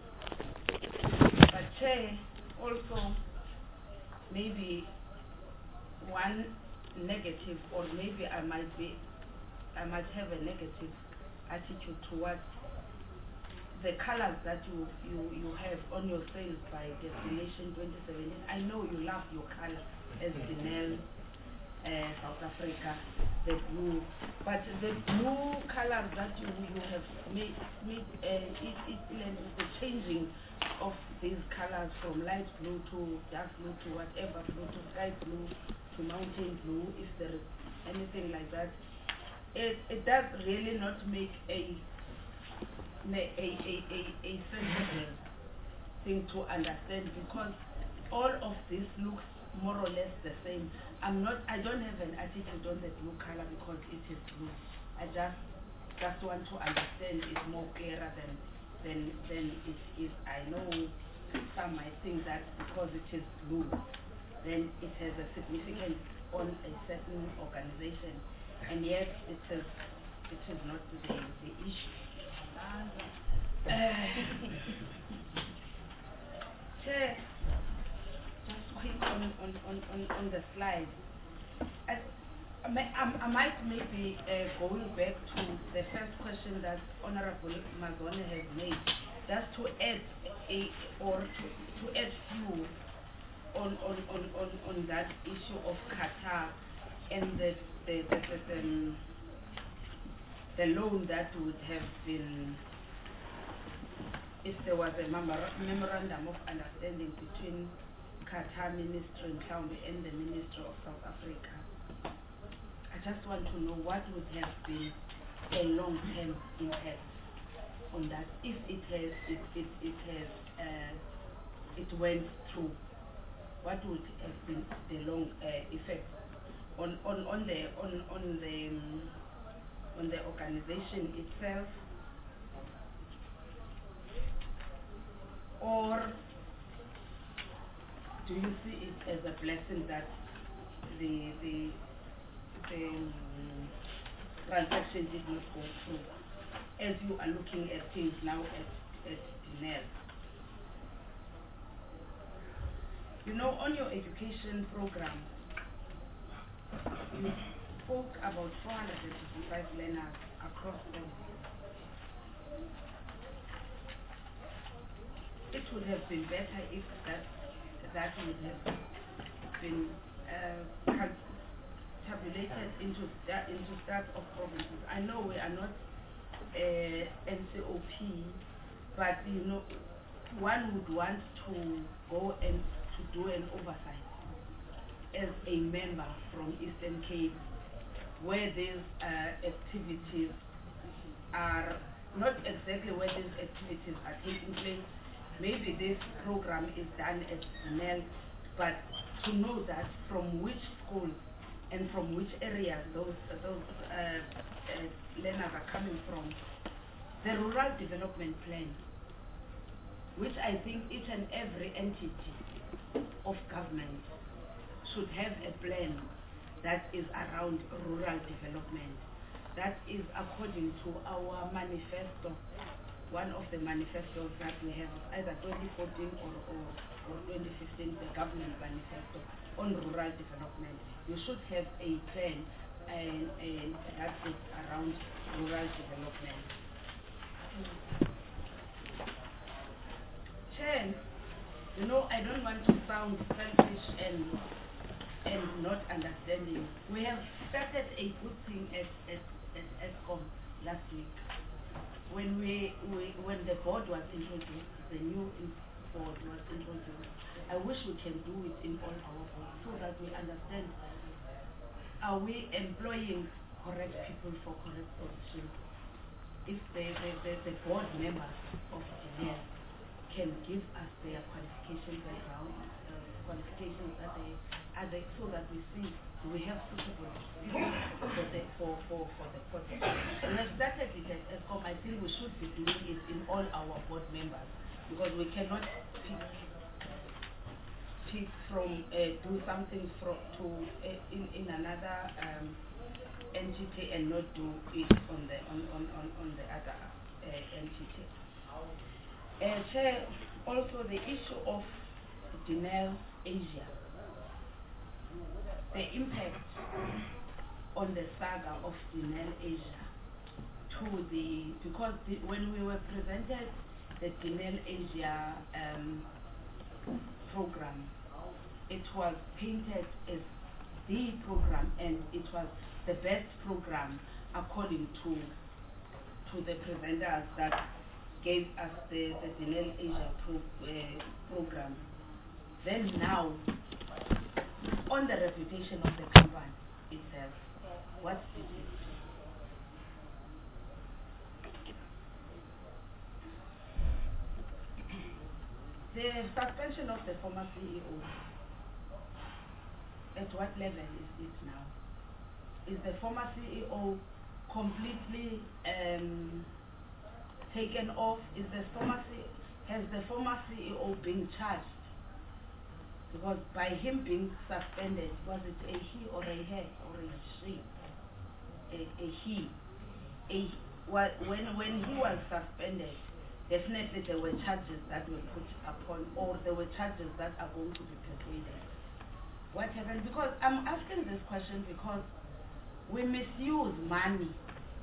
But Chair, also maybe one negative, or maybe I might have a negative attitude towards the colors that you have on your sales by destination 2017. I know you love your color as Denel, South Africa, the blue, but the blue colors that you have made the changing of these colors from light blue to dark blue to whatever blue to sky blue to mountain blue, if there is anything like that, it does really not make a sensible thing to understand, because all of this looks more or less the same. I don't have an attitude on the blue color because it is blue. I just want to understand it more clearer than it is. I know some might think that because it is blue, then it has a significance on a certain organization, and yet it is not the issue. Chair, just quick on the slide. I might maybe going back to the first question that Honorable Mazone has made, just to add to add fuel on that issue of Qatar and the loan that would have been, if there was a memorandum of understanding between Qatar Ministry and the Ministry of South Africa. I just want to know what would have been a long-term impact on that if it went through. What would have been the long effect on the organization itself, or do you see it as a blessing that the transaction did not go through, as you are looking at things now at Denel? You know, on your education program, you spoke about 455 learners across all. It would have been better if that would have been tabulated into stats of provinces. I know we are not NCOP, but you know, one would want to go and to do an oversight as a member from Eastern Cape, where these activities are not exactly where these activities are taking place. Maybe this program is done at Denel, but to know that from which schools and from which areas those learners are coming from. The rural development plan, which I think each and every entity of government should have a plan that is around rural development. That is according to our manifesto. One of the manifestos that we have, either 2014 or 2015, the government manifesto on rural development. You should have a plan and that is around rural development. Chair, you know, I don't want to sound selfish and not understanding. We have started a good thing at ESCOM last week. When the board was introduced, the new board was introduced, I wish we can do it in all our boards so that we understand, are we employing correct people for correct positions? if the board members of DNL can give us their qualification background, qualifications that they so that we see we have suitable people for the project. We have started it at ESCOM. I think we should be doing it in all our board members, because we cannot pick from do something in another entity and not do it on the other entity. Chair, also the issue of Denel Asia, the impact on the saga of Denel Asia because when we were presented the Denel Asia program, it was painted as the program, and it was the best program according to the presenters that gave us the Denel Asia program. Then now, on the reputation of the company itself, what is it? The suspension of the former CEO, at what level is it now? Is the former CEO completely taken off? Has the former CEO been charged? Because by him being suspended, was it a he or a her or a she? A he. When he was suspended, definitely there were charges that were put upon, or there were charges that are going to be persuaded. What happened? Because I'm asking this question because we misuse money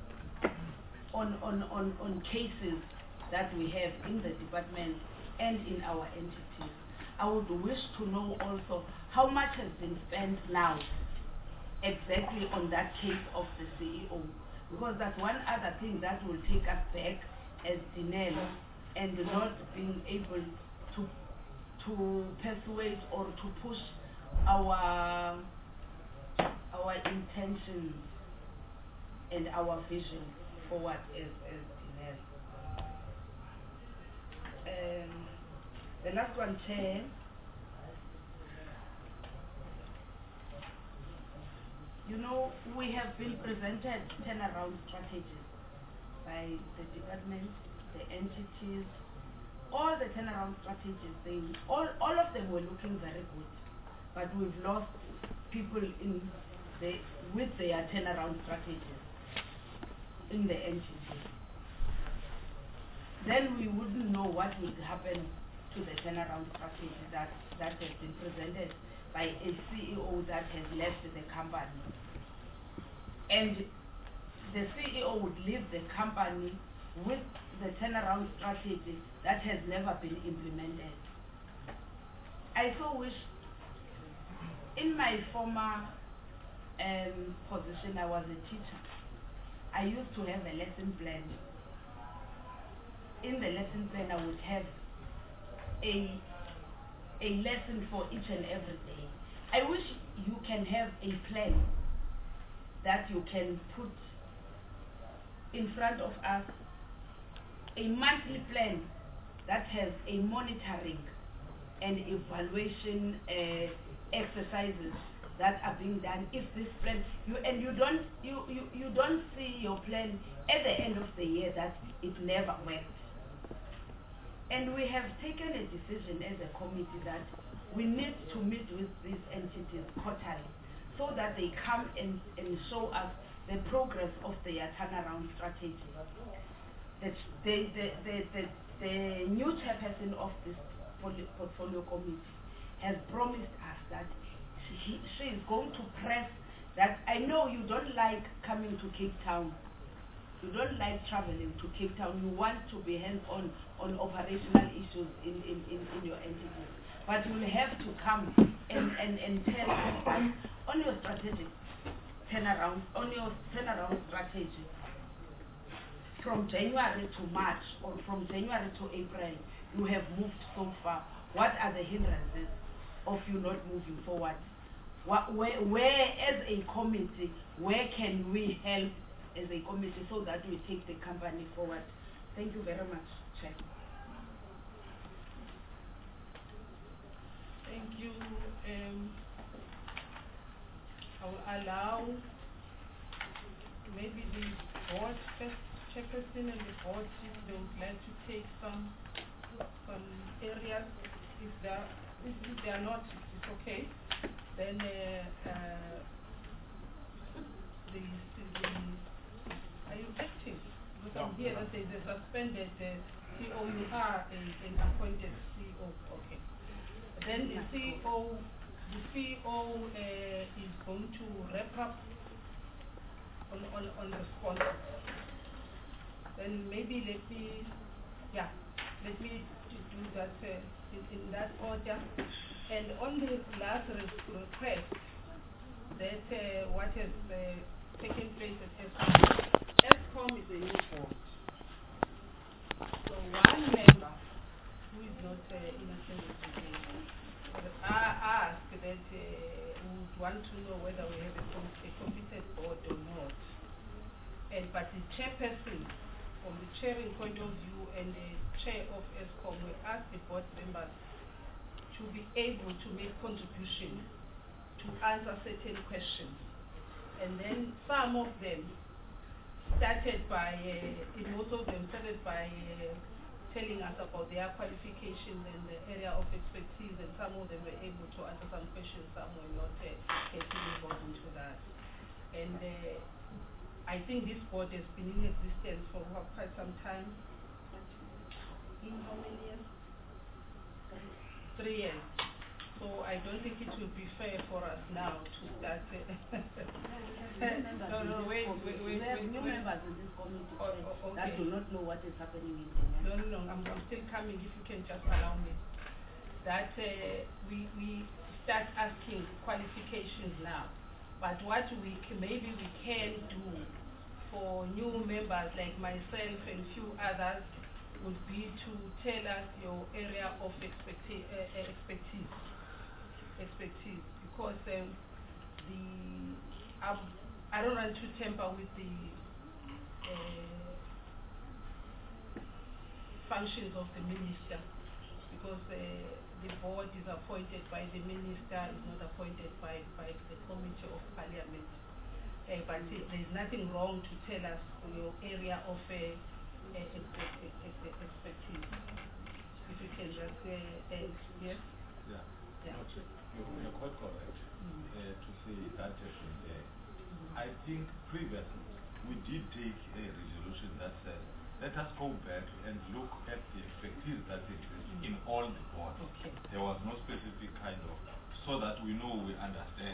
on cases that we have in the department and in our entities. I would wish to know also how much has been spent now exactly on that case of the CEO, because that's one other thing that will take us back as Denel, and not being able to persuade or to push our intentions and our vision forward as Denel. The last one, Chair. You know, we have been presented turnaround strategies by the department, the entities, all the turnaround strategies. All of them were looking very good, but we've lost people with their turnaround strategies in the entities. Then we wouldn't know what would happen to the turnaround strategy that has been presented by a CEO that has left the company. And the CEO would leave the company with the turnaround strategy that has never been implemented. I so wish, in my former position, I was a teacher. I used to have a lesson plan. In the lesson plan, I would have a lesson for each and every day. I wish you can have a plan that you can put in front of us, a monthly plan that has a monitoring and evaluation exercises that are being done. If this plan, you don't see your plan at the end of the year that it never worked. And we have taken a decision as a committee that we need to meet with these entities quarterly so that they come and show us the progress of their turnaround strategy. The new chairperson of this portfolio committee has promised us that she is going to press that. I know you don't like coming to Cape Town. You don't like traveling to Cape Town. You want to be hands-on on operational issues in your entities. But you will have to come and tell us that on your strategic turnaround, strategy, from January to March or from January to April, you have moved so far. What are the hindrances of you not moving forward? Where as a committee, where can we help as a committee so that we take the company forward. Thank you very much, Chair. Thank you. I will allow maybe the board chairperson and the board if they would like to take some areas. If they are not, it's okay. Then are you acting? Because I'm here that there's a suspended CEO. You are an appointed CEO. Okay. Then the CEO is going to wrap up on responses. Then maybe let me do that in that order. And on the last request, that what has taken place at ESCOM is a new board. So one member who is not in attendance today asked that would want to know whether we have a competent board or not. But the chairperson, from the chairing point of view, and the chair of ESCOM, we asked the board members to be able to make contributions to answer certain questions. And then some of them started by, most of them started by telling us about their qualifications and the area of expertise, and some of them were able to answer some questions, some were not getting involved into that. And I think this board has been in existence for quite some time. In how many years? 3 years. So I don't think it will be fair for us now to start. Wait. We have new members in this committee that do not know what is happening in the No, I'm still coming. If you can just allow me. That we start asking qualifications now. But what maybe we can do for new members like myself and few others would be to tell us your area of expertise, because I don't want to tamper with the functions of the minister, because the board is appointed by the minister, is not appointed by the committee of parliament. But there is nothing wrong to tell us your area of expertise. If you can just yes? Yeah. You're quite correct to say that has been there. I think previously we did take a resolution that said, let us go back and look at the expertise that exists in all the boards. Okay. There was no specific kind of, so that we know, we understand.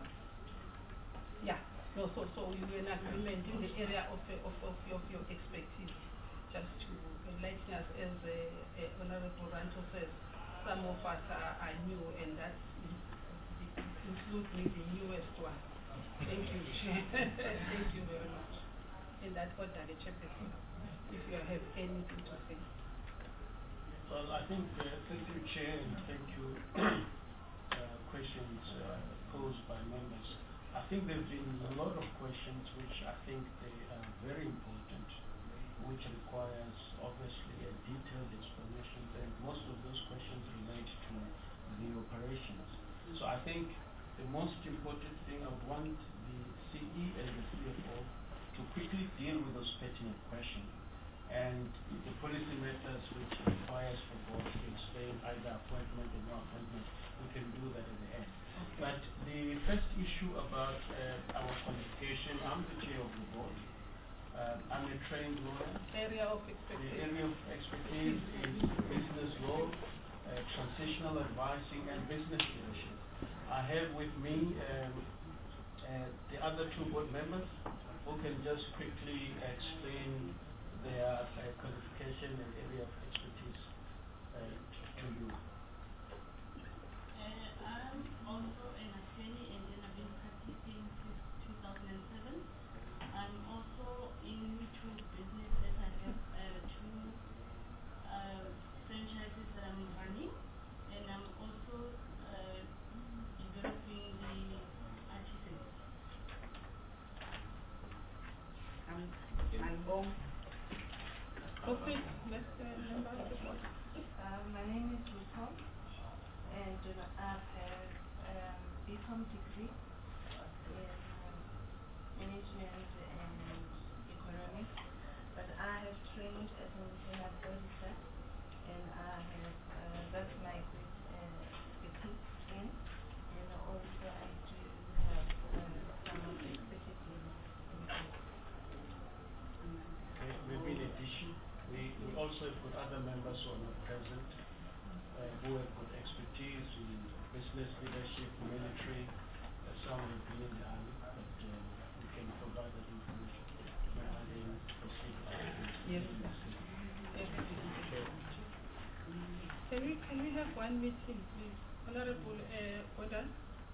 Yeah. No, so you were in agreement in the area of your expertise. Just to enlighten us, as Honorable Ranto says, some of us are new, and that includes me, the newest one. Thank you, Chair. Thank you very much. In that order, the Chairperson, if you have anything to say. Well, I think, thank you, Chair, and thank you. Questions posed by members. I think there have been a lot of questions which I think they are very important, which requires obviously a detailed explanation, and most of those questions relate to the operations. So I think the most important thing, I would want the CE and the CFO to quickly deal with those pertinent questions, and the policy matters which requires for board to explain either appointment or no appointment, we can do that at the end. But the first issue about our qualification, I'm the chair of the board. I'm a trained lawyer. Area of expertise. The area of expertise is business law, transitional advising, and business leadership. I have with me the other two board members who can just quickly explain their qualification and area of expertise to you. I'm also an attorney, and then I've been practicing since 2007. I'm also into business, as I have two franchises that I'm running, and I'm also developing the artisans. my own. Okay, next member of the board. My name is Lupo, and I have BCom degree in management and economics, but I have trained as an internal auditor, and I have that's my good expertise in, and also I do have some of the expertise in Maybe in addition, we also have got other members who are not present, who have got expertise in business leadership, military, some have been in the army, but we can provide that information. May I then proceed? Yes. Can we have one meeting, please? Honorable Oda?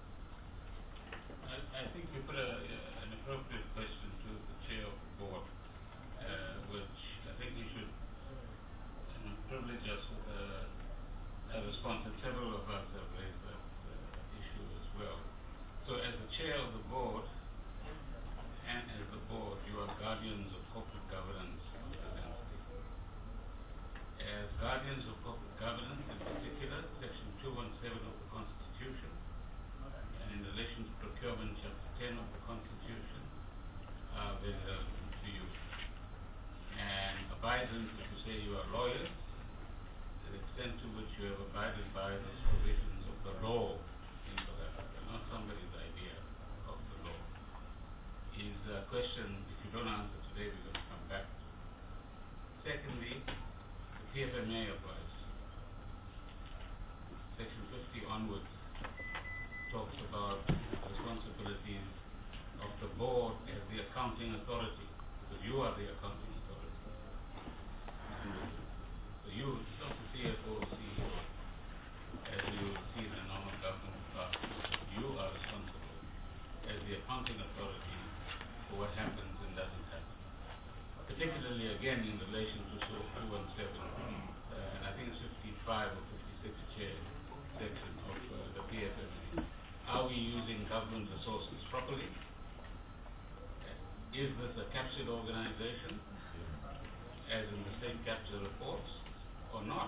I think you put an appropriate question to the chair of the board, which I think you should privilege us a response, and several of us have raised that issue as well. So as the chair of the board, and as the board, you are guardians of corporate governance of this entity. As guardians of corporate governance, in particular, Section 217 of the Constitution, and in relation to procurement, Chapter 10 of the Constitution, are very relevant to you. And abidance is to say you are lawyers, the extent to which you have abided by those provisions of the law in South Africa, not somebody's idea of the law, is a question, if you don't answer today, we're going to come back to. Secondly, the PFMA applies. Section 50 onwards talks about responsibilities of the board as the accounting authority, because you are the accounting authority. So you, not the CFO or CEO, as you see in the normal government department, you are responsible as the accounting authority for what happens and doesn't happen. Particularly, again, in relation to 217, and I think it's 55 or 56 chair section of the PFMA. Are we using government resources properly? Is this a captured organization, as in the state capture reports, or not?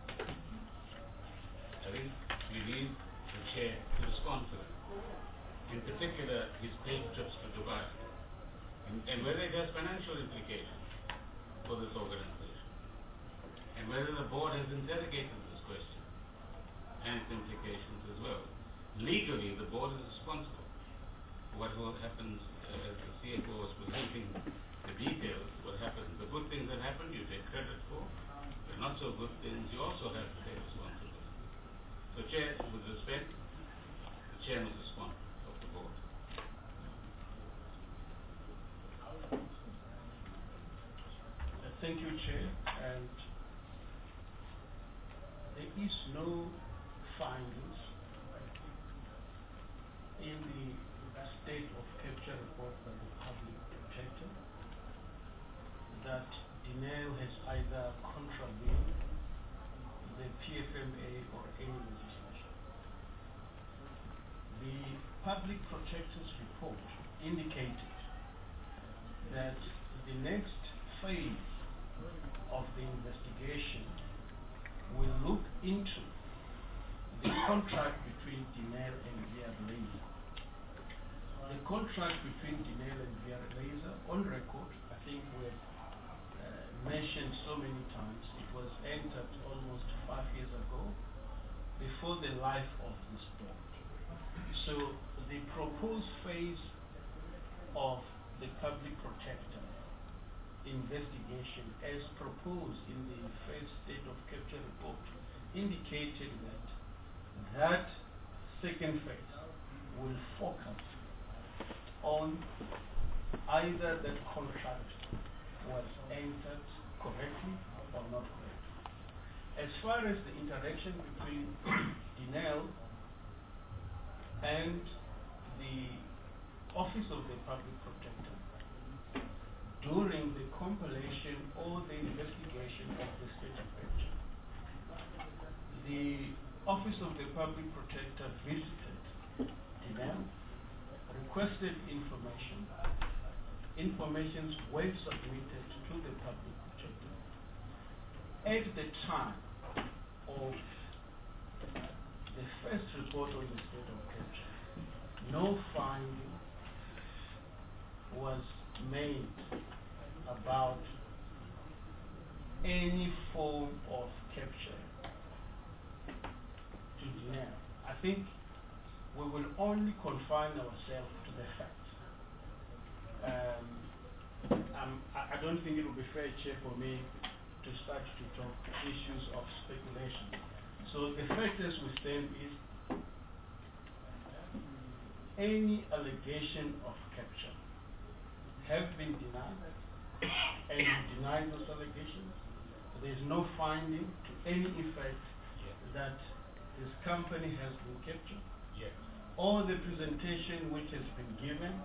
I think we need the chair to respond to that. In particular, his paid trips to Dubai, and whether it has financial implications for this organization, and whether the board has interrogated this question and its implications as well. Legally, the board is responsible for what happens as the CFO is presenting the details, what happens. The good things that happen, you take credit for. The not so good things, you also have to take responsibility. So, Chair, with respect, the Chair must respond of the board. Thank you, Chair. And there is no findings in the state of capture report by the public protector that Denel has either contravened the PFMA or any legislation. The public protector's report indicated that the next phase of the investigation will look into the contract between Denel and Via-Blazer. The contract between Denel and Via-Blazer, on record, I think we have mentioned so many times, it was entered almost 5 years ago, before the life of this board. So the proposed phase of the public protector investigation, as proposed in the first state of capture report, indicated that second phase will focus on either that contract was entered correctly or not correctly. As far as the interaction between Denel and the Office of the Public Protector during the compilation or the investigation of the state of capture, the Office of the Public Protector visited Denel, requested information, informations were submitted to the public chapter. At the time of the first report on the state of capture, no finding was made about any form of capture to Denel. I think we will only confine ourselves to the facts. I don't think it will be fair, Chair, for me to start to talk issues of speculation. So the fact as we stand is any allegation of capture have been denied, and we deny those allegations. There is no finding to any effect that this company has been captured. Or the presentation which has been given,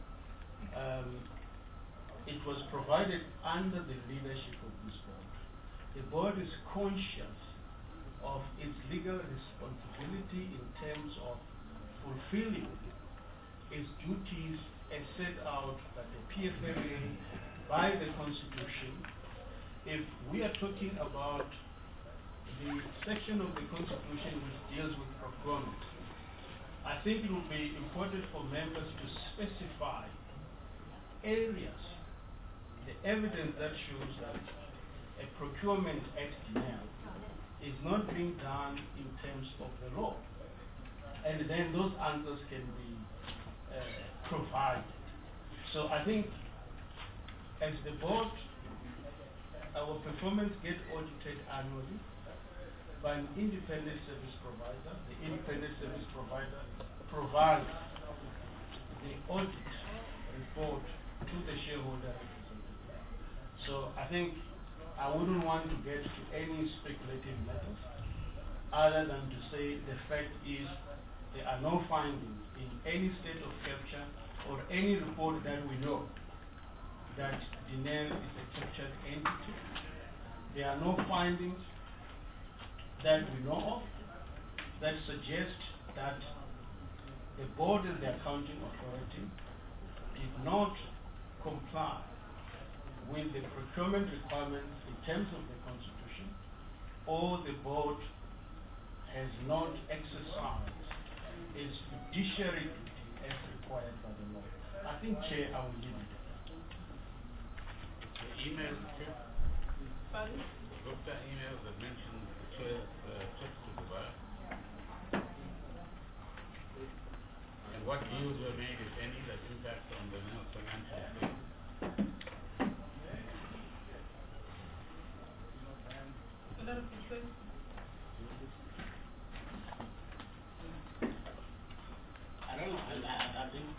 it was provided under the leadership of this board. The board is conscious of its legal responsibility in terms of fulfilling its duties as set out by the PFMA, by the Constitution. If we are talking about the section of the Constitution which deals with procurement, I think it would be important for members to specify areas, the evidence that shows that a procurement at Denel is not being done in terms of the law. And then those answers can be provided. So I think as the board, our performance gets audited annually by an independent service provider. The independent service provider provides the audit report to the shareholder representative. So I think I wouldn't want to get to any speculative matters other than to say the fact is there are no findings in any state of capture or any report that we know that Denel is a captured entity. There are no findings that we know of that suggest that the board and the accounting authority did not comply with the procurement requirements in terms of the Constitution, or the board has not exercised its fiduciary duty as required by the law. I think, Chair, I will leave it at that. The email, Chair? Pardon? Looked at emails that mentioned the Chair's trips to Dubai. And what deals were made, if any, that impact on the financial state? I think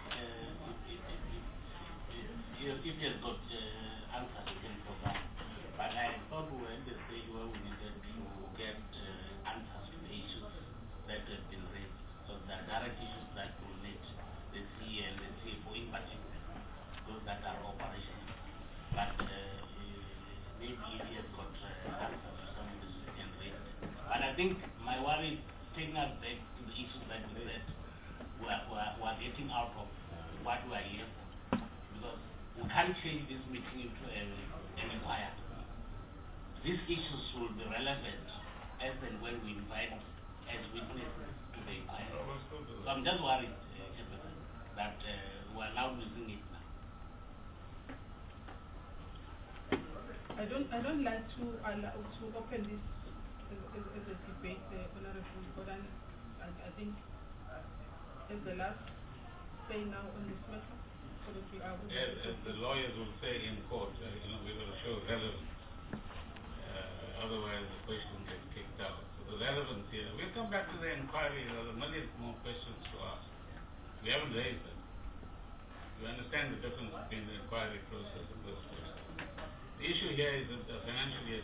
if he has got answers, he can provide. But I thought we were at the stage where we needed to get answers to the issues that have been raised. So the direct issues that will need the CE and the CFO in particular, those that are operational. But maybe if he has got answers to some of the issues can raise. But I think my worry is taking us back to the issues that we said. We are getting out of what we are here for. Because we can't change this meeting into an inquiry. These issues will be relevant as and when we invite as witnesses to the inquiry. So I'm just worried, that we are now losing it now. I don't like to open this as a debate, Honorable Gordon. I think as the last say now on this matter, so that we are as the lawyers will say in court, we've got to show relevance. Otherwise the question gets kicked out. So the relevance here, we'll come back to the inquiry. There are a million more questions to ask. We haven't raised them. You understand the difference between the inquiry process and those questions. The issue here is that the financial year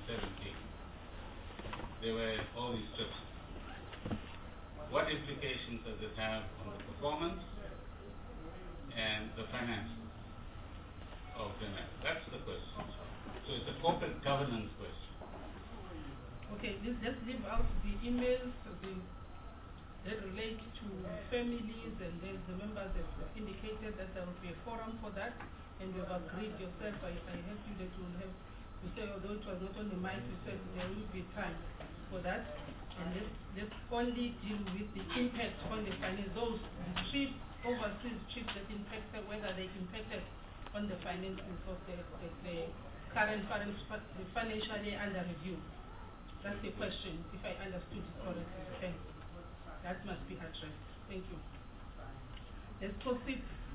16-17, there were all these trips. What implications does it have on the performance and the finances of Denel? That's the question. So it's a corporate governance question. Okay, let's leave out the emails that relate to families, and the members have indicated that there will be a forum for that, and you've agreed yourself, I help you that you will have, you say, although it was not on the mic, you said there will be time for that. And let's only deal with the impact on the finance, those the trips, overseas trips that impacted, whether they impacted on the finances of the current the financial year under review. That's the question, if I understood it correctly. Thanks. That must be addressed. Thank you. Let's proceed.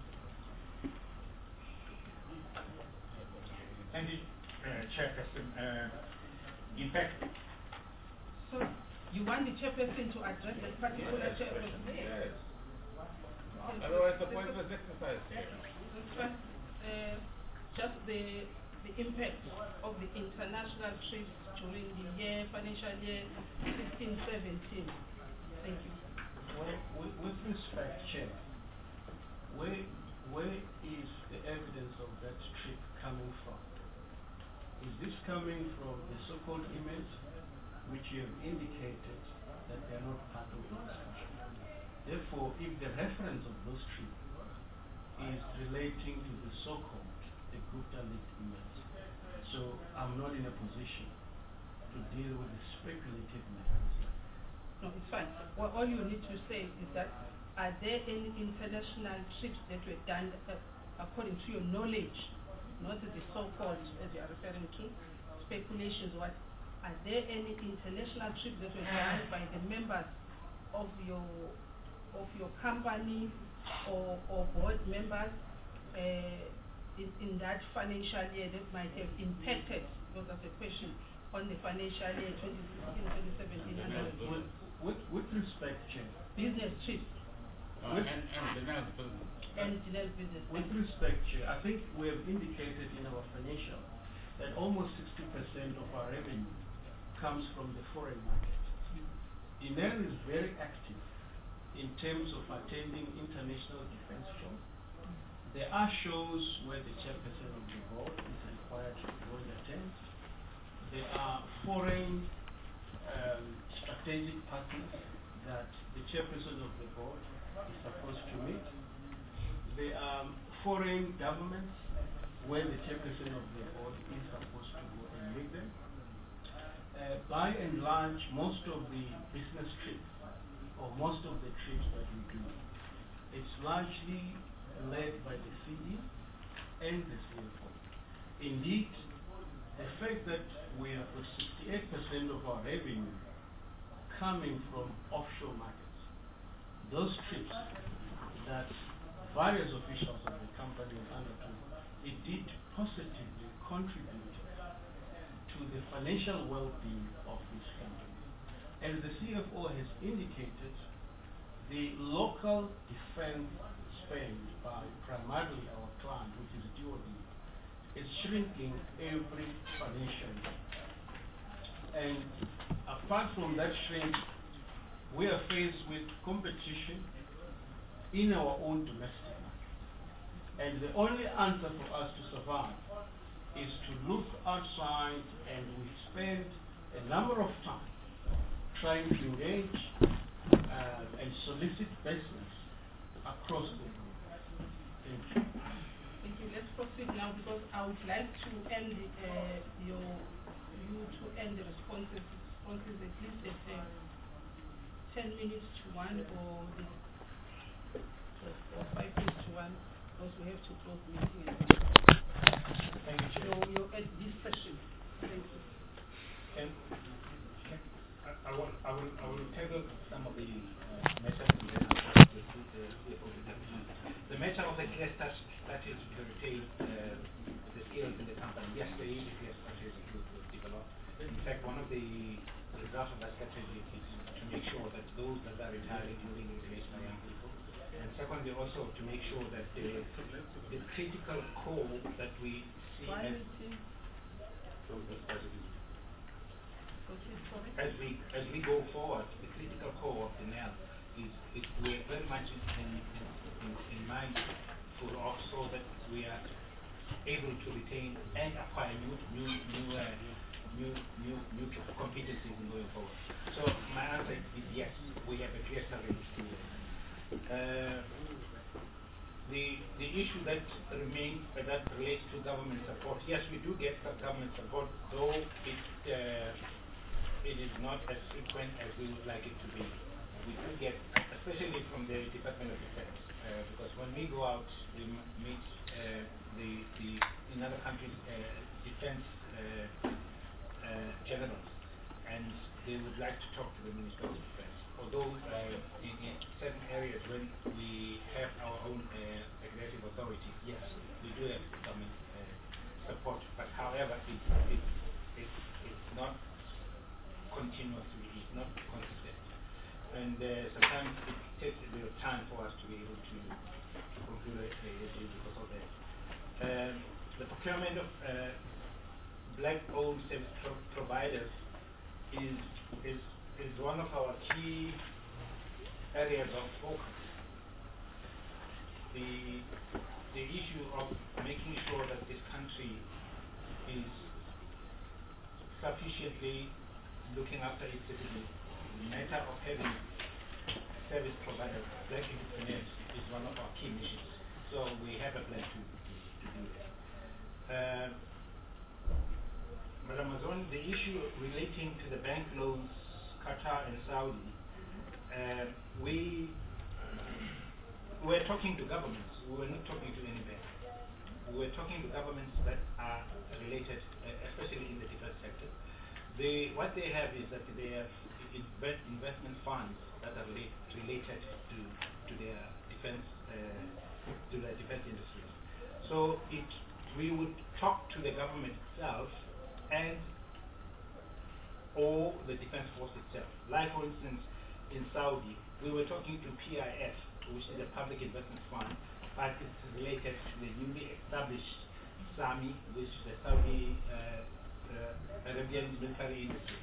Thank you, Chairperson. In fact, so you want the chairperson to address that particular chairperson? Yes. Otherwise, the pointless exercise. Just the impact of the international trips during the financial year 16-17. Thank you. Well, with respect, Chair, where is the evidence of that trip coming from? Is this coming from the so-called emails, which you have indicated that they are not part of the discussion? Therefore, if the reference of those trips is relating to the so-called, the Gupta-linked emails, so I'm not in a position to deal with the speculative matters. No, it's fine. Well, all you need to say is that, are there any international trips that were done according to your knowledge, not the so-called, as you are referring to, speculations, what? Are there any international trips that were done by the members of your company or board members in that financial year that might have impacted, because that's a question, on the financial year 2016-2017? With respect, Chair. Business trips. And Janelle's business. With respect, Chair, I think we have indicated in our financial that almost 60% of our revenue comes from the foreign market. Janelle is very active in terms of attending international defense shows. There are shows where the chairperson of the board is required to go and attend. There are foreign strategic partners that the chairperson of the board is supposed to meet. There are foreign governments where the chairperson of the board is supposed to go and meet them. By and large, most of the business trips, or most of the trips that we do, it's largely led by the CD and the CFO. Indeed, the fact that we have 68% of our revenue coming from offshore markets, those trips that various officials of the company undertook, it did positively contribute to the financial well-being of this company. As the CFO has indicated, the local defense spend by primarily our client, which is DoD, is shrinking every financial year. And apart from that shrink, we are faced with competition in our own domestic market. And the only answer for us to survive is to look outside, and we spend a number of time trying to engage and solicit business across the group. Thank you. Thank you. Let's proceed now, because I would like to end you to end the responses at least at 10 minutes to 1 or 5 minutes to 1, because we have to close the meeting. Thank you, Chair. You're at this session. Thank you. I will table some of the matters the matter of the clear strategy to retain the skills in the company. Yes, there is a clear strategy to develop. In fact, one of the results of that strategy is to make sure that those that are retiring moving into are young people. And secondly, also to make sure that the critical core that we see as we go forward, the critical core of the NEL is we're very much in mind for also that we are able to retain and acquire new competencies in going forward. So my answer is yes, we have a clear strategy. the issue that remains that relates to government support. Yes, we do get some government support, though it is not as frequent as we would like it to be. We do get, especially from the Department of Defense, because when we go out, we meet the in other countries defense generals, and they would like to talk to the Minister of Defense. Although in certain areas when we have our own executive authority, yes, we do have government support, but however, it's not continuously, it's not consistent. And sometimes it takes a bit of time for us to be able to conclude a deal because of that. The procurement of black-owned service providers is one of our key areas of focus. The issue of making sure that this country is sufficiently looking after its citizens, the matter of having service providers, black entrepreneurs, is one of our key missions. So we have a plan to do that. Madam Mazon, the issue relating to the bank loans, Qatar and Saudi, we were talking to governments. We were not talking to any bank. We were talking to governments that are related, especially in the defense sector. What they have is that they have investment funds that are related to their defense industries. So we would talk to the government itself and or the defense force itself. Like for instance, in Saudi, we were talking to PIF, which is a public investment fund, but it's related to the newly established SAMI, which is the Saudi Arabian military industry.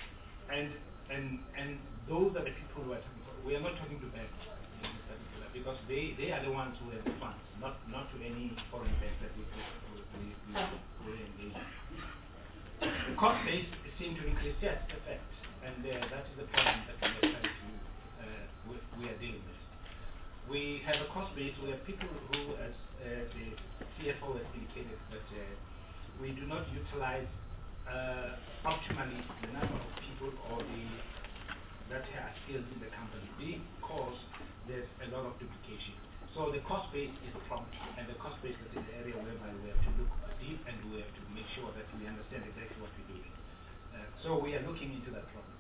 And those are the people who are talking to. We are not talking to banks in particular, because they are the ones who have the funds, not to any foreign banks that we engage in. The cost base seems to increase, yes, effect, and that is the problem that we are trying to we are dealing with. We have a cost base. We have people who, as the CFO has indicated, that we do not utilize optimally the number of people or that are skilled in the company because there's a lot of duplication. So the cost base is a problem, and the cost base is the area whereby we have to look deep and we have to make sure that we understand exactly what we're doing. So we are looking into that problem.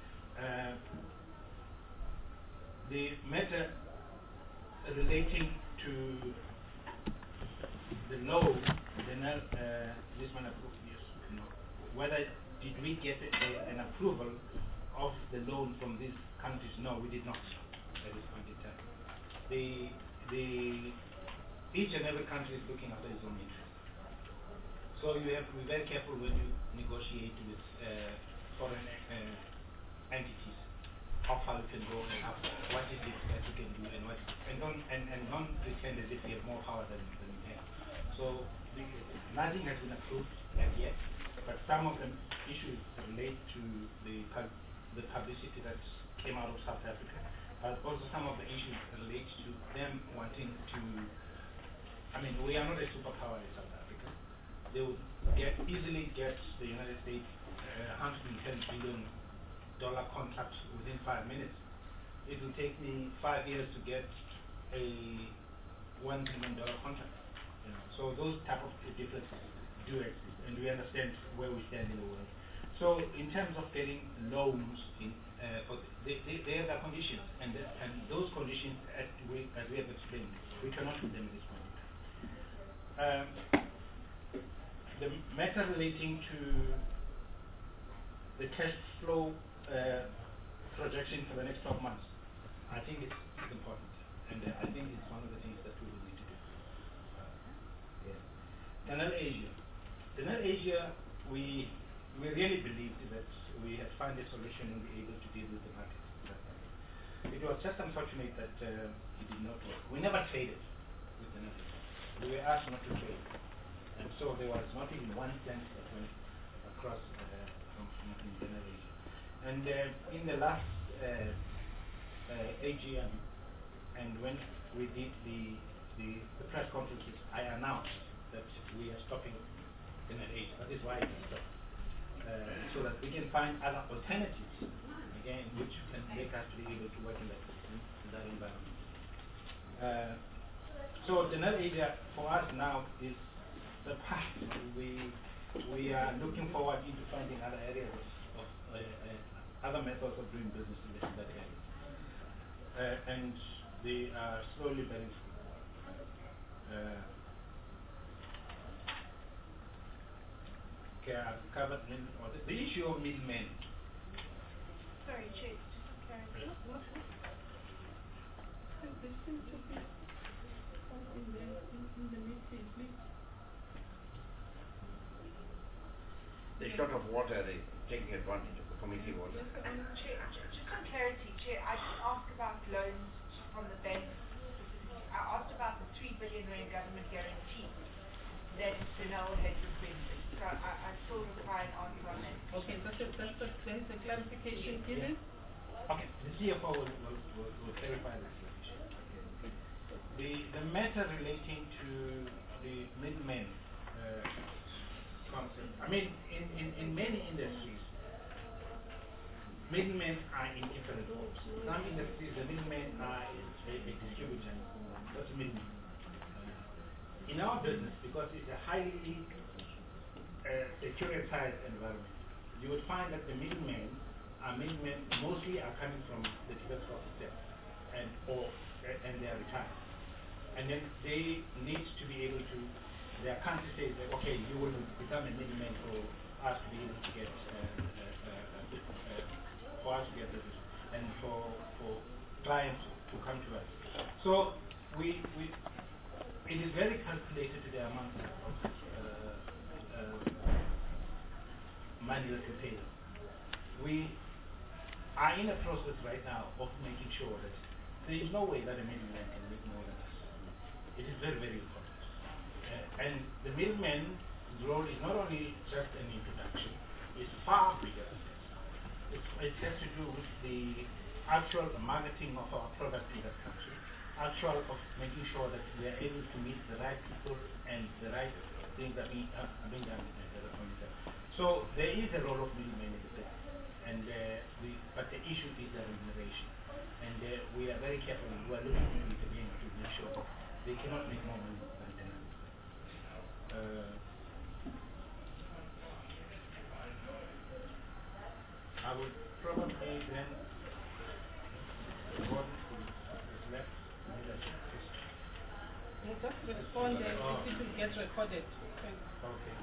The matter relating to the law, this one approved, yes, no. Whether did we get an approval of the loan from these countries? No, we did not at this point in time. Each and every country is looking after its own interest. So you have to be very careful when you negotiate with foreign entities. How far you can go and what is it that you can do and what and don't pretend as if you have more power than you have. So nothing has been approved as yet, but some of the issues relate to the publicity that came out of South Africa. But also some of the issues relate to them wanting to, I mean, we are not a superpower in South Africa. They would easily get the United States $110 billion contract within 5 minutes. It will take me 5 years to get a $1 billion contract. You know? So those type of differences do exist, and we understand where we stand in the world. So in terms of getting loans, they have their conditions, and those conditions, as we have explained, we cannot do them at this point in time. The matter relating to the cash flow projection for the next 12 months, I think it's important, and I think it's one of the things that we will need to do. Canal Asia, we really believed that we had found a solution and be able to deal with the market. It was just unfortunate that it did not work. We never traded with the Canal Asia. We were asked not to trade, and so there was not even 1 cent that went across from Canal Asia. And in the last AGM, and when we did the the press conferences, I announced that we are stopping Denel 8. That is why it is stopped. So that we can find other alternatives, again, which can make us to be able to work in that environment. So Denel area for us now is the path. We are looking forward into finding other areas of other methods of doing business in that area. And they are slowly bearing fruit. Okay, I've covered the issue of middlemen. Sorry, Chair, just for clarity. They seem to be in the meeting, please. They're short of water, they're taking advantage of the committee water. Chair, just for clarity, Chair, I didn't ask about loans from the banks specifically. I asked about the 3 billion rand government guarantee that Denel had requested. So I still require an answer on that. Okay, that's a clarification given. Okay, the CFO will clarify that. The matter relating to the middlemen concept, I mean, in many industries, middlemen are in different roles. Some industries, the middlemen are a distributor, that's a middleman. In our business, because it's a highly securitized environment, you would find that the middlemen mostly are coming from the defense force itself, and they are retired. And then they need to be able to, their country says that, okay, you will become a middleman for us to be able to get, business, and for clients to come to us. So it is very calculated to the amount of money that we pay them. We are in a process right now of making sure that there is no way that a middleman can make more than us. It is very, very important. And the middleman's role is not only just an introduction, it's far bigger than that. It has to do with the actual marketing of our product in that country, actual of making sure that we are able to meet the right people and the right things that are being done at the point. So there is a role of middlemen in the business, and but the issue is the remuneration, and we are very careful. We are looking into it again to make sure that they cannot make more money than tenants. I would probably then go is left. You just respond and it will get recorded. Okay.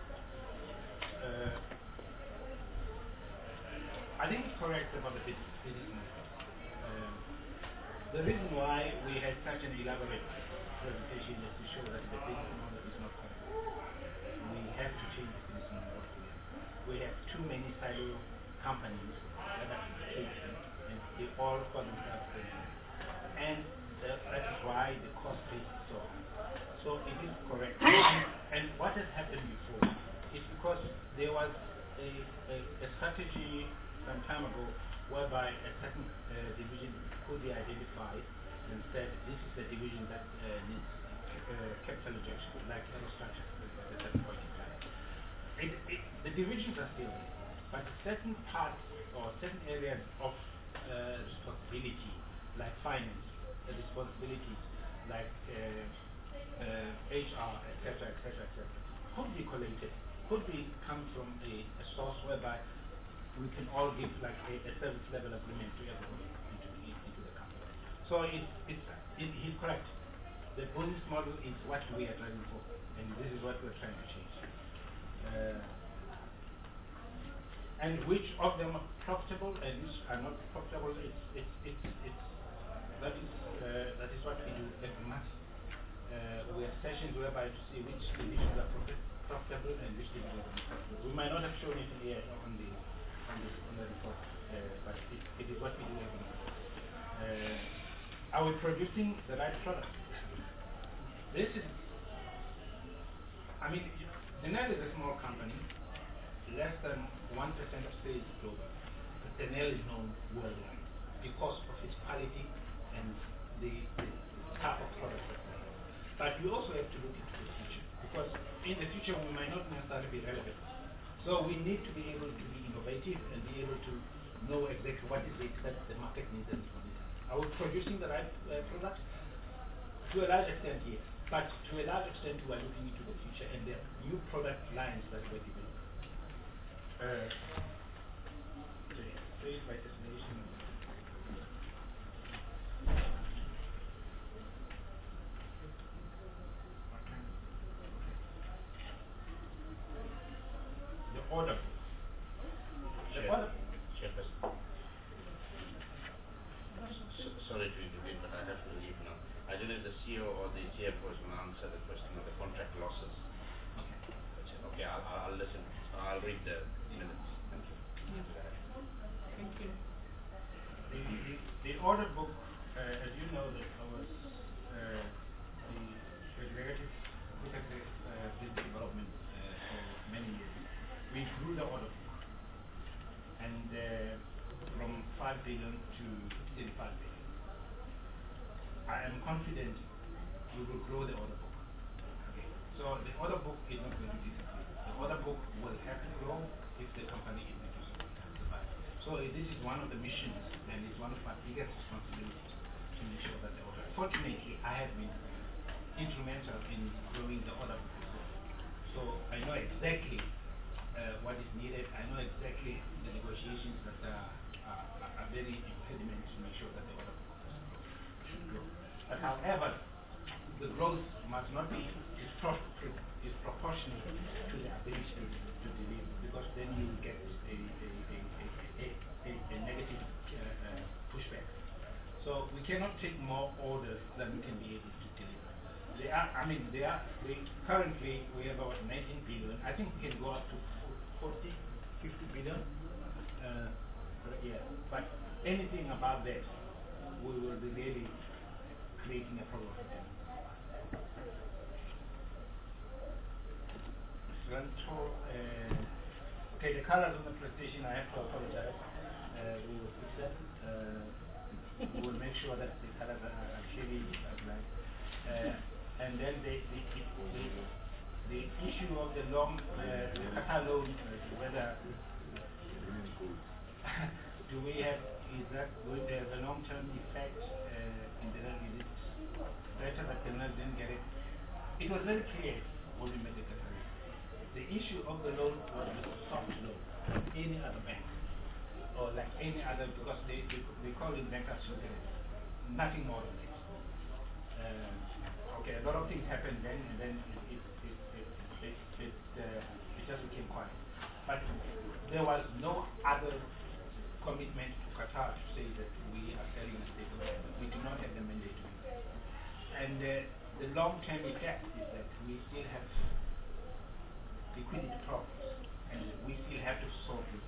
I think it's correct about the business model. The reason why we had such an elaborate presentation is to show that the business model is not correct. We have to change the business model. We have too many silo companies that are changing, and they all call themselves business. And that is why the cost base is so high. So it is correct. And what has happened before is because there was a strategy some time ago whereby a certain division could be identified and said this is the division that needs capital injection, like infrastructure at a certain point in time. The divisions are still there, but certain parts or certain areas of responsibility, like finance, responsibilities like HR, etc., could be collated, could be come from a source whereby we can all give like a service level agreement to everybody into the company. So he's correct. The business model is what we are driving for, and this is what we're trying to change. And which of them are profitable and which are not profitable? That is what we do every month. We have sessions whereby to see which divisions are profitable and which divisions are not profitable. We might not have shown it here on the report, but it is what we do every month. Are we producing the right product? This is, I mean, Denel is a small company, less than 1% of sales global. But Denel is known worldwide because of its quality and the type of products that we have. But we also have to look into the future, because in the future we might not necessarily be relevant. So we need to be able to be innovative and be able to know exactly what is it that the market needs at this point in time. Are we producing the right product? To a large extent, yes. But to a large extent, we are looking into the future and the new product lines that we're developing. Trade by destination. The order. The order. Sorry to intervene, but I have to leave now. I don't know if the CEO or the CFO is going to answer the question of the contract losses. Okay, I'll listen. I'll read the minutes. Thank you. Thank you. The order book, as you know, that covers the executive group executive business development for many years. We grew the order book, and from 5 billion to 35 billion. I am confident we will grow the order book. Okay. So the order book is not going to disappear. The order book will have to grow if the company is going to survive. So this is one of the missions, and it's one of my biggest responsibilities to make sure that the order. Fortunately, I have been instrumental in growing the order book. So I know exactly what is needed. I know exactly the negotiations that are very impediment to make sure that the order book should grow. But however, the growth must not be proportional to the ability to deliver, because then you get a negative pushback. So we cannot take more orders than we can be able to deliver. Currently we have about 19 billion. I think we can go up to 40, 50 billion per year. But anything above that, we will be really creating a problem for them. Okay, the colors on the PlayStation, I have to apologize. We will fix that. We will make sure that the colors are clearly applied. And then the issue of the Qatar loan, whether do we have, is that going to have a long-term effect in the is it better that the Netherlands didn't get it? It was very clear when we made the declaration. The issue of the loan was a soft loan, like any other bank, or like any other, because they call it bank assurance, nothing more than that. Okay, a lot of things happened then, and then it just became quiet. But there was no other commitment to Qatar to say that we are selling a stable. We do not have the mandate to do that. And the long-term effect is that we still have liquidity problems, and we still have to solve this.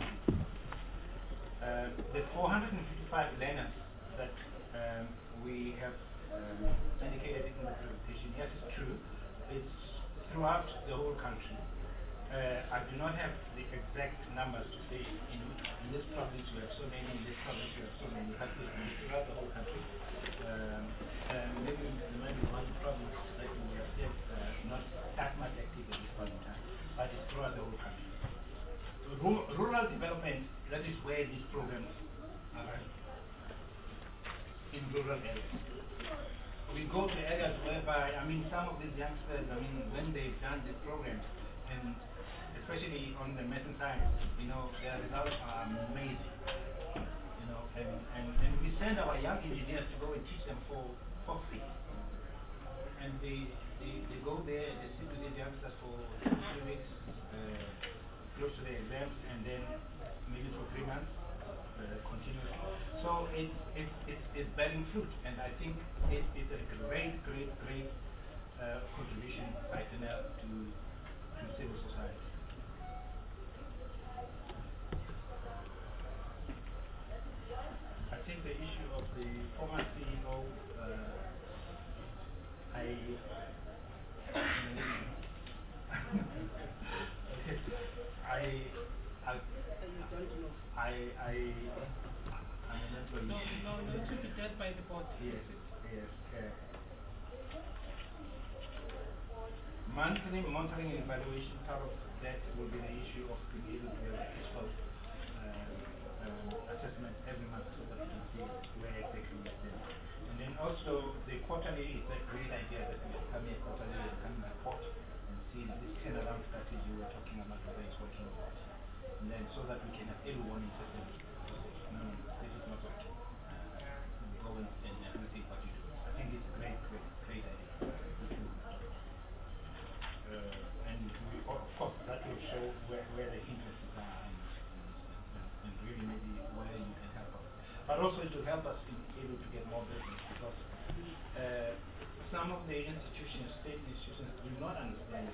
The 455 learners that we have indicated in the presentation, yes, it's true. It's throughout the whole country. I do not have the exact numbers to say in this province we have so many, in this province we have so many, but it's throughout the whole country. Maybe there might be one province that we have still not that much active at this point in time, but it's throughout the whole country. Rural development, that is where these programs are running, in rural areas. We go to areas whereby, some of these youngsters, when they've done this program, and especially on the medicine side, their results are amazing. And we send our young engineers to go and teach them for free. And they go there, they sit with the youngsters for 3 weeks, close to the exams, and then maybe for 3 months, continuously. So it's bearing fruit, and I think it's a great contribution by Denel to civil society. I think the issue of the former CEO, I'm an employee. No, it should be dealt by the board. Yes. Monthly monitoring and evaluation, part of that will be the issue of being able to have a fiscal assessment every month so that we can see where exactly we stand. And then also the quarterly is a great idea that we come here quarterly and come and report and see this turnaround strategy we were talking about whether it's working or not. And then so that we can have early warning system. No, this is not working. Go and everything what you do. I think it's a great idea. And we, of course, that will show where the interests are and really maybe where you can help us. But also it will help us in able to get more business because some of the institutions, state institutions, do not understand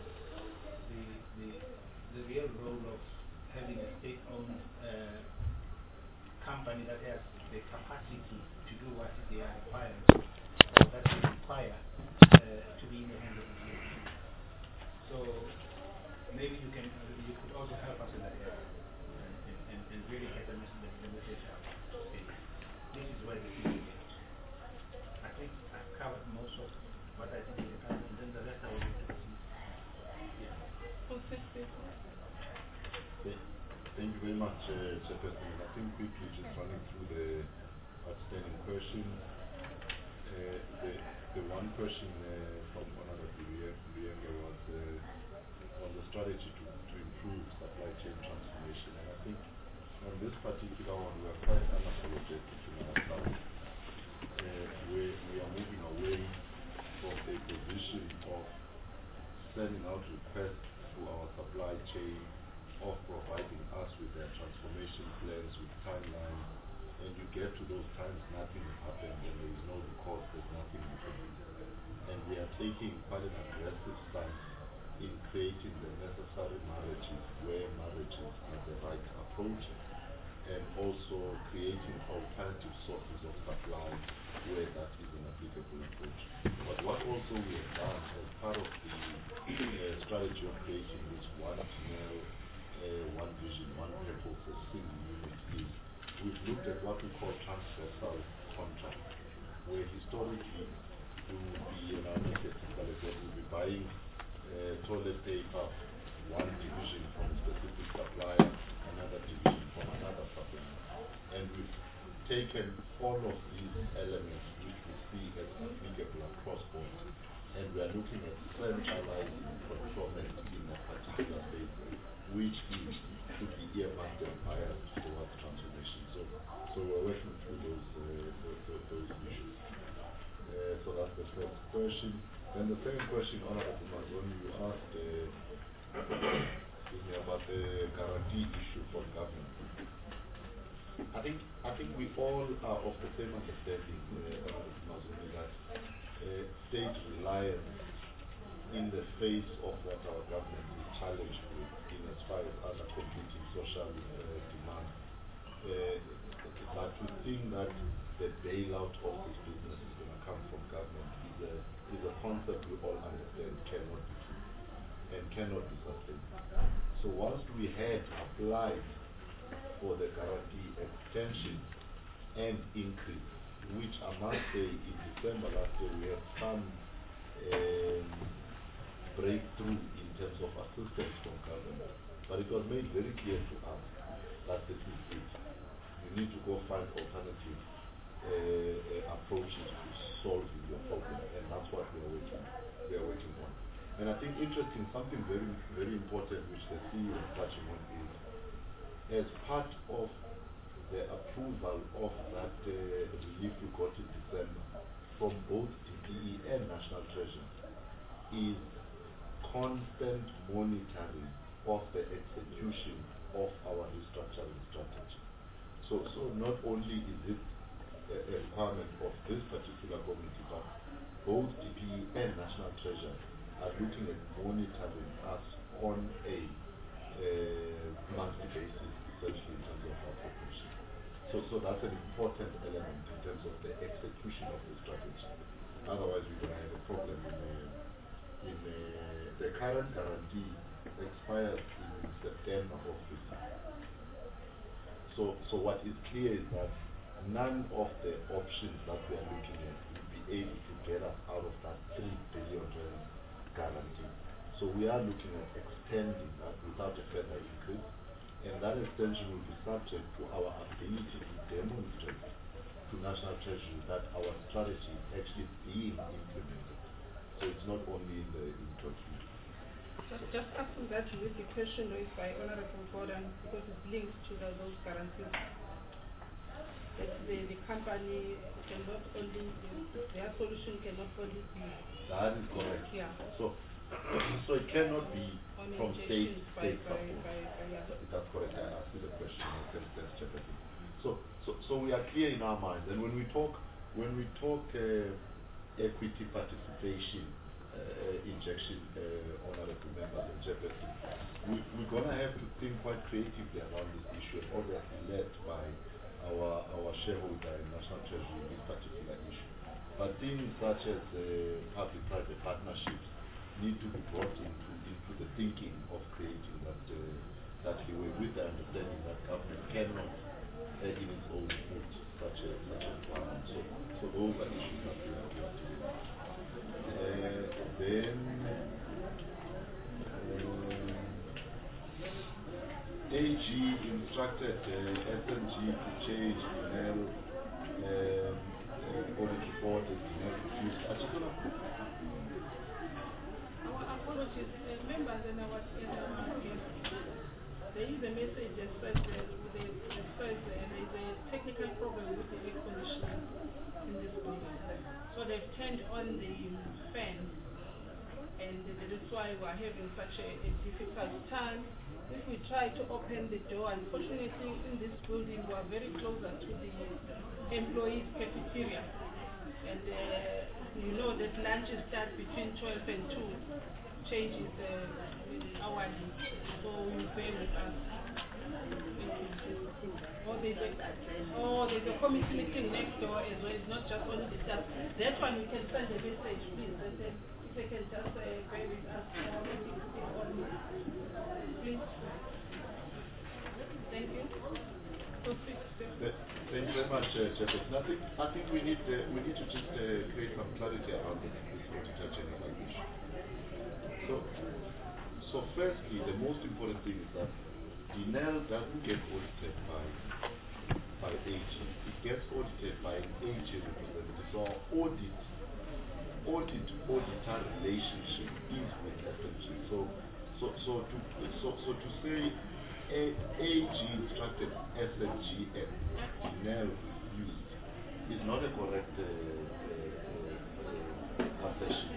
the real role of having a state-owned company that has the capacity to do what they are required, or that they require to be in the hands of the state. So maybe you could also help us in that area and really get the message out. This is where the thing is. I think I've covered most of what I think is covered, and then the rest I will need to see. Thank you very much, Chairperson. I think quickly just running through the outstanding questions. The one question from Honorable Luyenge was on the strategy to improve supply chain transformation. And I think on this particular one, we are quite unapologetic in our stance. We are moving away from a position of sending out requests to our supply chain of providing us with their transformation plans, with timelines, and you get to those times, nothing has happened, and there is no recourse, there's nothing you can do. And we are taking quite an aggressive stance in creating the necessary marriages where marriages are the right approach, and also creating alternative sources of supply where that is an applicable approach. But what also we have done as part of the strategy of creating this one channel, one vision, one purpose, a single unit is we've looked at what we call transversal contracts, where historically we would be, and I'll make it simple again, we'll be buying toilet paper, one division from a specific supplier, another division from another supplier. And we've taken all of these elements which we see as applicable across board, and we are looking at centralizing procurement in a particular space, which is to be earmarked and biased towards transformation. So we're working through those issues. So that's the first question. Then the second question, Honorable Mazoni, you asked about the guarantee issue for government. I think we all are of the same understanding, Honorable Mazoni, that state reliance in the face of what our government is challenged with in as far as other competing social demands. But to think that the bailout of this business is going to come from government is a concept we all understand cannot be true and cannot be sustained. So whilst we had applied for the guarantee extension and increase, which I must say in December last year we had some breakthrough in terms of assistance from government, but it was made very clear to us that this is it. You need to go find alternative approaches to solving your problem, and that's what we are working on. And I think interesting, something very, very important which the CEO is touching on is, as part of the approval of that relief we got in December from both DPE and National Treasury, is constant monitoring of the execution of our restructuring strategy. So not only is it a requirement of this particular committee, but both DPE and National Treasury are looking at monitoring us on a monthly basis, essentially in terms of our proportion. So that's an important element in terms of the execution of the strategy. Otherwise, we're going to have a problem in the current guarantee expires in September of this year. So what is clear is that none of the options that we are looking at will be able to get us out of that 3 billion guarantee. So we are looking at extending that without a further increase, and that extension will be subject to our ability to demonstrate to National Treasury that our strategy is actually being implemented. So it's not only in the document. Just asking that with the question raised by Honorable Gordon, because it's linked to those guarantees. That the company cannot only, their solution cannot only be. That is correct. Yeah. So it cannot be on from state by support. yeah. That's correct. I asked you the question. That's Chairperson. So we are clear in our minds, and when we talk equity participation injection, honorable members and Chairperson, we're gonna have to think quite creatively around this issue, and obviously led by our shareholder in National Treasury in this particular issue. But things such as public-private partnerships need to be brought into the thinking of creating that leeway, with the understanding that government cannot in its own put such a requirement. So those are issues that we are dealing with. Then AG instructed SNG to change Denel audit report as Denel refused. Our apologies, members, and our guests. There is a message that says there is a technical problem with the air conditioning in this building. So they've turned on the fan, and that is why we're having such a difficult time. If we try to open the door, unfortunately in this building we are very closer to the employees' cafeteria. And you know that lunches start between 12 and 2, changes hourly, so you bear with us. There's a committee meeting next door as well, it's not just only the staff. That one we can send a message, please, that if they can just bear with us. Please. Thank you. Thank you very much, Chairperson. I think we need to just create some clarity around this auditor general issue. So firstly, the most important thing is that Denel doesn't get audited by AG. It gets audited by an AG representative. So our auditor relationship is with SNG. So to say AG instructed SNG and Denel refused is not a correct assertion.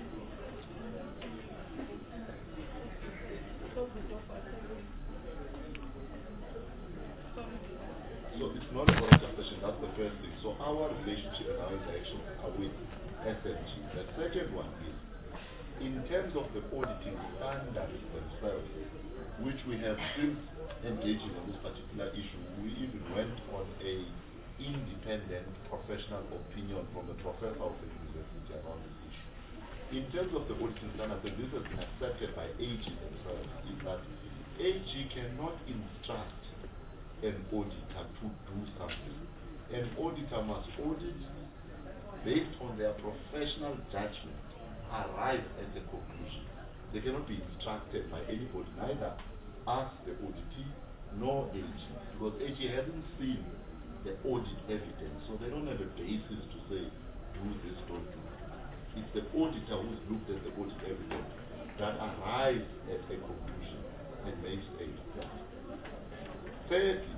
So it's not a correct assertion, that's the first thing. So our relationship and our interactions are with SNG. The second one is, in terms of the auditing standards themselves, which we have since engaging on this particular issue, we even went on a independent professional opinion from a professor of the university around this issue. In terms of the auditing standards, and this has been accepted by AG themselves, is that AG cannot instruct an auditor to do something. An auditor must audit based on their professional judgment, arrive at a conclusion. They cannot be instructed by anybody, neither us, the auditee, nor AG, because AG hasn't seen the audit evidence, so they don't have a basis to say, do this, don't do it. It's the auditor who's looked at the audit evidence that arrives at a conclusion and makes a report. Thirdly,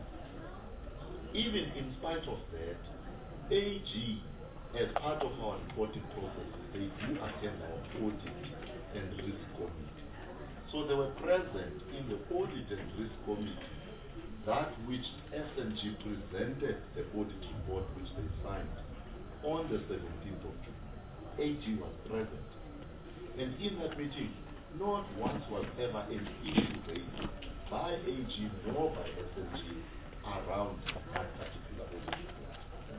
even in spite of that, AG, as part of our reporting processes, they do attend our audit and risk committee. So they were present in the audit and risk committee, that which SNG presented the audit report which they signed on the 17th of June. AG was present. And in that meeting, not once was ever an issue raised by AG nor by SNG around that particular audit report.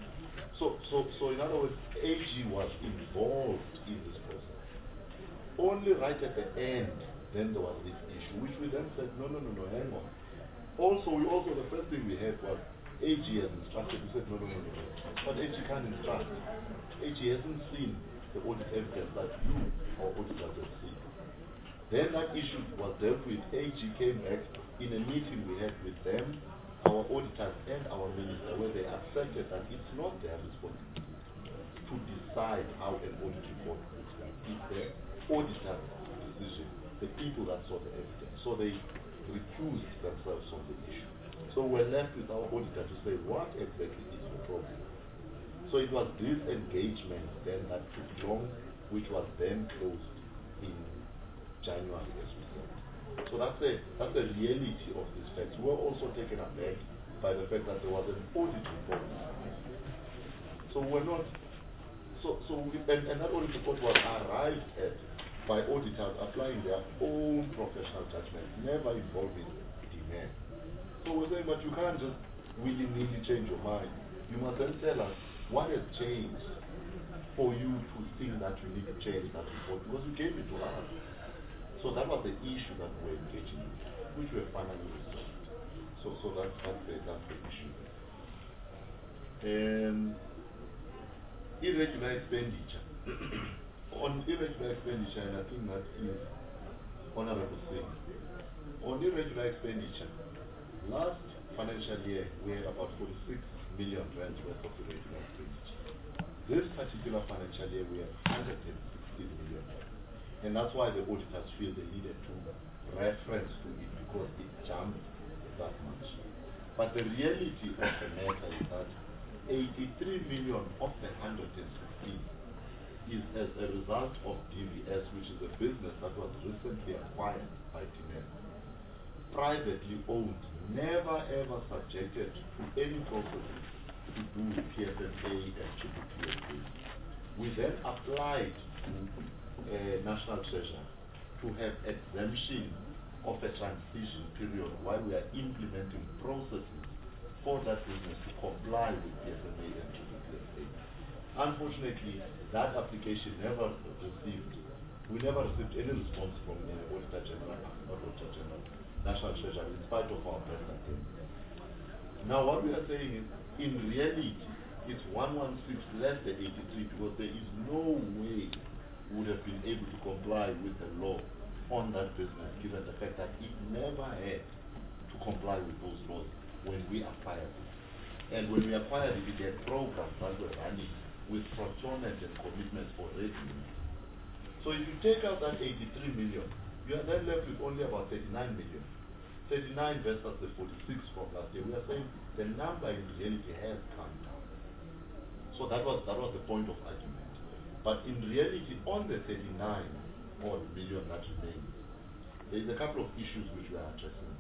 So in other words, AG was involved in this process. Only right at the end, then there was this issue, which we then said, no, hang on. Also, the first thing we had was AG has instructed. We said, no. But AG can't instruct. AG hasn't seen the audit evidence that you, our auditors, have seen. Then that issue was dealt with. AG came back in a meeting we had with them, our auditors and our minister, where they accepted that it's not their responsibility to decide how an audit report looks like. It's the auditor's decision, the people that saw the evidence. So they recused themselves from the issue. So we're left with our auditor to say, what exactly is the problem? So it was this engagement then that took long, which was then closed in January, as we said. So that's the reality of this fact. We were also taken aback by the fact that there was an audit report. So we're not, and that audit report was arrived at by auditors applying their own professional judgment, never involving demand. So we're saying, but you can't just willy-nilly change your mind. You must then tell us what has changed for you to think that you need to change that report, because you gave it to us. So that was the issue that we were engaging in, which we have finally resolved. So that's the issue. Irregular expenditure. On irregular expenditure, and I think that is Honorable Singh. On irregular expenditure, last financial year we had about 46 million rand worth of irregular expenditure. This particular financial year we have 116 million rand. And that's why the auditors feel they needed to reference to it, because it jumped that much. But the reality of the matter is that 83 million of the 116 is as a result of DVS, which is a business that was recently acquired by Tinel. Privately owned, never ever subjected to any processes to do with PFMA and PPPA. We then applied to National Treasury to have exemption of a transition period while we are implementing processes for that business to comply with PFMA and PPPA. Unfortunately, that application never received any response from the Auditor General, National Treasury, in spite of our best attempts. Now what we are saying is, in reality, it's 116 less than 83, because there is no way would have been able to comply with the law on that business, given the fact that it never had to comply with those laws when we acquired it. And when we acquired it, we had programs that were running with procurement and commitments for revenue. So if you take out that 83 million, you are then left with only about 39 million. 39 versus the 46 from last year. We are saying the number in reality has come down. So that was the point of argument. But in reality, on the 39 odd million that remains, there is a couple of issues which we are addressing.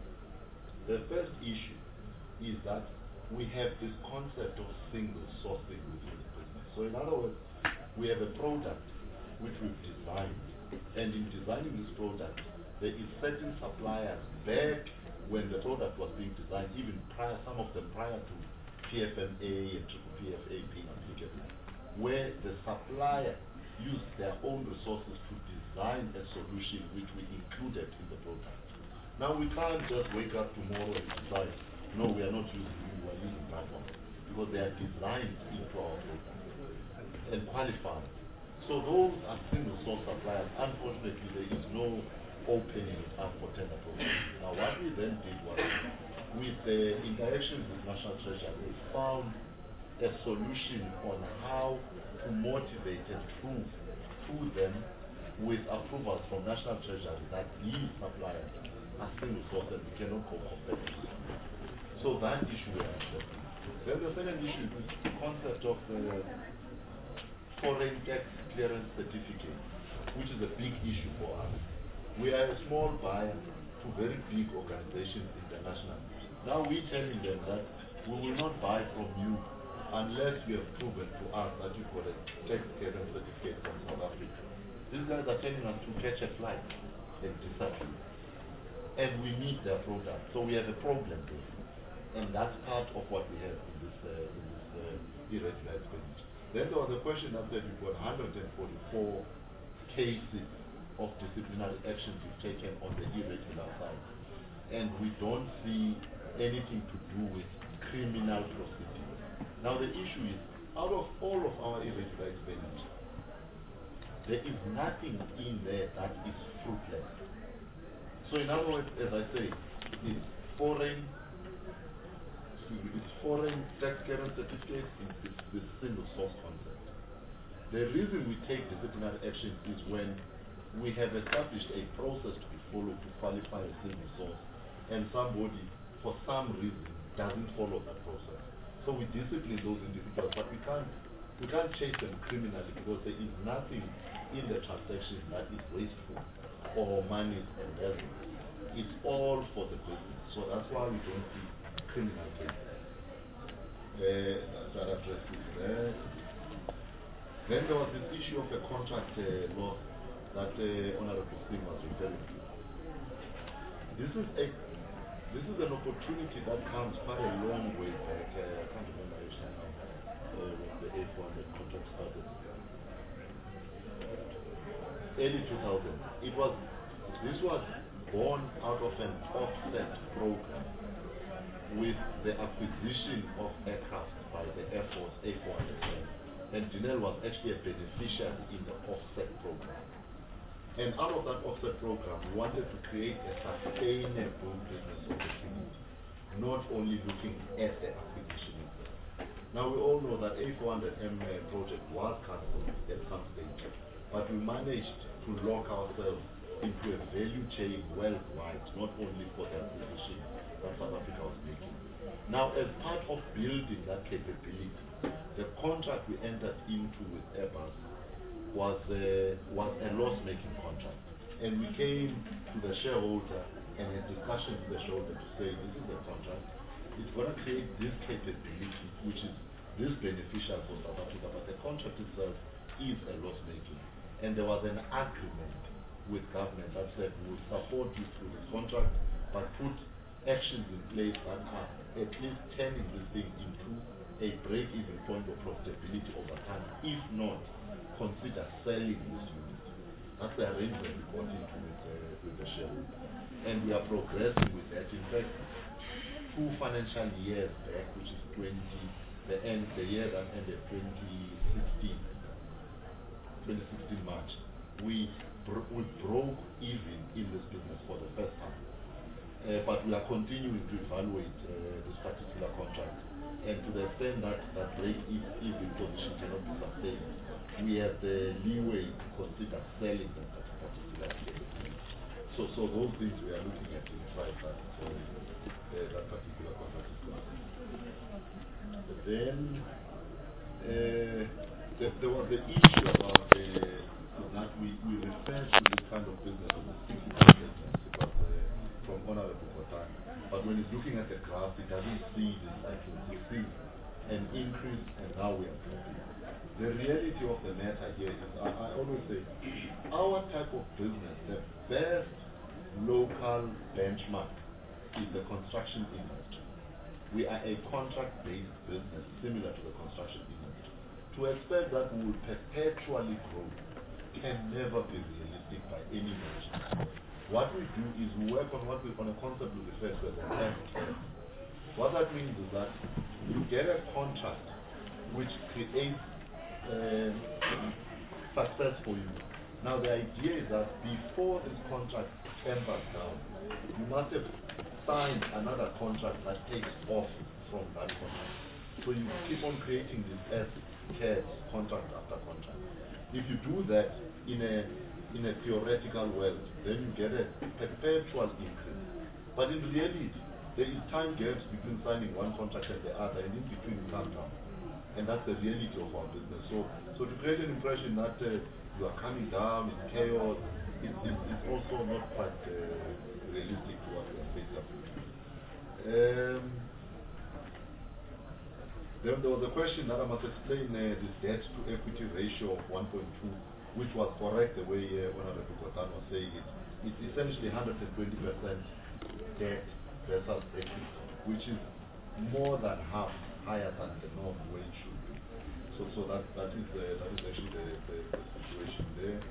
The first issue is that we have this concept of single sourcing within the business. So in other words, we have a product which we've designed, and in designing this product, there is certain suppliers back when the product was being designed, even prior, some of them prior to PFMA and PPPA being applicable, where the supplier used their own resources to design a solution which we included in the product. Now we can't just wake up tomorrow and decide, no, we are not using you, we are using platform, because they are designed into our product and qualified. So those are single source suppliers. Unfortunately, there is no opening up for tender process. Now what we then did was, with the interactions with National Treasury, we found a solution on how to motivate and prove to them with approvals from National Treasury that these suppliers are single source and we cannot co-compete. So that issue we are addressing. Then the second issue is the concept of the foreign tax clearance certificate, which is a big issue for us. We are a small buyer to very big organizations internationally. Now we're telling them that we will not buy from you unless you have proven to us that you've got a tax clearance certificate from South Africa. These guys are telling us to catch a flight and disappear. And we need their product. So we have a problem there. And that's part of what we have in this irregular expenditure. Then there was a question that said we've got 144 cases of disciplinary actions we've taken on the irregular side. And we don't see anything to do with criminal proceedings. Now the issue is, out of all of our irregular expenditure, there is nothing in there that is fruitless. So in other words, as I say, it's foreign tax clearance certificates, it's the single source concept. The reason we take disciplinary action is when we have established a process to be followed to qualify a single source, and somebody, for some reason, doesn't follow that process. So we discipline those individuals, but we can't chase them criminally because there is nothing in the transaction that is wasteful or money embezzlement. It's all for the business. So that's why we don't see criminal cases. That addresses that. Then there was this issue of the contract law that Honorable Singh was referring to. This is an opportunity that comes quite a long way back. I can't remember which time now when the A400 contract started. Early 2000. This was born out of an offset program with the acquisition of aircraft by the Air Force A400. And Denel was actually a beneficiary in the offset program. And out of that offset program, we wanted to create a sustainable business opportunity, not only looking at the acquisition itself. Now we all know that A400M project was cancelled at some stage, but we managed to lock ourselves into a value chain worldwide, not only for the acquisition that South Africa was making. Now, as part of building that capability, the contract we entered into with Airbus was a loss-making contract. And we came to the shareholder and had discussions with the shareholder to say, this is a contract, it's going to create this capability, which is this beneficial for South Africa, but the contract itself is a loss-making. And there was an agreement with government that said, we'll support you through this contract, but put actions in place that are at least turning this thing into a break-even point of profitability over time. If not, consider selling this unit. That's the arrangement we got into with the shareholder. And we are progressing with that. In fact, 2 financial years back, which is the year that ended 2016 March, we broke even in this business for the first time. But we are continuing to evaluate this particular contract. And to the extent that break-even position cannot be sustained, we have the leeway to consider selling that particular activity. So those things we are looking at inside that particular contract. But then there was the issue about that we refer to this kind of business as a cyclical business because from Honorable Kotane. But when it's looking at the graph, it doesn't see the cycle. It sees an increase, and now we are dropping. The reality of the matter here is, I always say, our type of business, the best local benchmark is the construction industry. We are a contract-based business, similar to the construction industry. To expect that we will perpetually grow can never be realistic by any measure. What we do is we work on a concept we refer to as an end-to-end. What that means is that you get a contract which creates success for you. Now the idea is that before this contract tempers down, you must have signed another contract that takes off from that contract. So you keep on creating this S-curve contract after contract. If you do that in a theoretical world, then you get a perpetual increase. But in reality, there is time gaps between signing one contract and the other, and in between you come down. And that's the reality of our business. So to create an impression that you are coming down in chaos, it's also not quite realistic to what we are facing. Then there was a question that I must explain this debt to equity ratio of 1.2, which was correct the way Honorable Kotane was saying it. It's essentially 120% debt versus equity, which is more than half higher than the norm where it should be. So that is actually the situation there.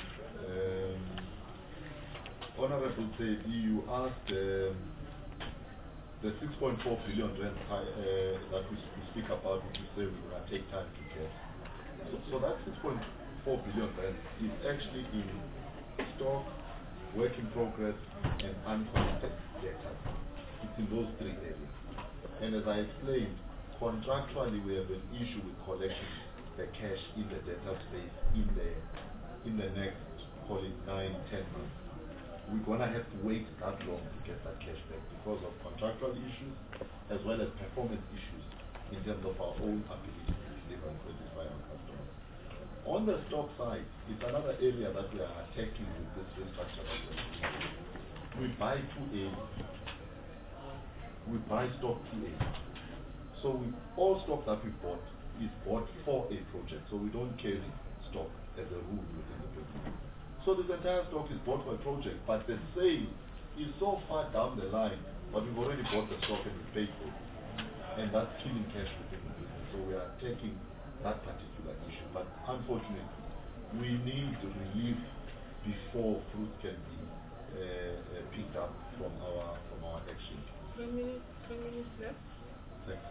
Honorable Tedi, you asked the 6.4 billion rand that we speak about, which you say we will take time to get. So that 6.4 4 billion rand is actually in stock, work in progress, and uncollected debtors. It's in those three areas. And as I explained, contractually we have an issue with collecting the cash in the debtor space in the next, call it 9-10 months. We're gonna have to wait that long to get that cash back because of contractual issues as well as performance issues in terms of our own ability to deliver and satisfy our customers. On the stock side, it's another area that we are attacking with this restructure. We buy too early. We buy stock too early. So all stock that we bought is bought for a project. So we don't carry stock as a rule within the business. So this entire stock is bought for a project, but the sale is so far down the line, but we've already bought the stock and we paid for it. And that's killing cash within the business. So we are taking that particular issue. But unfortunately, we need relief before fruit can be picked up from our action. 3 minutes left. Thanks,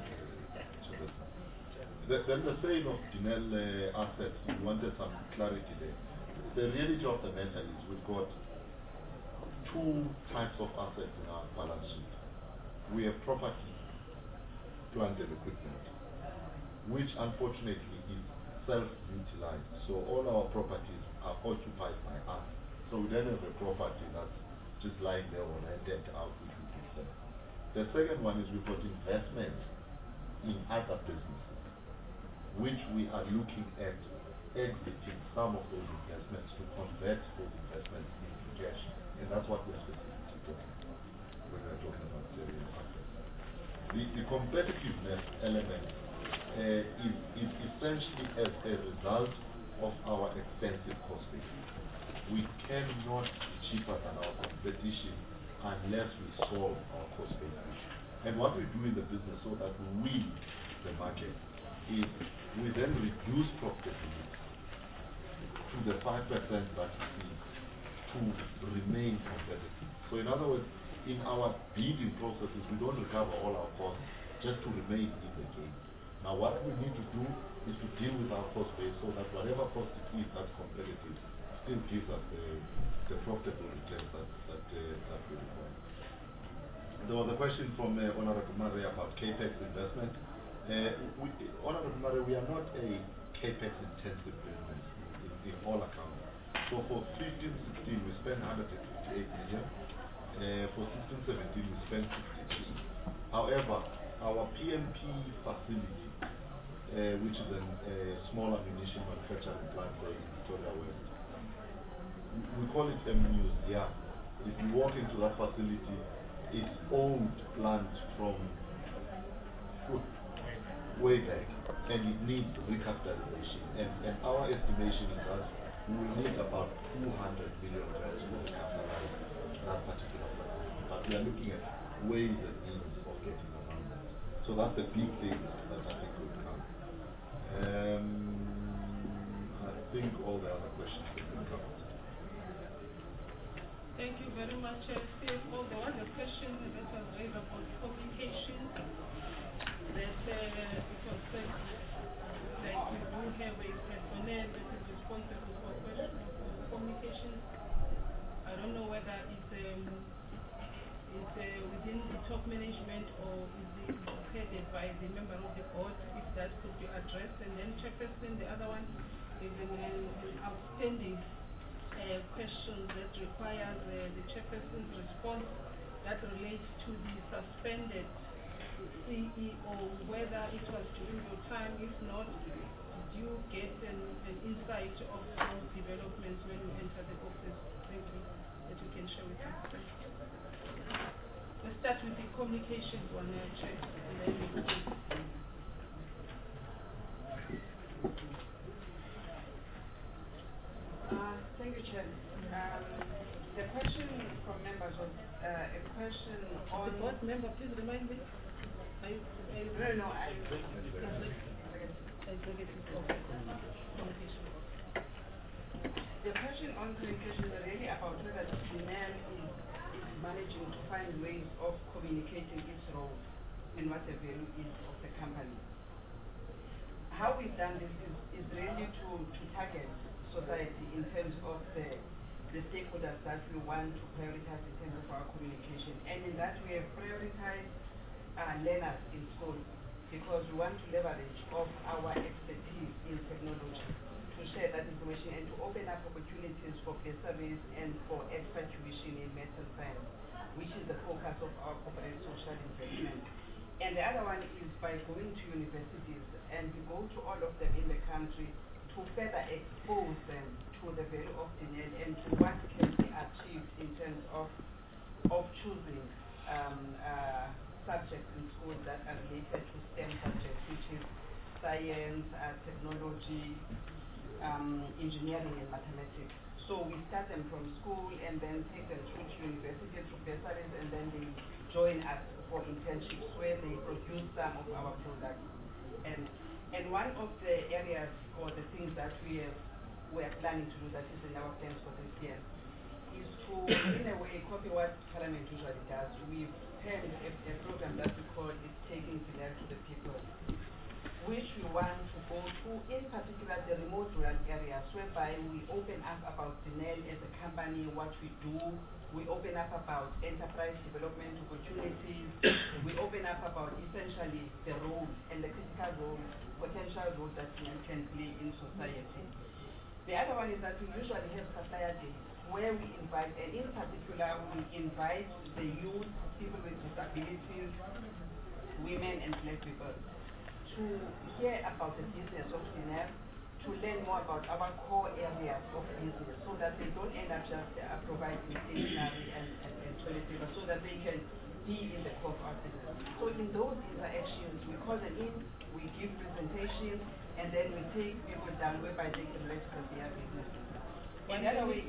Then the sale of Denel assets, we wanted some clarity there. The reality of the matter is we've got two types of assets in our balance sheet. We have property, plant and equipment, which unfortunately is self-utilized. So all our properties are occupied by us. So we don't have a property that's just lying there or rented out, which we can sell. The second one is we've got investments in other businesses, which we are looking at exiting some of those investments to convert those investments into cash. And that's what we're specifically talking about when we're talking about selling assets. The competitiveness element is essentially as a result of our expensive cost base. We cannot be cheaper than our competition unless we solve our cost base issue. And what we do in the business so that we win the market is we then reduce profitability to the 5% that we see to remain competitive. So in other words, in our bidding processes, we don't recover all our costs just to remain in the game. Now what we need to do is to deal with our cost base so that whatever cost it is that's competitive still gives us the profitable returns that we require. There was a question from Honorable Mare about CAPEX investment. Honorable Mare, we are not a CAPEX intensive business in all accounts. So for 15-16 we spent 158 million. For 16-17 we spent 63. However, our PMP facility, which is a small ammunition manufacturing plant in Victoria West, we call it a museum. If you walk into that facility, it's old plant from way back, and it needs recapitalization. And our estimation is that we will need about 200 million rand to recapitalize that particular facility. But we are looking at ways and means of getting around that. So that's the big thing that I think will come. I think all the other questions have been covered. Thank you very much, CFO. There was a question that was raised about communication. That it was said that we do have a personnel that is responsible for communication. I don't know whether it's within the top management or is it headed by the member of the board, if that could be addressed. And then Chairperson, the other one is an outstanding question that requires the Chairperson's response that relates to the suspended CEO, whether it was during your time. If not, did you get an insight of those developments when you entered the office? Thank you. That you can share with us. Let's start with the communications one, Chair, and then we will Thank you, Chair. The question from members was a question on... The board member, please remind me. No, the question on communication is really about whether the man is managing to find ways of communicating its role and what the value is of the company. how we've done this is really to target society in terms of the stakeholders that we want to prioritize in terms of our communication. And in that we have prioritized learners in school because we want to leverage off our expertise in technology to share that information and to open up opportunities for bursaries and for expert tuition in maths and science, which is the focus of our corporate social investment. And the other one is by going to universities, and we go to all of them in the country to further expose them to the value of Denel and to what can be achieved in terms of choosing subjects in school that are related to STEM subjects, which is science, technology, engineering and mathematics. So we start them from school and then take them through to university, through bursaries, and then they join us for internships where they produce some of our products. And one of the areas or the things that we are planning to do that is in our plans for this year is to, in a way, copy what Parliament usually does. We've had a program that we call is Taking Denel to the People, which we want to go to, in particular the remote rural areas, whereby we open up about Denel as a company, what we do. We open up about enterprise development opportunities. We open up about essentially the role and the critical role, potential role that Denel can play in society. The other one is that we usually have supplier days where we invite, and in particular we invite the youth, people with disabilities, women and black people, to hear about the business of Denel, to learn more about our core areas of business so that they don't end up just providing stationery and toilet paper, so that they can be in the core of our business. So in those interactions, we call them in, we give presentations, and then we take people down whereby they can register their business. And the other way,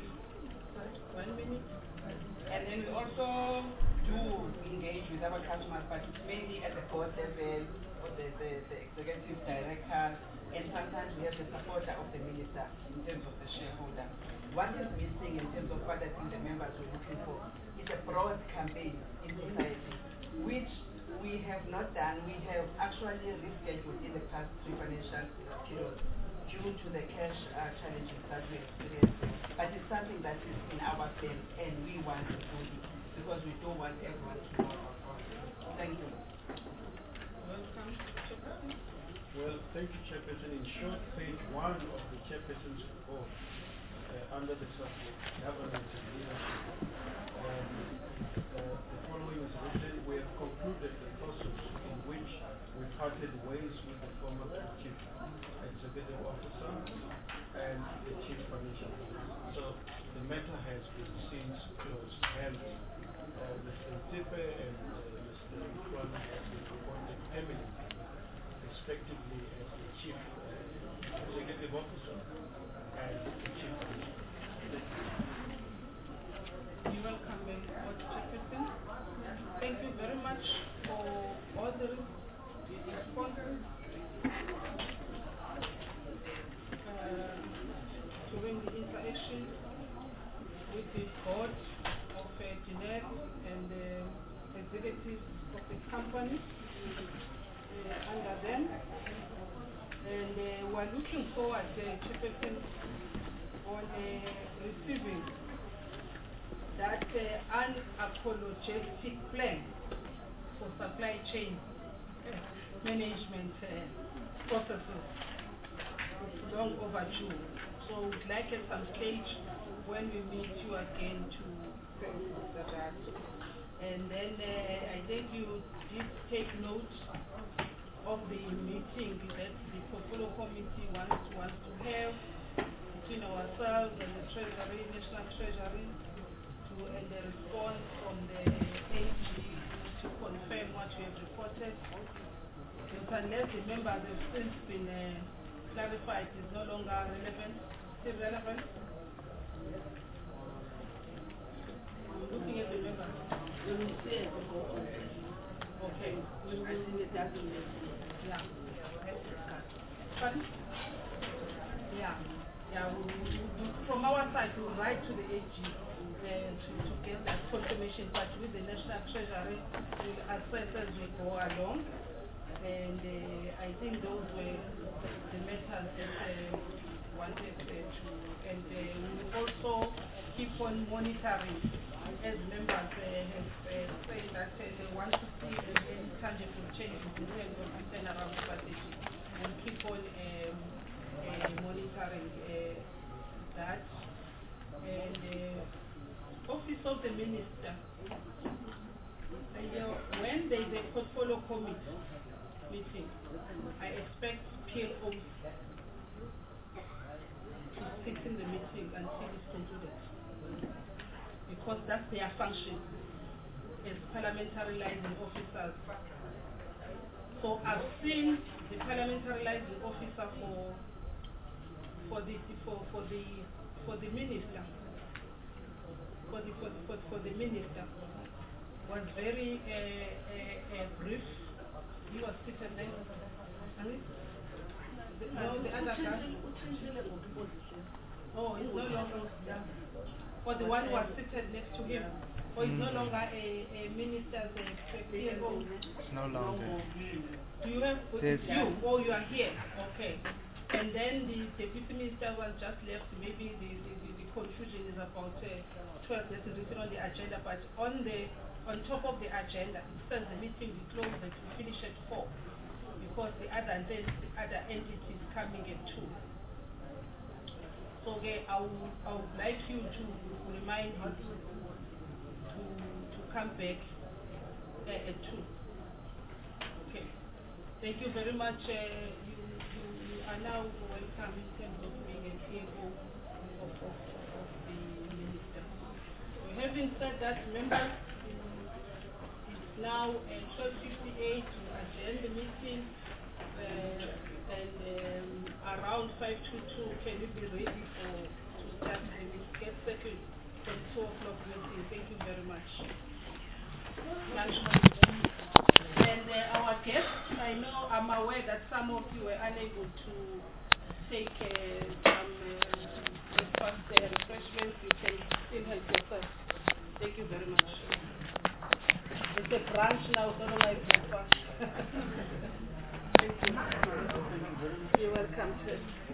1 minute. And then we also do engage with our customers, but it's mainly at the board level or the executive director, and sometimes we have the supporter of the minister in terms of the shareholder. What is missing in terms of what I think the members were looking for is a broad campaign in society, which we have not done. We have actually rescheduled in the past 3 financial periods due to the cash challenges that we experienced. But it's something that is in our plan, and we want to do it because we don't want everyone to know about it. Thank you. Welcome, Chairperson. Well, thank you, Chairperson. In short, page 1 of the Chairperson's report under the subject governance and leadership, the following is written: we have concluded the process in which we parted ways with the former chief executive officer and the chief financial officer. So the matter has been since closed, and Mr. Tipe and Mr. Ikwan have been appointed permanently, respectively, as the chief executive officer and the chief financial officer. You're welcome, Chairperson. Thank you very much for all the responses during the interaction with the board of Denel and the executives of the company under them. And we're looking forward, Chairperson, on receiving that unapologetic plan for supply chain management processes. It's long overdue. So we'd like at some stage when we meet you again to say that. And then I think you did take note of the meeting that the portfolio committee wants to have between ourselves and the Treasury, National Treasury, and the response from the AG to confirm what we have reported. But unless the members have since been clarified, is no longer relevant, still relevant. I'm looking at the members. We will see it. Okay. We will see it. Yeah. Pardon? Yeah. Yeah. From our side, we will write to the AG to get that confirmation, but with the National Treasury, we'll assess as we go along. And I think those were the matters that wanted to, and we will also keep on monitoring as members have said that they want to see any tangible changes in terms of the turnaround strategy, and keep on monitoring that. And Office of the Minister, when there is a portfolio committee meeting, I expect PLOs to sit in the meeting until it's concluded, because that's their function as parliamentary liaison officers. So I've seen the parliamentary liaison officer for the minister, for the minister was very brief. He was seated next. The other guy. Oh, he's no longer. Or the one who was seated next to him. Or he's no longer a minister's PMO. It's no longer. Do you have you? Oh, you are here. Okay. And then the deputy minister was just left. Maybe the confusion is about 12 that is written on the agenda, but on top of the agenda, it says the meeting will close and we finish at 4, because the other entities coming at 2. So I would like you to remind you to come back at 2. Okay. Thank you very much. You are now welcome in terms of being a PMO of the minister. Having said that, members, it's now 12:58 to adjourn the meeting, and around 5:22, can you be ready to start and get settled for the 2 o'clock meeting? Thank you very much. And our guests, I'm aware that some of you were unable to take some breakfast refreshments. You can still help yourself. Thank you very much. It's a brunch now, so I don't like breakfast. Thank you. You're welcome.